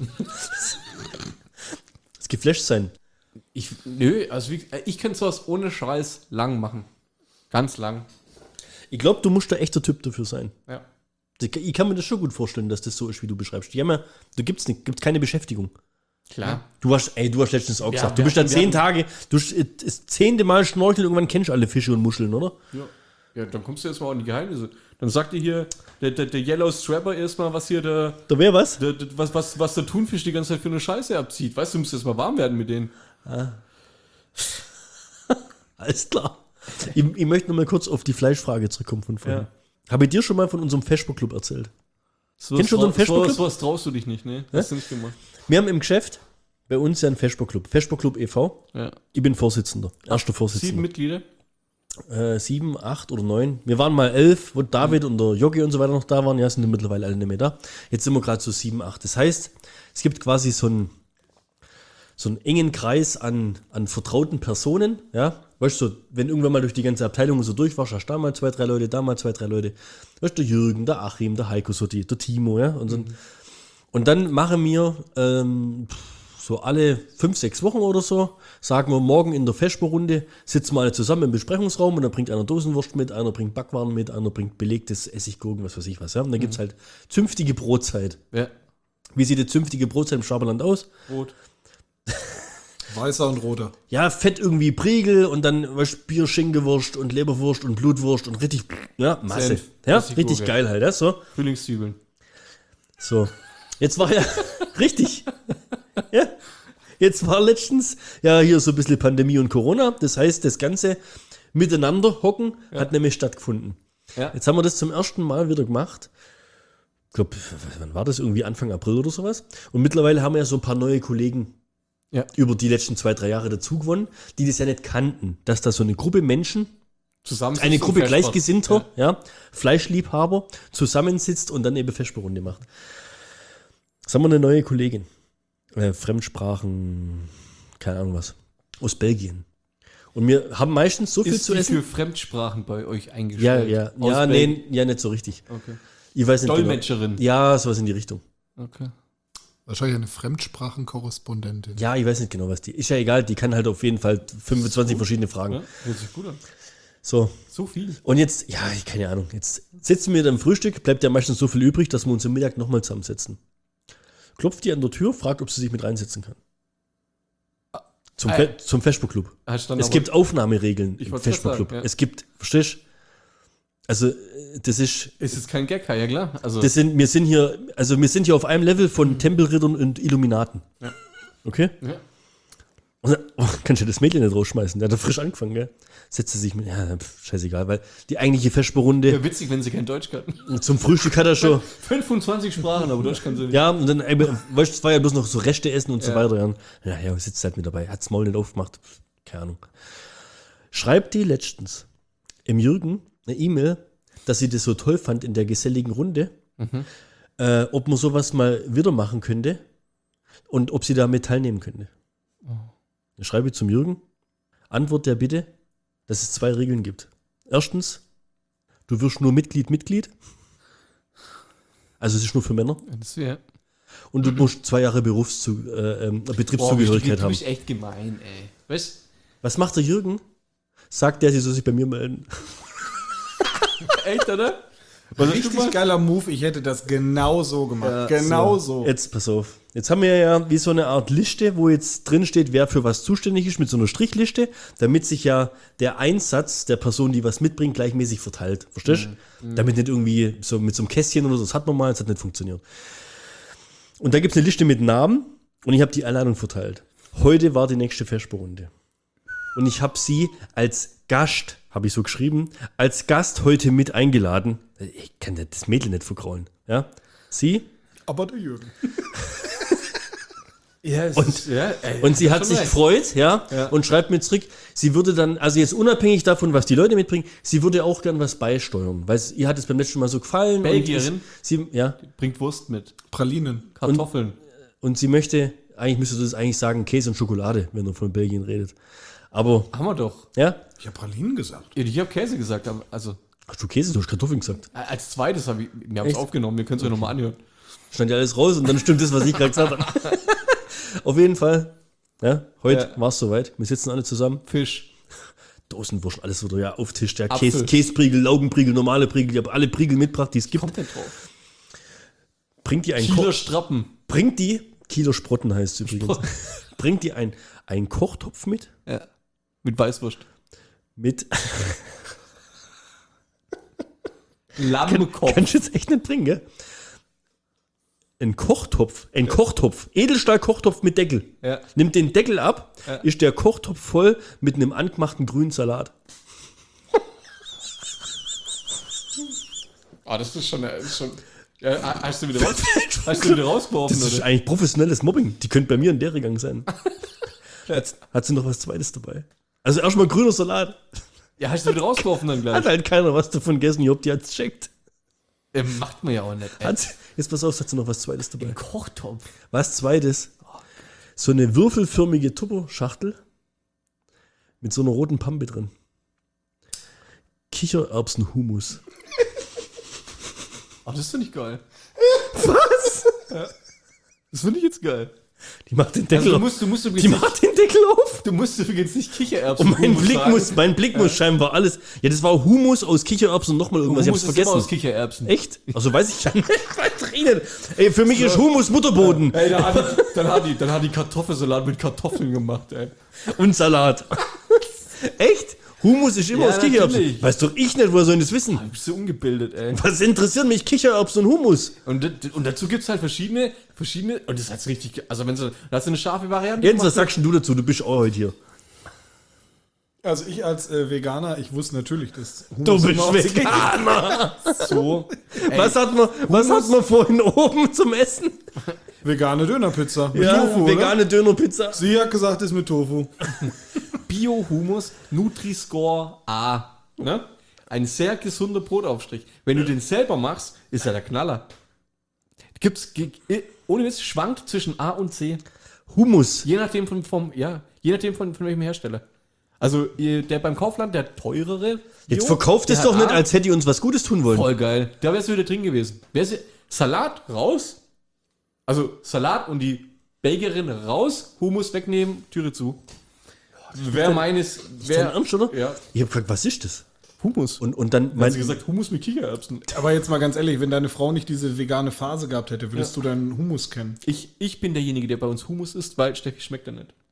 Das geflasht sein. Ich, nö, also wie, ich könnte sowas ohne Scheiß lang machen. Ganz lang. Ich glaube, du musst da echter Typ dafür sein. Ja. Ich kann mir das schon gut vorstellen, dass das so ist, wie du beschreibst. Die haben ja, da gibt's nicht, gibt's keine Beschäftigung. Klar. Du hast, ey, du hast letztens auch Ja, gesagt, wir du bist da hatten- wir zehn hatten- Tage, du hast äh, das zehnte Mal schnorcheln, irgendwann kennst du alle Fische und Muscheln, oder? Ja. Ja, dann kommst du erstmal an die Geheimnisse. Dann sagt dir hier der, der, der Yellow Strapper erstmal, was hier der, Da wäre was? der, der was, was, was der Thunfisch die ganze Zeit für eine Scheiße abzieht. Weißt du, du musst erstmal warm werden mit denen. Alles klar. Ich, ich möchte noch mal kurz auf die Fleischfrage zurückkommen von vorhin. Ja. Habe ich dir schon mal von unserem Vesper-Club erzählt? So Kennst du unseren Vesper-Club? So was traust du dich nicht, ne? Das hast du nicht gemacht. Wir haben im Geschäft bei uns ja einen Vesper-Club. Vesper-Club e V. Ja. Ich bin Vorsitzender. Erster Vorsitzender. Sieben Mitglieder. Äh, sieben, acht oder neun. Wir waren mal elf, wo David und der Jogi und so weiter noch da waren. Ja, sind mittlerweile alle nicht mehr da. Jetzt sind wir gerade so sieben, acht. Das heißt, es gibt quasi so einen, so einen engen Kreis an, an vertrauten Personen. Ja, weißt du, so, wenn irgendwann mal durch die ganze Abteilung so durch warst, hast du da mal zwei, drei Leute, da mal zwei, drei Leute. Weißt du, der Jürgen, der Achim, der Heiko, so die, der Timo, ja. Und, so. Und dann machen wir ähm, so alle fünf, sechs Wochen oder so, sagen wir morgen in der Vesper-Runde, sitzen wir alle zusammen im Besprechungsraum und dann bringt einer Dosenwurst mit, einer bringt Backwaren mit, einer bringt belegtes Essiggurken, was weiß ich was. Ja? Und dann gibt es halt zünftige Brotzeit. Ja. Wie sieht die zünftige Brotzeit im Schwaberland aus? Rot. Weißer und roter. Ja, Fett irgendwie Priegel und dann was, Bier, Schinkewurst und Leberwurst und Blutwurst und richtig, ja, Masse. Senf, Ja, Essiggurke. richtig geil halt, ja, so. Frühlingszwiebeln. So. Jetzt war ja, richtig, ja, jetzt war letztens, ja, hier so ein bisschen Pandemie und Corona, das heißt, das ganze Miteinander hocken Ja. hat nämlich stattgefunden. Ja. Jetzt haben wir das zum ersten Mal wieder gemacht. Ich glaube, wann war das? Irgendwie Anfang April oder sowas. Und mittlerweile haben wir ja so ein paar neue Kollegen Ja. über die letzten zwei, drei Jahre dazu gewonnen, die das ja nicht kannten, dass da so eine Gruppe Menschen, Zusammen eine Gruppe Festsport. Gleichgesinnter, ja. Fleischliebhaber, zusammensitzt und dann eben Vesperrunde macht. Jetzt haben wir eine neue Kollegin. Äh, Fremdsprachen, keine Ahnung was. Aus Belgien. Und wir haben meistens so viel Ist zu wie essen. viele Fremdsprachen bei euch Ja, eingestellt? ja. Aus Ja, Belgien? nee, ja, nicht so richtig. Okay. Ich weiß nicht Dolmetscherin. Genau. Ja, sowas in die Richtung. Okay. Wahrscheinlich eine Fremdsprachenkorrespondentin. Ja, ich weiß nicht genau, was die. Ist ja egal, die kann halt auf jeden Fall fünfundzwanzig verschiedene Fragen. Ja, hört sich gut an. So. So viel. Und jetzt, ja, ich keine Ahnung. Jetzt sitzen wir dann am Frühstück, bleibt ja meistens so viel übrig, dass wir uns am Mittag nochmal zusammensetzen. Klopft die an der Tür, fragt, ob sie sich mit reinsetzen kann. Zum, Ah, Fe zum Vesperclub. Hast dann Es aber- gibt Aufnahmeregeln Ich im wollt's grad Vesperclub. sagen, ja. Es gibt, verstehst du? Also, äh, das ist, Ist jetzt kein Gag, ja klar. Also, das sind, wir sind hier, also wir sind hier auf einem Level von Tempelrittern und Illuminaten. Ja. Okay? ja. Und dann, oh, kannst du das Mädchen nicht rausschmeißen? Der hat frisch angefangen, gell? Setzt sie sich mit, ja, pf, scheißegal, weil die eigentliche Vesperrunde Wäre witzig, wenn sie kein Deutsch kann. zum Frühstück hat er schon, fünfundzwanzig Sprachen, aber Deutsch kann sie nicht. ja, und dann, äh, weißt du, es war ja bloß noch so Reste essen und so Ja. weiter. Ja, ja, ja sitzt halt mit dabei, hat's Maul nicht aufgemacht, keine Ahnung. Schreibt die letztens im Jürgen eine E-Mail, dass sie das so toll fand in der geselligen Runde, Mhm. äh, ob man sowas mal wieder machen könnte und ob sie damit teilnehmen könnte. Dann schreibe ich zum Jürgen, Antwort der Bitte, dass es zwei Regeln gibt. Erstens, du wirst nur Mitglied, Mitglied. Also es ist nur für Männer. Das wäre. Und du musst zwei Jahre Berufszu äh, ähm, Betriebszugehörigkeit du haben. bist echt gemein, ey. Weißt Was macht der Jürgen? Sagt der, sie soll sich bei mir melden. du? Echt, oder? Was hast du Richtig gemacht? geiler Move, ich hätte das genau so gemacht. genau so. Jetzt pass auf. Jetzt haben wir ja wie so eine Art Liste, wo jetzt drin steht, wer für was zuständig ist, mit so einer Strichliste, damit sich ja der Einsatz der Person, die was mitbringt, gleichmäßig verteilt. Verstehst du? Mhm. Damit nicht irgendwie so mit so einem Kästchen oder so, das hat man mal, das hat nicht funktioniert. Und da gibt es eine Liste mit Namen und ich habe die Einladung verteilt. Heute war die nächste Vesperrunde. Und ich habe sie als Gast, habe ich so geschrieben, als Gast heute mit eingeladen. Ich kann das Mädel nicht vergraulen. Ja? Sie Aber der Jürgen. Ja, es Und- ist, ja, ey, Und sie hast hat schon sich recht. gefreut, ja, Ja. und schreibt mir zurück, sie würde dann, also jetzt unabhängig davon, was die Leute mitbringen, sie würde auch gern was beisteuern, weil sie- ihr hat es beim letzten Mal so gefallen. Belgierin? Und es- sie, ja, Bringt Wurst mit. Pralinen. Kartoffeln. und sie möchte, eigentlich müsste das eigentlich sagen, Käse und Schokolade, wenn er von Belgien redet. Aber, Haben wir doch. ja, Ich habe Pralinen gesagt. Ich habe Käse gesagt, aber also hast du Käse, du hast Kartoffeln gesagt. äh, als zweites habe ich, wir haben es Echt? aufgenommen, wir können es ja nochmal anhören. Stand ja alles raus und dann stimmt das, was ich gerade gesagt habe. Auf jeden Fall, ja, heute Ja. war es soweit, wir sitzen alle zusammen. Fisch. Dosenwurst, alles wieder ja auf Tisch, der Apfel. Käse, Käsepriegel, Laugenpriegel, normale Priegel, ich habe alle Priegel mitgebracht, die es gibt. Kommt denn drauf? Bringt die einen Kieler Koch, Strappen. bringt die, Kilo Sprotten heißt es übrigens, bringt die ein, einen Kochtopf mit, Ja. Mit Weißwurst. mit, Lammkopf. kannst du jetzt echt nicht bringen, gell? Ein Kochtopf, ein Kochtopf, Edelstahl-Kochtopf mit Deckel. Ja. Nimmt den Deckel ab, Ja. ist der Kochtopf voll mit einem angemachten grünen Salat. Ah, das ist schon, das ist schon. Ja, hast du wieder raus, hast du wieder rausgeworfen, Das ist oder? eigentlich professionelles Mobbing. Die könnte bei mir in der gegangen sein. hat, hat sie noch was Zweites dabei? Also erstmal grüner Salat. Ja, hast du wieder rausgeworfen dann Hat gleich. halt keiner was davon gegessen. Ich hab die hat's checkt. Äh, macht man ja auch nicht. Ey. Hat, jetzt pass auf, hat sie noch was Zweites dabei. Ein Kochtopf. Was Zweites? So eine würfelförmige Tupperschachtel mit so einer roten Pampe drin. Kichererbsen-Humus. Ach, das finde ich geil. Was? Ja. Das finde ich jetzt geil. Die macht den Deckel Also du auf. musst, du musst Die übrigens nicht, macht den Deckel auf. du musst übrigens nicht Kichererbsen. Und mein Humus Blick, sagen. muss, mein Blick muss scheinbar alles. Ja, das war Humus aus Kichererbsen und nochmal irgendwas. Humus ich hab's ist immer aus vergessen. Kichererbsen. Echt? Also weiß ich ja nicht. Weiß ich nicht. Ey, für mich ist Humus Butterboden Ey, dann hat, die, dann, hat die, dann hat die Kartoffelsalat mit Kartoffeln gemacht, ey. und Salat. Echt? Hummus ist immer Ja, aus Kichererbsen. natürlich. Weiß doch ich nicht, woher soll ich das wissen? Du bist so ungebildet, ey. Was interessiert mich Kichererbsen und Hummus? Und, d- und dazu gibt es halt verschiedene, verschiedene, und das ist halt richtig, also wenn so, da hast du eine scharfe Variante. Jens, was gemacht. sagst denn du dazu? Du bist auch heute hier. Also ich als äh, Veganer, ich wusste natürlich, dass Du Hummus bist immer aus- Veganer. So. Ey, Was hat man, was hat man vorhin oben zum Essen? Vegane Dönerpizza. Mit Ja, Tofu, oder? vegane Dönerpizza. Sie hat gesagt, ist mit Tofu. Bio-Humus, Nutri-Score A. Ne? Ein sehr gesunder Brotaufstrich. Wenn du den selber machst, ist er der Knaller. Gibt's, ge- eh, ohne Witz, schwankt zwischen A und C. Hummus. Je nachdem von, vom, ja, je nachdem von, von welchem Hersteller. Also ihr- der beim Kaufland, der teurere. Jetzt Bio, verkauft es der doch hat nicht, A. als hätte ihr uns was Gutes tun wollen. Voll geil. Da wärst du wieder drin gewesen. Wär's, Salat raus. Also Salat und die Bakerin raus, Hummus wegnehmen, Türe zu. Wer meines. Ist dein Wer, Ernst, oder? Ja. Ich hab gefragt, was ist das? Hummus. Und, und dann Hat mein, sie gesagt, Hummus mit Kichererbsen. Aber jetzt mal ganz ehrlich, wenn deine Frau nicht diese vegane Phase gehabt hätte, würdest du deinen Hummus kennen? Ich, ich bin derjenige, der bei uns Hummus isst, weil Steffi schmeckt er nicht.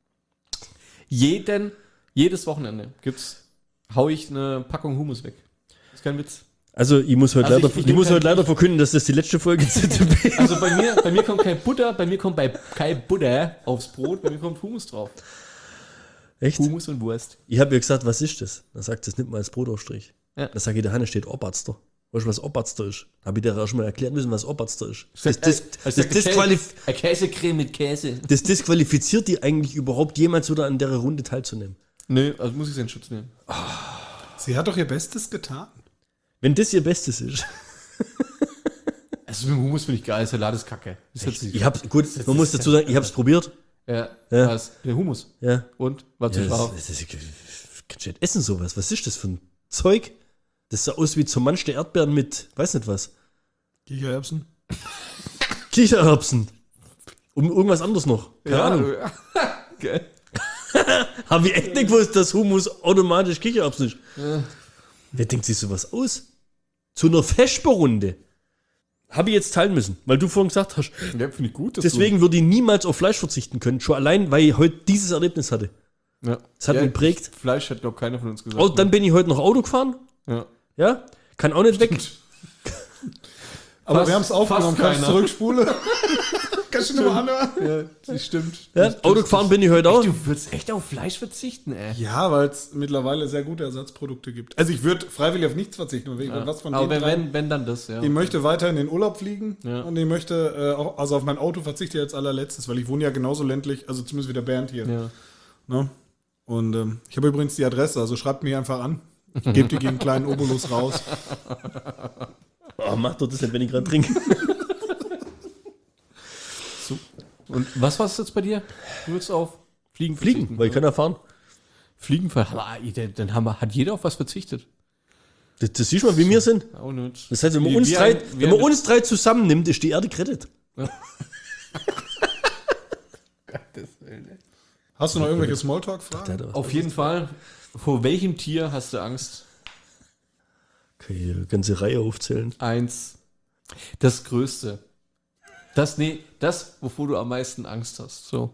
Jeden, jedes Wochenende gibt's, hau ich eine Packung Hummus weg. Das ist kein Witz. also ich muss heute Also leider, ich- ich ich, nehm muss kein- heute leider verkünden, dass das die letzte Folge Z T B Also bei mir, bei mir kommt kein Butter, bei mir kommt bei kein Butter aufs Brot, bei mir kommt Hummus drauf. Echt? Hummus und Wurst. Ich habe ihr gesagt, was ist das? Dann sagt sie, das nimmt man als Brotaufstrich. Ja. Dann sage ich, der Hanne steht Oberster. Weißt du, was Oberster ist? Habe ich dir auch schon mal erklären müssen, was Oberster ist. Das, das, das, das, disqualif Eine Käsecreme mit Käse. das disqualifiziert die eigentlich überhaupt jemals wieder an der Runde teilzunehmen. Nö, also muss ich sie in Schutz nehmen. Sie hat doch ihr Bestes getan. Wenn das ihr Bestes ist. Also mit dem Hummus finde ich geil, Salat ist kacke. Das hört sich- Ich hab's, gut, man muss dazu sagen, ich habe es probiert. ja, Ja. Was? Der Hummus. Ja. Und? War zu Ja, scharf. das, das, das, kannst du nicht essen sowas? Was ist das für ein Zeug? Das sah aus wie zermanschte Erdbeeren mit, weiß nicht was. Kichererbsen? Kichererbsen. Um irgendwas anderes noch. Keine Ahnung. Geil. Habe ich echt nicht gewusst, dass Hummus automatisch Kichererbsen ist. Wer denkt sich sowas aus? Zu einer Vesperrunde. Habe ich jetzt teilen müssen, weil du vorhin gesagt hast, Ja, finde ich gut. dass deswegen würde ich niemals auf Fleisch verzichten können. Schon allein, weil ich heute dieses Erlebnis hatte. Du, ja. Das hat ja, mich geprägt. Fleisch hat, glaube keiner von uns gesagt. Oh, dann bin ich heute noch Auto gefahren. ja. Ja, kann auch nicht weg. Aber Fast- wir haben es aufgenommen. fast Kannst du keiner. zurückspulen? Kannst du nochmal anhören? Ja, das stimmt. Ja, Das- Auto das- gefahren bin ich heute auch. Du würdest echt auf Fleisch verzichten, ey. Ja, weil es mittlerweile sehr gute Ersatzprodukte gibt. Also ich würde freiwillig auf nichts verzichten. Aber Ja. was von Aber den wenn, drei- wenn, wenn dann das, ja. Ich möchte weiter in den Urlaub fliegen Ja. und ich möchte äh, auch, also auf mein Auto verzichte ich als allerletztes, weil ich wohne ja genauso ländlich, also zumindest wie der Bernd hier. ja. Ne? Und ähm, ich habe übrigens die Adresse, also schreibt mich einfach an. Ich gebe dir gegen einen kleinen Obolus raus. Oh, mach doch das nicht, wenn ich gerade trinke. Und was war es jetzt bei dir? Du würdest auf Fliegen Fliegen, verzichten, weil ich kann ja fahren. Fliegen verzichten. Dann haben wir, hat jeder auf was verzichtet. Das, das siehst du mal, wie wir sind. Auch nicht. Das heißt, wenn man, Wie- uns, wie drei, ein- wie wenn man ein- uns drei zusammennimmt, ist die Erde gerettet. Hast du noch irgendwelche Smalltalk-Fragen? Auf jeden Fall. Vor welchem Tier hast du Angst? Okay, eine ganze Reihe aufzählen. Eins. Das Größte. Das, nee, das, wovor du am meisten Angst hast. So.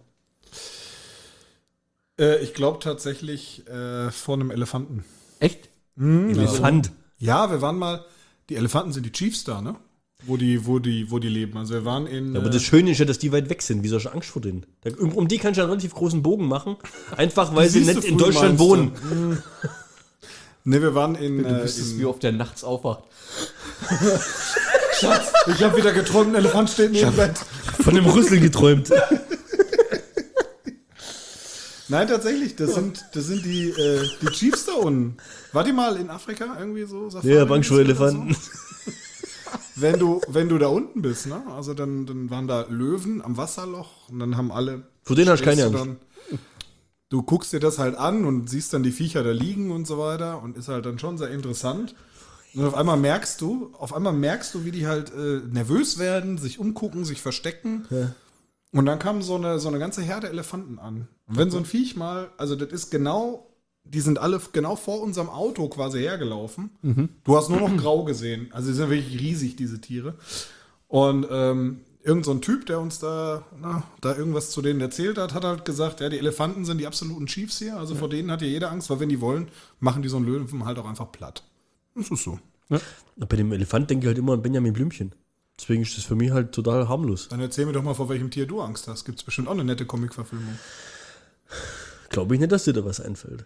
Äh, ich glaube tatsächlich äh, vor einem Elefanten. Echt? Elefant. Ja, wir waren mal, die Elefanten sind die Chiefs da, ne? Wo die, wo die, wo die leben. Also wir waren in. Ja, aber äh, das Schöne ist ja, dass die weit weg sind. Wieso hast du Angst vor denen? Da, um, um die kannst du einen relativ großen Bogen machen. Einfach, weil sie siehst nicht du in früh, Deutschland meinst du? wohnen. Ne, wir waren in. Du äh, wüsstest, in wie oft der nachts aufwacht. Schatz, ich habe wieder geträumt, ein Elefant steht neben dem Bett. Von dem Rüssel geträumt. Nein, tatsächlich, das sind, das sind die, äh, die Chiefs da unten. War die mal in Afrika irgendwie so? Safari Ja, Angst vor oder Elefanten. So? Wenn du, wenn du da unten bist, ne? Also dann, dann waren da Löwen am Wasserloch und dann haben alle. Vor denen hast du keine stehst du Angst. dann- Du guckst dir das halt an und siehst dann die Viecher da liegen und so weiter und ist halt dann schon sehr interessant. Und auf einmal merkst du, auf einmal merkst du, wie die halt äh, nervös werden, sich umgucken, sich verstecken. Ja. Und dann kam so eine, so eine ganze Herde Elefanten an. Und wenn so ein Viech mal, also das ist genau, die sind alle genau vor unserem Auto quasi hergelaufen. Du hast nur noch grau gesehen. Also die sind wirklich riesig, diese Tiere. Und ähm, irgend so ein Typ, der uns da, na, da irgendwas zu denen erzählt hat, hat halt gesagt, ja, die Elefanten sind die absoluten Chiefs hier, also vor denen hat ja jeder Angst, weil wenn die wollen, machen die so einen Löwen halt auch einfach platt. Das ist so. Ja. Bei dem Elefant denke ich halt immer an Benjamin Blümchen. Deswegen ist das für mich halt total harmlos. Dann erzähl mir doch mal, vor welchem Tier du Angst hast. Gibt es bestimmt auch eine nette Comic-Verfilmung. Glaube ich nicht, dass dir da was einfällt.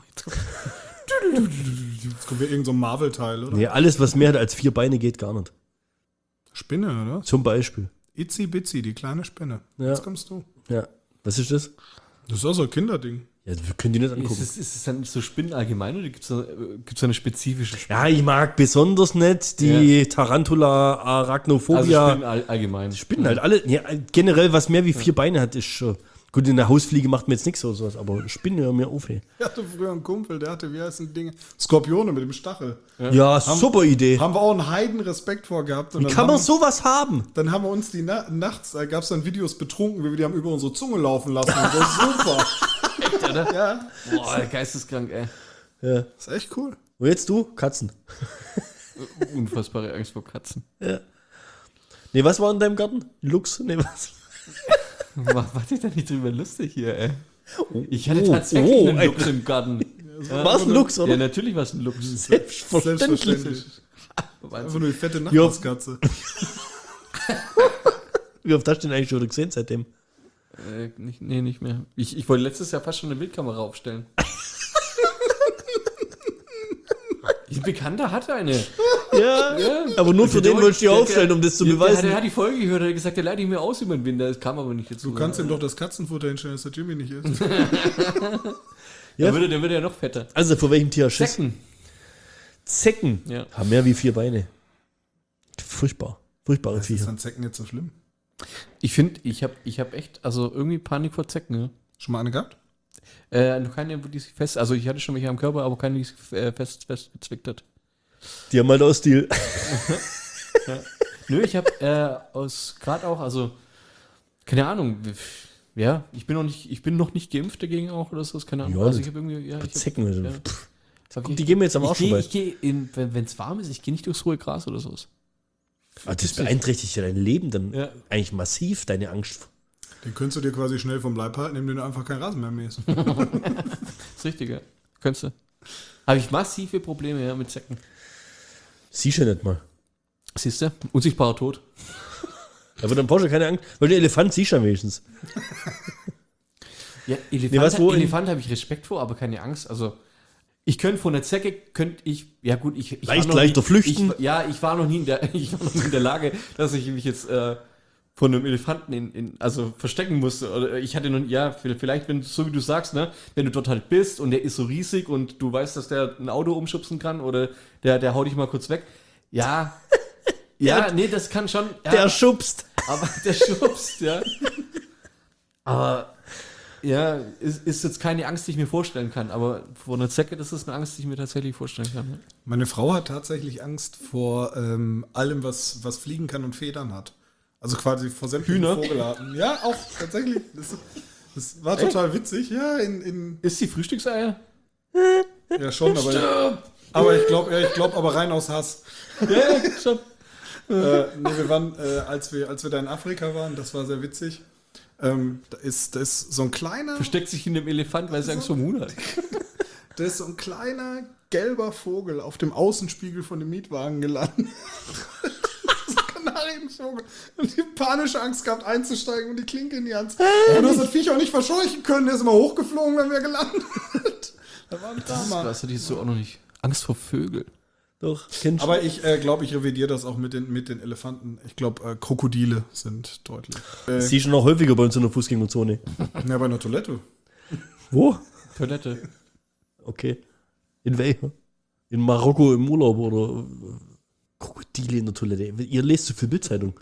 Jetzt kommt wieder irgend so ein Marvel-Teil, oder? Nee, alles, was mehr als vier Beine geht, gar nicht. Spinne, oder? Zum Beispiel. Itzi Bitzi, die kleine Spinne. Ja. Jetzt kommst du. Ja. Was ist das? Das ist auch so ein Kinderding. Ja, wir können die nicht Ist angucken. es, ist es dann so Spinnen allgemein oder gibt es da, gibt's da eine spezifische Spinne? Ja, ich mag besonders nicht die Tarantula Also Arachnophobia. Spinnen all, allgemein. Spinnen halt alle. Ja, generell, was mehr wie vier Beine hat, ist schon. Gut, in der Hausfliege macht mir jetzt nichts oder sowas, aber Spinnen hören mir auf. Ey. Ich hatte früher einen Kumpel, der hatte, wie heißen Dinge? Skorpione mit dem Stachel. Ja, super Idee. Haben wir auch einen Heidenrespekt vor gehabt. Und Wie dann kann man haben, sowas haben? Dann haben wir uns die Na nachts, da gab es dann Videos betrunken, wie wir die haben über unsere Zunge laufen lassen. Und so super. Echt, oder? Ja, Boah, geisteskrank, ey. Ja. ist echt cool. Und jetzt du? Katzen. Unfassbare Angst vor Katzen. Ja. Nee, was war in deinem Garten? Luchs? Nee, was? Mach, mach dich da nicht drüber lustig hier, ey. Ich hatte Oh, tatsächlich oh, einen ey. Luchs im Garten. War es ein Luchs, oder? Ja, natürlich war es ein Luchs. Selbstverständlich. Selbstverständlich. Wahnsinn. Einfach nur die fette Nachbarskatze. Wie oft hast du den eigentlich schon gesehen seitdem? Äh, nicht, nee, nicht mehr. Ich, ich wollte letztes Jahr fast schon eine Bildkamera aufstellen. Ein Bekannter hatte eine. Ja, Ja. aber nur für den wolltest du die Der- aufstellen, um das zu der, beweisen. Der, der hat die Folge gehört, der hat gesagt, der leite ich mir aus über den Winter. Das kam aber nicht dazu. Du kannst ihm doch das Katzenfutter hinstellen, dass der Jimmy nicht ist. Der, würde, der würde ja noch fetter. Also, vor welchem Tier hast du? Zecken. Zecken. Ja. Haben mehr wie vier Beine. Furchtbar. Furchtbare Das ist Viecher. an Zecken jetzt so schlimm. Ich finde, ich habe ich hab echt, also irgendwie Panik vor Zecken. Ja. Schon mal eine gehabt? Äh, noch keine, die sich fest, also ich hatte schon welche am Körper, aber keine, die sich äh, fest, fest gezwickt hat. Die haben halt auch Stil. Nö, ich habe äh, aus, gerade auch, also, keine Ahnung, ja, ich bin noch nicht, ich bin noch nicht geimpft dagegen auch oder so, keine Ahnung. Ja, also ich habe irgendwie, ja, ich hab, Zecken. Also. ja. Pff. Hab Guck, ich, die gehen mir jetzt am ich Arsch gehe, vorbei. ich gehe in, wenn es warm ist, ich gehe nicht durchs hohe Gras oder so. Ah, das beeinträchtigt ja dein Leben dann Ja. eigentlich massiv, deine Angst. Den könntest du dir quasi schnell vom Leib halten, indem du einfach kein Rasen mehr mähst. Das ist richtig, ja. Könntest du. Habe ich massive Probleme ja, mit Zecken. Siehst du ja nicht mal. Siehst du? Unsichtbarer Tod. Da wird dann Porsche keine Angst, weil der Elefant siehst du ja wenigstens. Ja, Elefant, Nee, was, wo in- Elefant habe ich Respekt vor, aber keine Angst. Also, ich könnte von der Zecke, könnte ich, ja gut, ich, ich Leicht war noch leichter nie, flüchten. Ich, ja, ich war noch nie in der, ich war noch nie in der Lage, dass ich mich jetzt äh, von einem Elefanten in, in, also verstecken musste. Oder ich hatte noch, ja, vielleicht, wenn so wie du sagst, ne, wenn du dort halt bist und der ist so riesig und du weißt, dass der ein Auto umschubsen kann oder der, der haut dich mal kurz weg. Ja, ja, Ja, nee, das kann schon. Ja, Der schubst. aber der schubst, ja. Aber ja, ist, ist jetzt keine Angst, die ich mir vorstellen kann. Aber vor einer Zecke, das ist eine Angst, die ich mir tatsächlich vorstellen kann. Ne? Meine Frau hat tatsächlich Angst vor ähm, allem, was, was fliegen kann und Federn hat. Also quasi vor sämtlichen Hühner? Vogelarten. Ja, auch tatsächlich. Das, das war total witzig. Ja, in, in Ist die Frühstückseier? ja schon, aber aber ich glaube, ja, ich glaube, aber rein aus Hass. Ja, schon. äh, nee, wir waren, äh, als wir, als wir da in Afrika waren, das war sehr witzig. Ähm, da ist, da ist so ein kleiner, Versteckt sich in dem Elefant, weil sie Angst vor Huhn hat. da ist so ein kleiner gelber Vogel auf dem Außenspiegel von dem Mietwagen gelandet. So ein Kanarienvogel. Und die panische Angst gehabt einzusteigen und die Klinke in die Hand. Und du hast das Viech auch nicht verscheuchen können. Der ist immer hochgeflogen, wenn wir gelandet sind. Da war ein Das Drama. weißt du, die ist so auch noch nicht. Angst vor Vögeln. Doch, kennst du. Aber ich äh, glaube, ich revidiere das auch mit den, mit den Elefanten. Ich glaube, äh, Krokodile sind deutlich. Äh, Siehst du noch häufiger bei uns in der Fußgängerzone. ja, bei einer Toilette. Wo? Toilette. Okay. In welcher? In Marokko im Urlaub oder äh, Krokodile in der Toilette. Ihr lest zu viel Bildzeitung.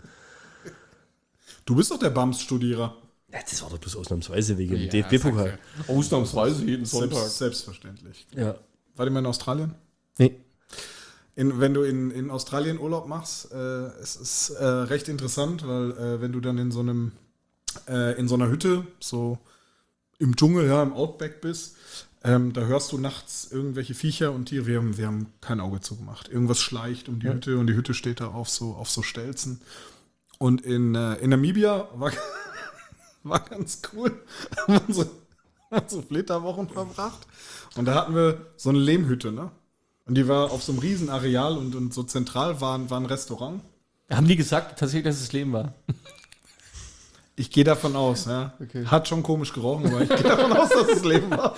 Du bist doch der Bams-Studierer. Ja, das war doch bloß ausnahmsweise wegen dem Ja, D F B-Pokal. Ausnahmsweise jeden Selbst, selbstverständlich. Ja. War die mal in Australien? Nee. In, wenn du in, in Australien Urlaub machst, äh, es ist äh, recht interessant, weil äh, wenn du dann in so einem äh, in so einer Hütte, so im Dschungel, ja, im Outback bist, ähm, da hörst du nachts irgendwelche Viecher und Tiere. Wir haben, wir haben kein Auge zugemacht. Irgendwas schleicht um die Ja. Hütte und die Hütte steht da auf so, auf so Stelzen. Und in, äh, in Namibia war, war ganz cool. Haben wir unsere, unsere Flitterwochen verbracht. Und da hatten wir so eine Lehmhütte, ne? Und die war auf so einem Riesenareal und, und so zentral war, ein- war ein Restaurant. Haben die gesagt, tatsächlich, dass es Leben war? Ich gehe davon aus, ja. Okay. Hat schon komisch gerochen, aber ich gehe davon aus, dass es Leben war.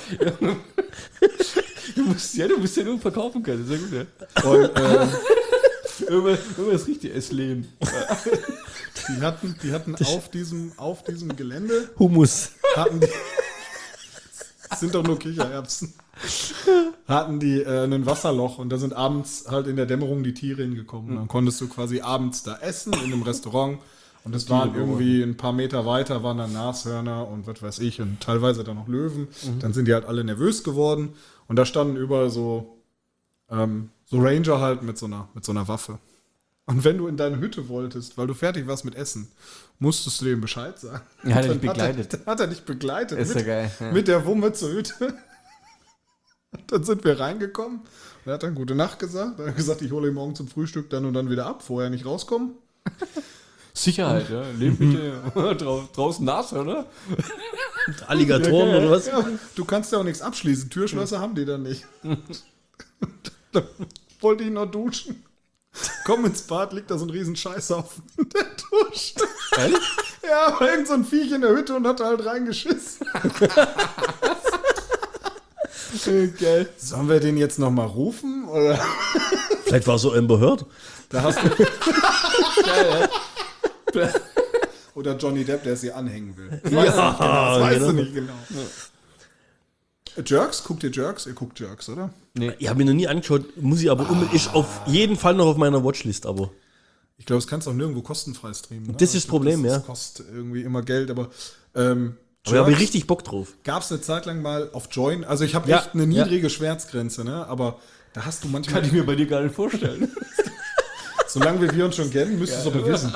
Du musst ja, du musst ja nur verkaufen können, sehr gut, ja. Und ähm, Irgendwas, irgendwas riecht dir, es Leben. die hatten, die hatten auf, diesem, auf diesem Gelände, Hummus. hatten die, das sind doch nur Kichererbsen, hatten die äh, ein Wasserloch und da sind abends halt in der Dämmerung die Tiere hingekommen. Und dann konntest du quasi abends da essen in einem Restaurant. Und es waren irgendwie ein paar Meter weiter, waren dann Nashörner und was weiß ich und teilweise dann noch Löwen. Dann sind die halt alle nervös geworden. Und da standen überall so, ähm, so Ranger halt mit so, einer, mit so einer Waffe. Und wenn du in deine Hütte wolltest, weil du fertig warst mit Essen, musstest du dem Bescheid sagen. Ja, hat er Dann dich begleitet. Hat er, hat er dich begleitet. Ist ja mit, geil. Ja. mit der Wumme zur Hütte. Und dann sind wir reingekommen. Und er hat dann gute Nacht gesagt. Er hat gesagt, ich hole ihn morgen zum Frühstück dann und dann wieder ab, vorher nicht rauskommen. Sicherheit, ja. Leben bitte Drau draußen Nashörner. Alligatoren oder was? Ja, du kannst ja auch nichts abschließen. Türschlösser haben die dann nicht. Dann wollte ich noch duschen. Komm ins Bad, liegt da so ein riesen Scheißhaufen in der Dusche. Ehrlich? Ja, war irgend so ein Viech in der Hütte und hat halt reingeschissen. Geil. Sollen wir den jetzt nochmal rufen? Oder? Vielleicht war es so Amber Heard. Da hast du. Geil, ja. Oder Johnny Depp, der sie anhängen will. Ich Ja, weiß nicht genau. Das weißt genau. du nicht genau. Jerks? Guckt ihr Jerks? Ihr guckt Jerks, oder? Ich habe mir noch nie angeschaut, muss ich aber unbedingt, ist auf jeden Fall noch auf meiner Watchlist, aber. Ich glaube, das kannst du auch nirgendwo kostenfrei streamen. Ne? Das ist das Ich glaub, Problem, das, ja. Das kostet irgendwie immer Geld, aber. Ähm, Aber da habe ich richtig Bock drauf. Gab es eine Zeit lang mal auf Join. Also ich habe Ja, echt eine niedrige Schmerzgrenze, ne? Aber da hast du manchmal. Kann ich mir bei dir gar nicht vorstellen. Solange wir, wir uns schon kennen, müsstest du es aber wissen.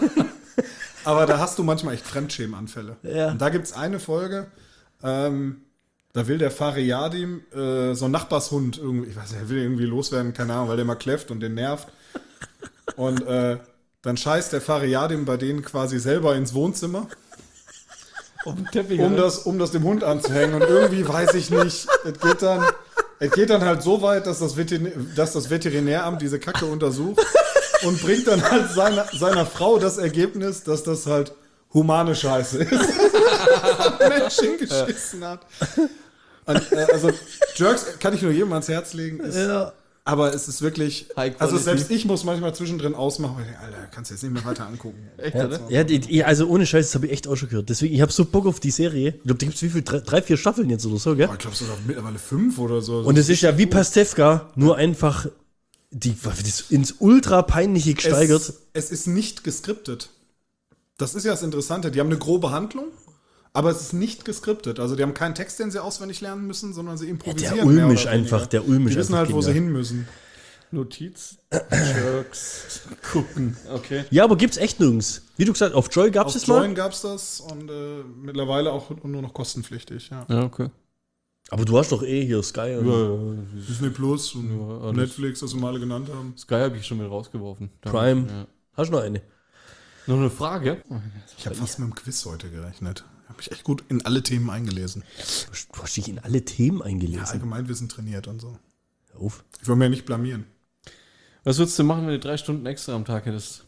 Aber da hast du manchmal echt Fremdschämenanfälle. Ja. Und da gibt es eine Folge, ähm, da will der Fariadim äh, so ein Nachbarshund irgendwie, ich weiß nicht, er will irgendwie loswerden, keine Ahnung, weil der mal kläfft und den nervt. Und äh, dann scheißt der Fariadim bei denen quasi selber ins Wohnzimmer, Auf dem Teppich. um oder? das, um das dem Hund anzuhängen. Und irgendwie weiß ich nicht, es geht dann, es geht dann halt so weit, dass das, Veterinär, dass das Veterinäramt diese Kacke untersucht und bringt dann halt seiner, seiner Frau das Ergebnis, dass das halt humane Scheiße ist. Ein Mensch hingeschissen hat. Und, äh, also Jerks kann ich nur jedem ans Herz legen. Ist, Ja. Aber es ist wirklich, High also quality. selbst ich muss manchmal zwischendrin ausmachen, weil ich denke, Alter, kannst du jetzt nicht mehr weiter angucken. Echt, Ja, oder? ja, die, die, also ohne Scheiß, das habe ich echt auch schon gehört. Deswegen, ich habe so Bock auf die Serie. Ich glaube, da gibt es wie viel? Drei, drei, vier Staffeln jetzt oder so, gell? Oh, ich glaube sogar mittlerweile fünf oder so. Und es ist ja wie Pastewka, nur einfach die, das ins ultra peinliche gesteigert. Es, es ist nicht geskriptet. Das ist ja das Interessante. Die haben eine grobe Handlung, aber es ist nicht geskriptet. Also die haben keinen Text, den sie auswendig lernen müssen, sondern sie improvisieren. der mehr ulmisch oder einfach, weniger. der ulmisch Die wissen einfach halt, wo sie genial. hin müssen. Notiz. Jerks. Gucken. Okay. Ja, aber gibt's echt nirgends. Wie du gesagt, auf Joy gab's Auf es mal. Join gab es das und äh, mittlerweile auch nur noch kostenpflichtig. Ja. Ja, okay. Aber du hast doch eh hier Sky. Und Disney Plus und Ja, alles. Netflix, das wir mal genannt haben. Sky habe ich schon mit rausgeworfen. Prime. Ja. Hast du noch eine? Noch eine Frage? Ich habe fast mit dem Quiz heute gerechnet. Habe mich echt gut in alle Themen eingelesen. Du hast dich in alle Themen Ja, eingelesen. Allgemeinwissen trainiert und so. Hör auf. Ich will mir ja nicht blamieren. Was würdest du machen, wenn du drei Stunden extra am Tag hättest?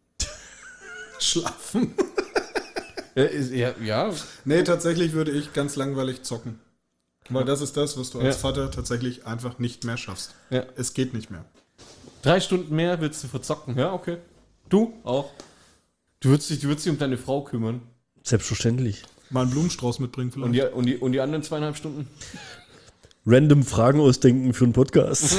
Schlafen. Ja, ist, ja, ja. Nee, tatsächlich würde ich ganz langweilig zocken. Weil das ist das, was du als Ja. Vater tatsächlich einfach nicht mehr schaffst. Ja. Es geht nicht mehr. Drei Stunden mehr willst du verzocken. Ja, okay. Du auch. Du würdest dich, du würdest dich um deine Frau kümmern. Selbstverständlich. Mal einen Blumenstrauß mitbringen vielleicht. Und die, und die, und die anderen zweieinhalb Stunden? Random Fragen ausdenken für einen Podcast.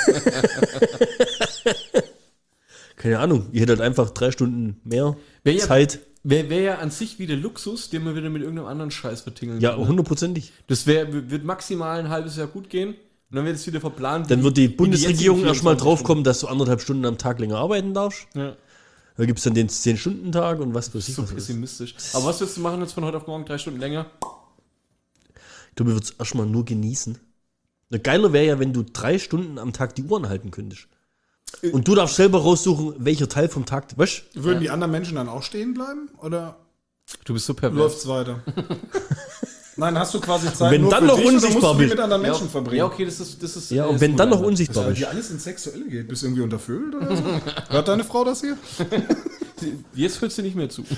Keine Ahnung. Ihr hättet einfach drei Stunden mehr Wär ja- Zeit. Wäre wär ja an sich wieder Luxus, den man wieder mit irgendeinem anderen Scheiß vertingeln Ja, kann, ne? hundertprozentig. Das wär, wird maximal ein halbes Jahr gut gehen. Und dann wird es wieder verplant. Dann wie- wird die wie Bundesregierung jetzigen erstmal vierundzwanzig draufkommen, dass du anderthalb Stunden am Tag länger arbeiten darfst. Stunden. Ja. Da gibt es dann den zehn-Stunden-Tag und was weiß ich. So Was alles. pessimistisch. Aber was willst du machen jetzt von heute auf morgen? Drei Stunden länger? Ich glaube, ich würde es erstmal nur genießen. Na, geiler wäre ja, wenn du drei Stunden am Tag die Uhren halten könntest. Und du darfst selber raussuchen, welcher Teil vom Tag, weißt du? Würden die anderen Menschen dann auch stehen bleiben? Oder Du bist so pervers. läuft's weiter? Nein, hast du quasi Zeit Wenn nur dann für noch dich oder unsichtbar musst du die bist. mit anderen Ja, Menschen verbringen? ja, okay, das ist. Das ist Ja, äh, und ist wenn gut, dann noch Alter. unsichtbar Weil bist. dir alles ins Sexuelle geht. Bist du irgendwie unterfüllt oder so? Hört deine Frau das hier? Jetzt hörst du nicht mehr zu.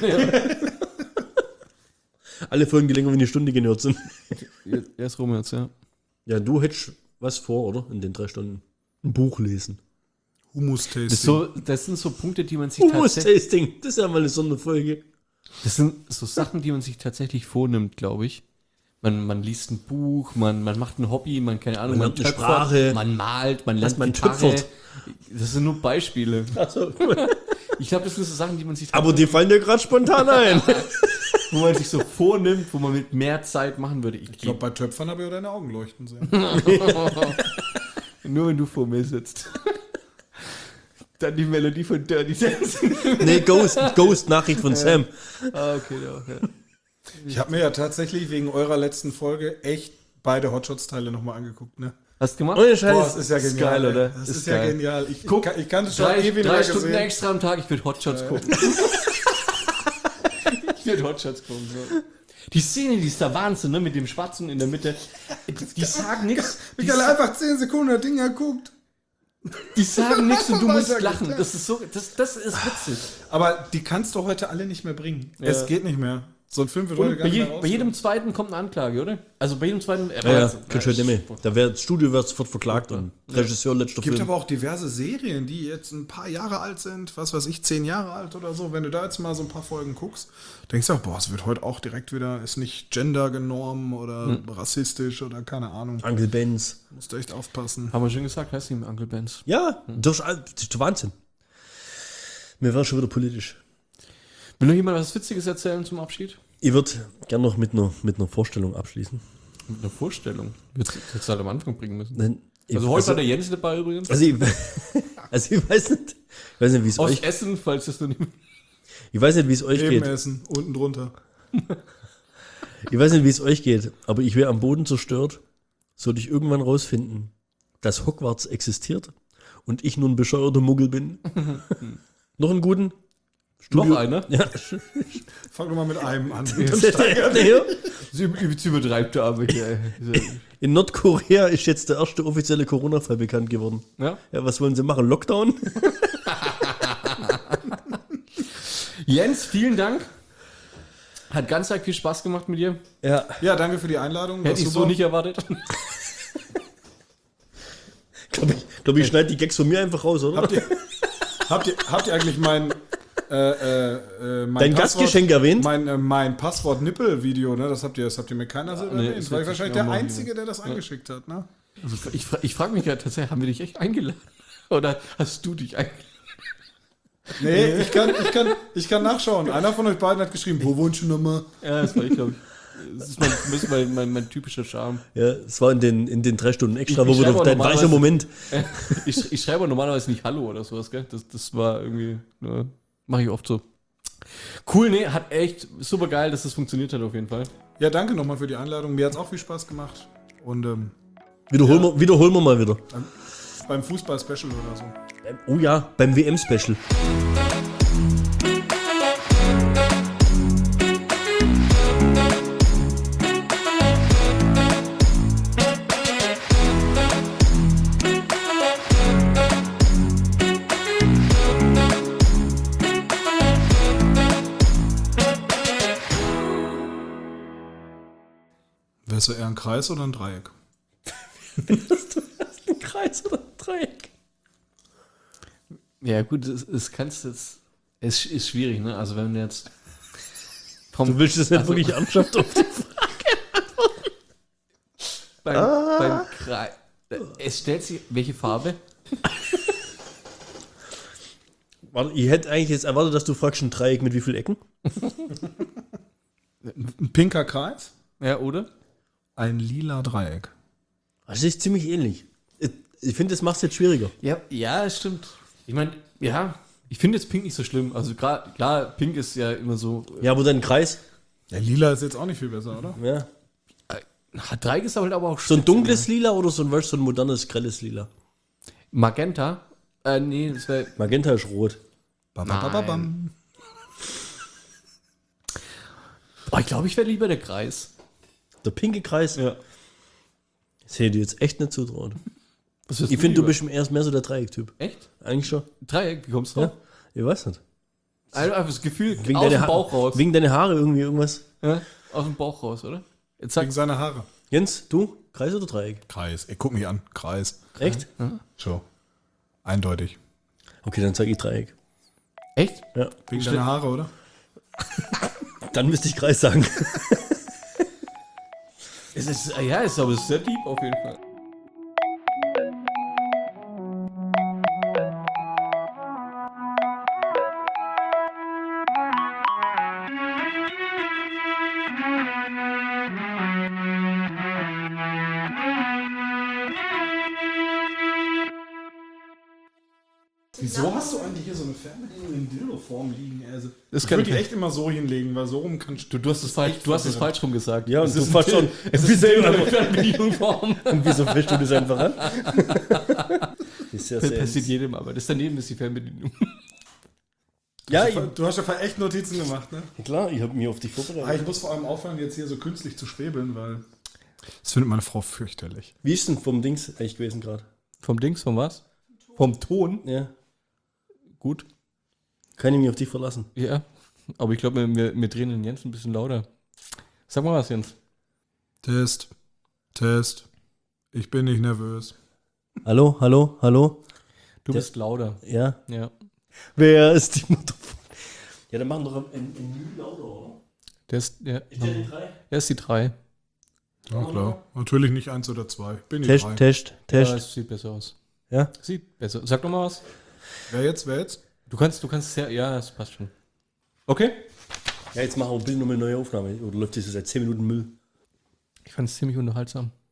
Alle Folgen, die länger wie eine Stunde genährt sind. Er ist rum jetzt, ja. Ja, du hättest was vor, oder? In den drei Stunden. Ein Buch lesen. Humus-Tasting. Das, ist so, das sind so Punkte, die man sich tatsächlich. Humus-Tasting, das ist ja mal eine Sonderfolge. Das sind so Sachen, die man sich tatsächlich vornimmt, glaube ich. Man, man liest ein Buch, man, man macht ein Hobby, man, keine Ahnung, Man man, lernt eine töpfert, Sprache. man malt, man lernt man Gitarre. töpfert. Das sind nur Beispiele. Also, Ich glaube, das sind so Sachen, die man sich aber die fallen dir gerade spontan ein. wo man sich so vornimmt, wo man mit mehr Zeit machen würde. Ich, Ich glaube, bei Töpfern habe ich auch deine Augen leuchten sehen. nur wenn du vor mir sitzt. Dann die Melodie von Dirty Dancing. Nee, Ghost, Ghost, Nachricht von Sam. Ah, okay, ja, okay. Ich habe mir ja tatsächlich wegen eurer letzten Folge echt beide Hotshots-Teile nochmal angeguckt. Ne? Hast du gemacht? Ohne Boah, Scheiß. das ist ja ist genial. geil, ey. oder? Das Ist ist, ja geil. genial. Ich, Guck, kann, ich kann das schon Drei, ewig drei nicht Stunden gesehen. extra am Tag, ich würde Hotshots gucken. Ich würde Hotshots gucken. So. Die Szene, die ist der Wahnsinn, ne? Mit dem Schwarzen in der Mitte. Die sagen nichts. Wie geil, einfach zehn Sekunden das Ding guckt. Die sagen nichts und du musst Weiter lachen. geht's. Das ist so, das, das ist witzig. Aber die kannst du heute alle nicht mehr bringen. Ja. Es geht nicht mehr. So ein Film wird heute Und gar bei, nicht je, mehr bei jedem zweiten kommt eine Anklage, oder? Also bei jedem zweiten. Äh, Ja, ja, Wahnsinn. kannst du halt nicht mehr. Da wär, das Studio wird sofort verklagt und Regisseur letzter Es gibt Film. aber auch diverse Serien, die jetzt ein paar Jahre alt sind, was weiß ich, zehn Jahre alt oder so. Wenn du da jetzt mal so ein paar Folgen guckst, denkst du auch, boah, es wird heute auch direkt wieder, ist nicht gendergenorm oder Hm. rassistisch oder keine Ahnung. Uncle Benz. Musst du echt aufpassen. Haben wir schon gesagt, heißt nicht mehr Uncle Benz. Ja, das ist, das ist der Wahnsinn. Wir werden schon wieder politisch. Will noch jemand was Witziges erzählen zum Abschied? Ich würde gerne noch mit einer, mit einer Vorstellung abschließen. Mit einer Vorstellung. Würdest du jetzt halt am Anfang bringen müssen. Denn ich- Also heute war der Jens dabei übrigens. Also ich, also ich weiß nicht, ich weiß nicht, wie es Aus euch, Essen, falls das noch nicht. ich weiß nicht, wie es euch Eben geht. essen, unten drunter. Ich weiß nicht, wie es euch geht, aber ich wäre am Boden zerstört, sollte ich irgendwann rausfinden, dass Hogwarts existiert und ich nur ein bescheuerter Muggel bin. Noch einen guten? Noch einer? Ja. Fang doch mal mit einem an. Sie sie übertreibt der aber hier. In Nordkorea ist jetzt der erste offizielle Corona-Fall bekannt geworden. Ja? Ja, was wollen sie machen? Lockdown? Jens, vielen Dank. Hat ganz arg viel Spaß gemacht mit dir. Ja. Ja, danke für die Einladung. war Hätte ich super. so nicht erwartet. Glaube ich, glaub, ich schneide die Gags von mir einfach raus, oder? Habt ihr, habt ihr, habt ihr eigentlich mein, äh, äh, äh, mein Dein Gastgeschenk erwähnt? Mein, äh, mein Passwort-Nippel-Video, ne? Das habt ihr, das habt ihr mir keiner so nee, erwähnt. das Das war hätte ich wahrscheinlich auch der mal Einzige, der das angeschickt hat, ne? Also ich fra- ich frage mich ja tatsächlich, haben wir dich echt eingeladen? Oder hast du dich eingeladen? Nee, ich kann, ich, kann, ich kann nachschauen. Einer von euch beiden hat geschrieben, wo wohnst du nochmal? Ja, das war ich, glaube ich. Das ist mein, das ist mein, mein, mein typischer Charme. Ja, es war in den, in den drei Stunden extra, Ich- wo ich wir schreibe doch auch dein normalerweise- weicher Moment. Ich, ich schreibe normalerweise nicht Hallo oder sowas, gell? Das, das war irgendwie, ne, mache ich oft so. Cool, nee, hat echt super geil, dass das funktioniert hat auf jeden Fall. Ja, danke nochmal für die Einladung. Mir hat es auch viel Spaß gemacht. Und ähm, Wiederholen, wir, wiederholen wir mal wieder. beim Fußball-Special oder so. Oh ja, beim W M-Special. Wärst du eher ein Kreis oder ein Dreieck? Ein Kreis oder ein Dreieck? Ja, gut, es, es kannst jetzt. Es ist schwierig, ne? Also, wenn du jetzt. Du willst es nicht Also- wirklich ernsthaft auf die Beim, Ah. beim Kreis. Es stellt sich. Welche Farbe? Warte, ich hätte eigentlich jetzt erwartet, dass du fragst, ein Dreieck mit wie vielen Ecken? Ein pinker Kreis? Ja, oder? Ein lila Dreieck. Das ist ziemlich ähnlich. Ich- Ich finde, das macht es jetzt schwieriger. Ja, ja, es stimmt. Ich meine, ja, ich finde jetzt Pink nicht so schlimm. Also, gra- klar, Pink ist ja immer so. Ja, aber dann ein Kreis. Ja, lila ist jetzt auch nicht viel besser, oder? Ja. Äh, Dreieck ist aber halt aber auch So ein spitze, dunkles Lila oder so ein, weißt du, so ein modernes, grelles Lila? Magenta, Äh, nee, das wäre. Magenta ist rot. Ba, ba, ba, ba, bam. Oh, ich glaube, ich wäre lieber der Kreis. Der pinke Kreis. Ja. Das hätte ich jetzt echt nicht zutrauen. Was ist Ich finde, du bist erst mehr so der Dreieck-Typ. Echt? Eigentlich schon. Dreieck, wie kommst du Ja? drauf? Ich weiß nicht. Einfach das Gefühl Wegen aus deiner dem Ha- Bauch raus. Wegen deiner Haare irgendwie irgendwas. Ja? Aus dem Bauch raus, oder? Jetzt Wegen sag, seiner Haare. Jens, du? Kreis oder Dreieck? Kreis. Ey, guck mich an. Kreis. Echt? So. Eindeutig. Okay, dann sage ich Dreieck. echt? Ja. Wegen deiner Haare, oder? Dann müsste ich Kreis sagen. Es ist, ja, es ist aber sehr deep auf jeden Fall. Wieso hast du eigentlich hier so eine Fernbedienung in Dildo-Form liegen? Also, Das ich kann würde die ich- echt immer so hinlegen, weil so rum kannst Du, du hast es falsch, du hast es falsch rum gesagt. Ja, und Es du ist ein fährst Till- schon. Es ist Wieso, Fernbedienungsform. und wieso fischst du das einfach an? Ist ja Das sehr. passiert jedem, aber das daneben ist die Fernbedienung. Ja, ich, Du hast ja echt Notizen gemacht, ne? klar, ich habe mich auf dich Ah, vorbereitet. ich muss vor allem aufhören, jetzt hier so künstlich zu schwebeln, weil das findet meine Frau fürchterlich. Wie ist denn vom Dings eigentlich gewesen gerade? Vom Dings, vom was? Vom Ton? Ja. Gut. Kann ich mich auf dich verlassen? Ja. Aber ich glaube, wir, wir drehen den Jens ein bisschen lauter. Sag mal was, Jens. Test. Test. Ich bin nicht nervös. Hallo, hallo, hallo? Du Der- bist lauter. Ja. Ja. Wer ist die Mutter von. Ja, dann machen wir doch ein Menü lauter, oder? Der ist, ja, Ist der die drei? er ist die drei. Ja, klar. Natürlich nicht eins oder zwei. Bin ich Test, drei. Test, Ja, Test. es sieht besser aus. Ja? Sieht besser. Sag doch mal was. Wer jetzt? Wer jetzt? Du kannst, du kannst sehr, ja, es passt schon. Okay. Ja, jetzt machen wir bitte nochmal eine neue Aufnahme. Oder läuft das seit zehn Minuten Müll? Ich fand es ziemlich unterhaltsam.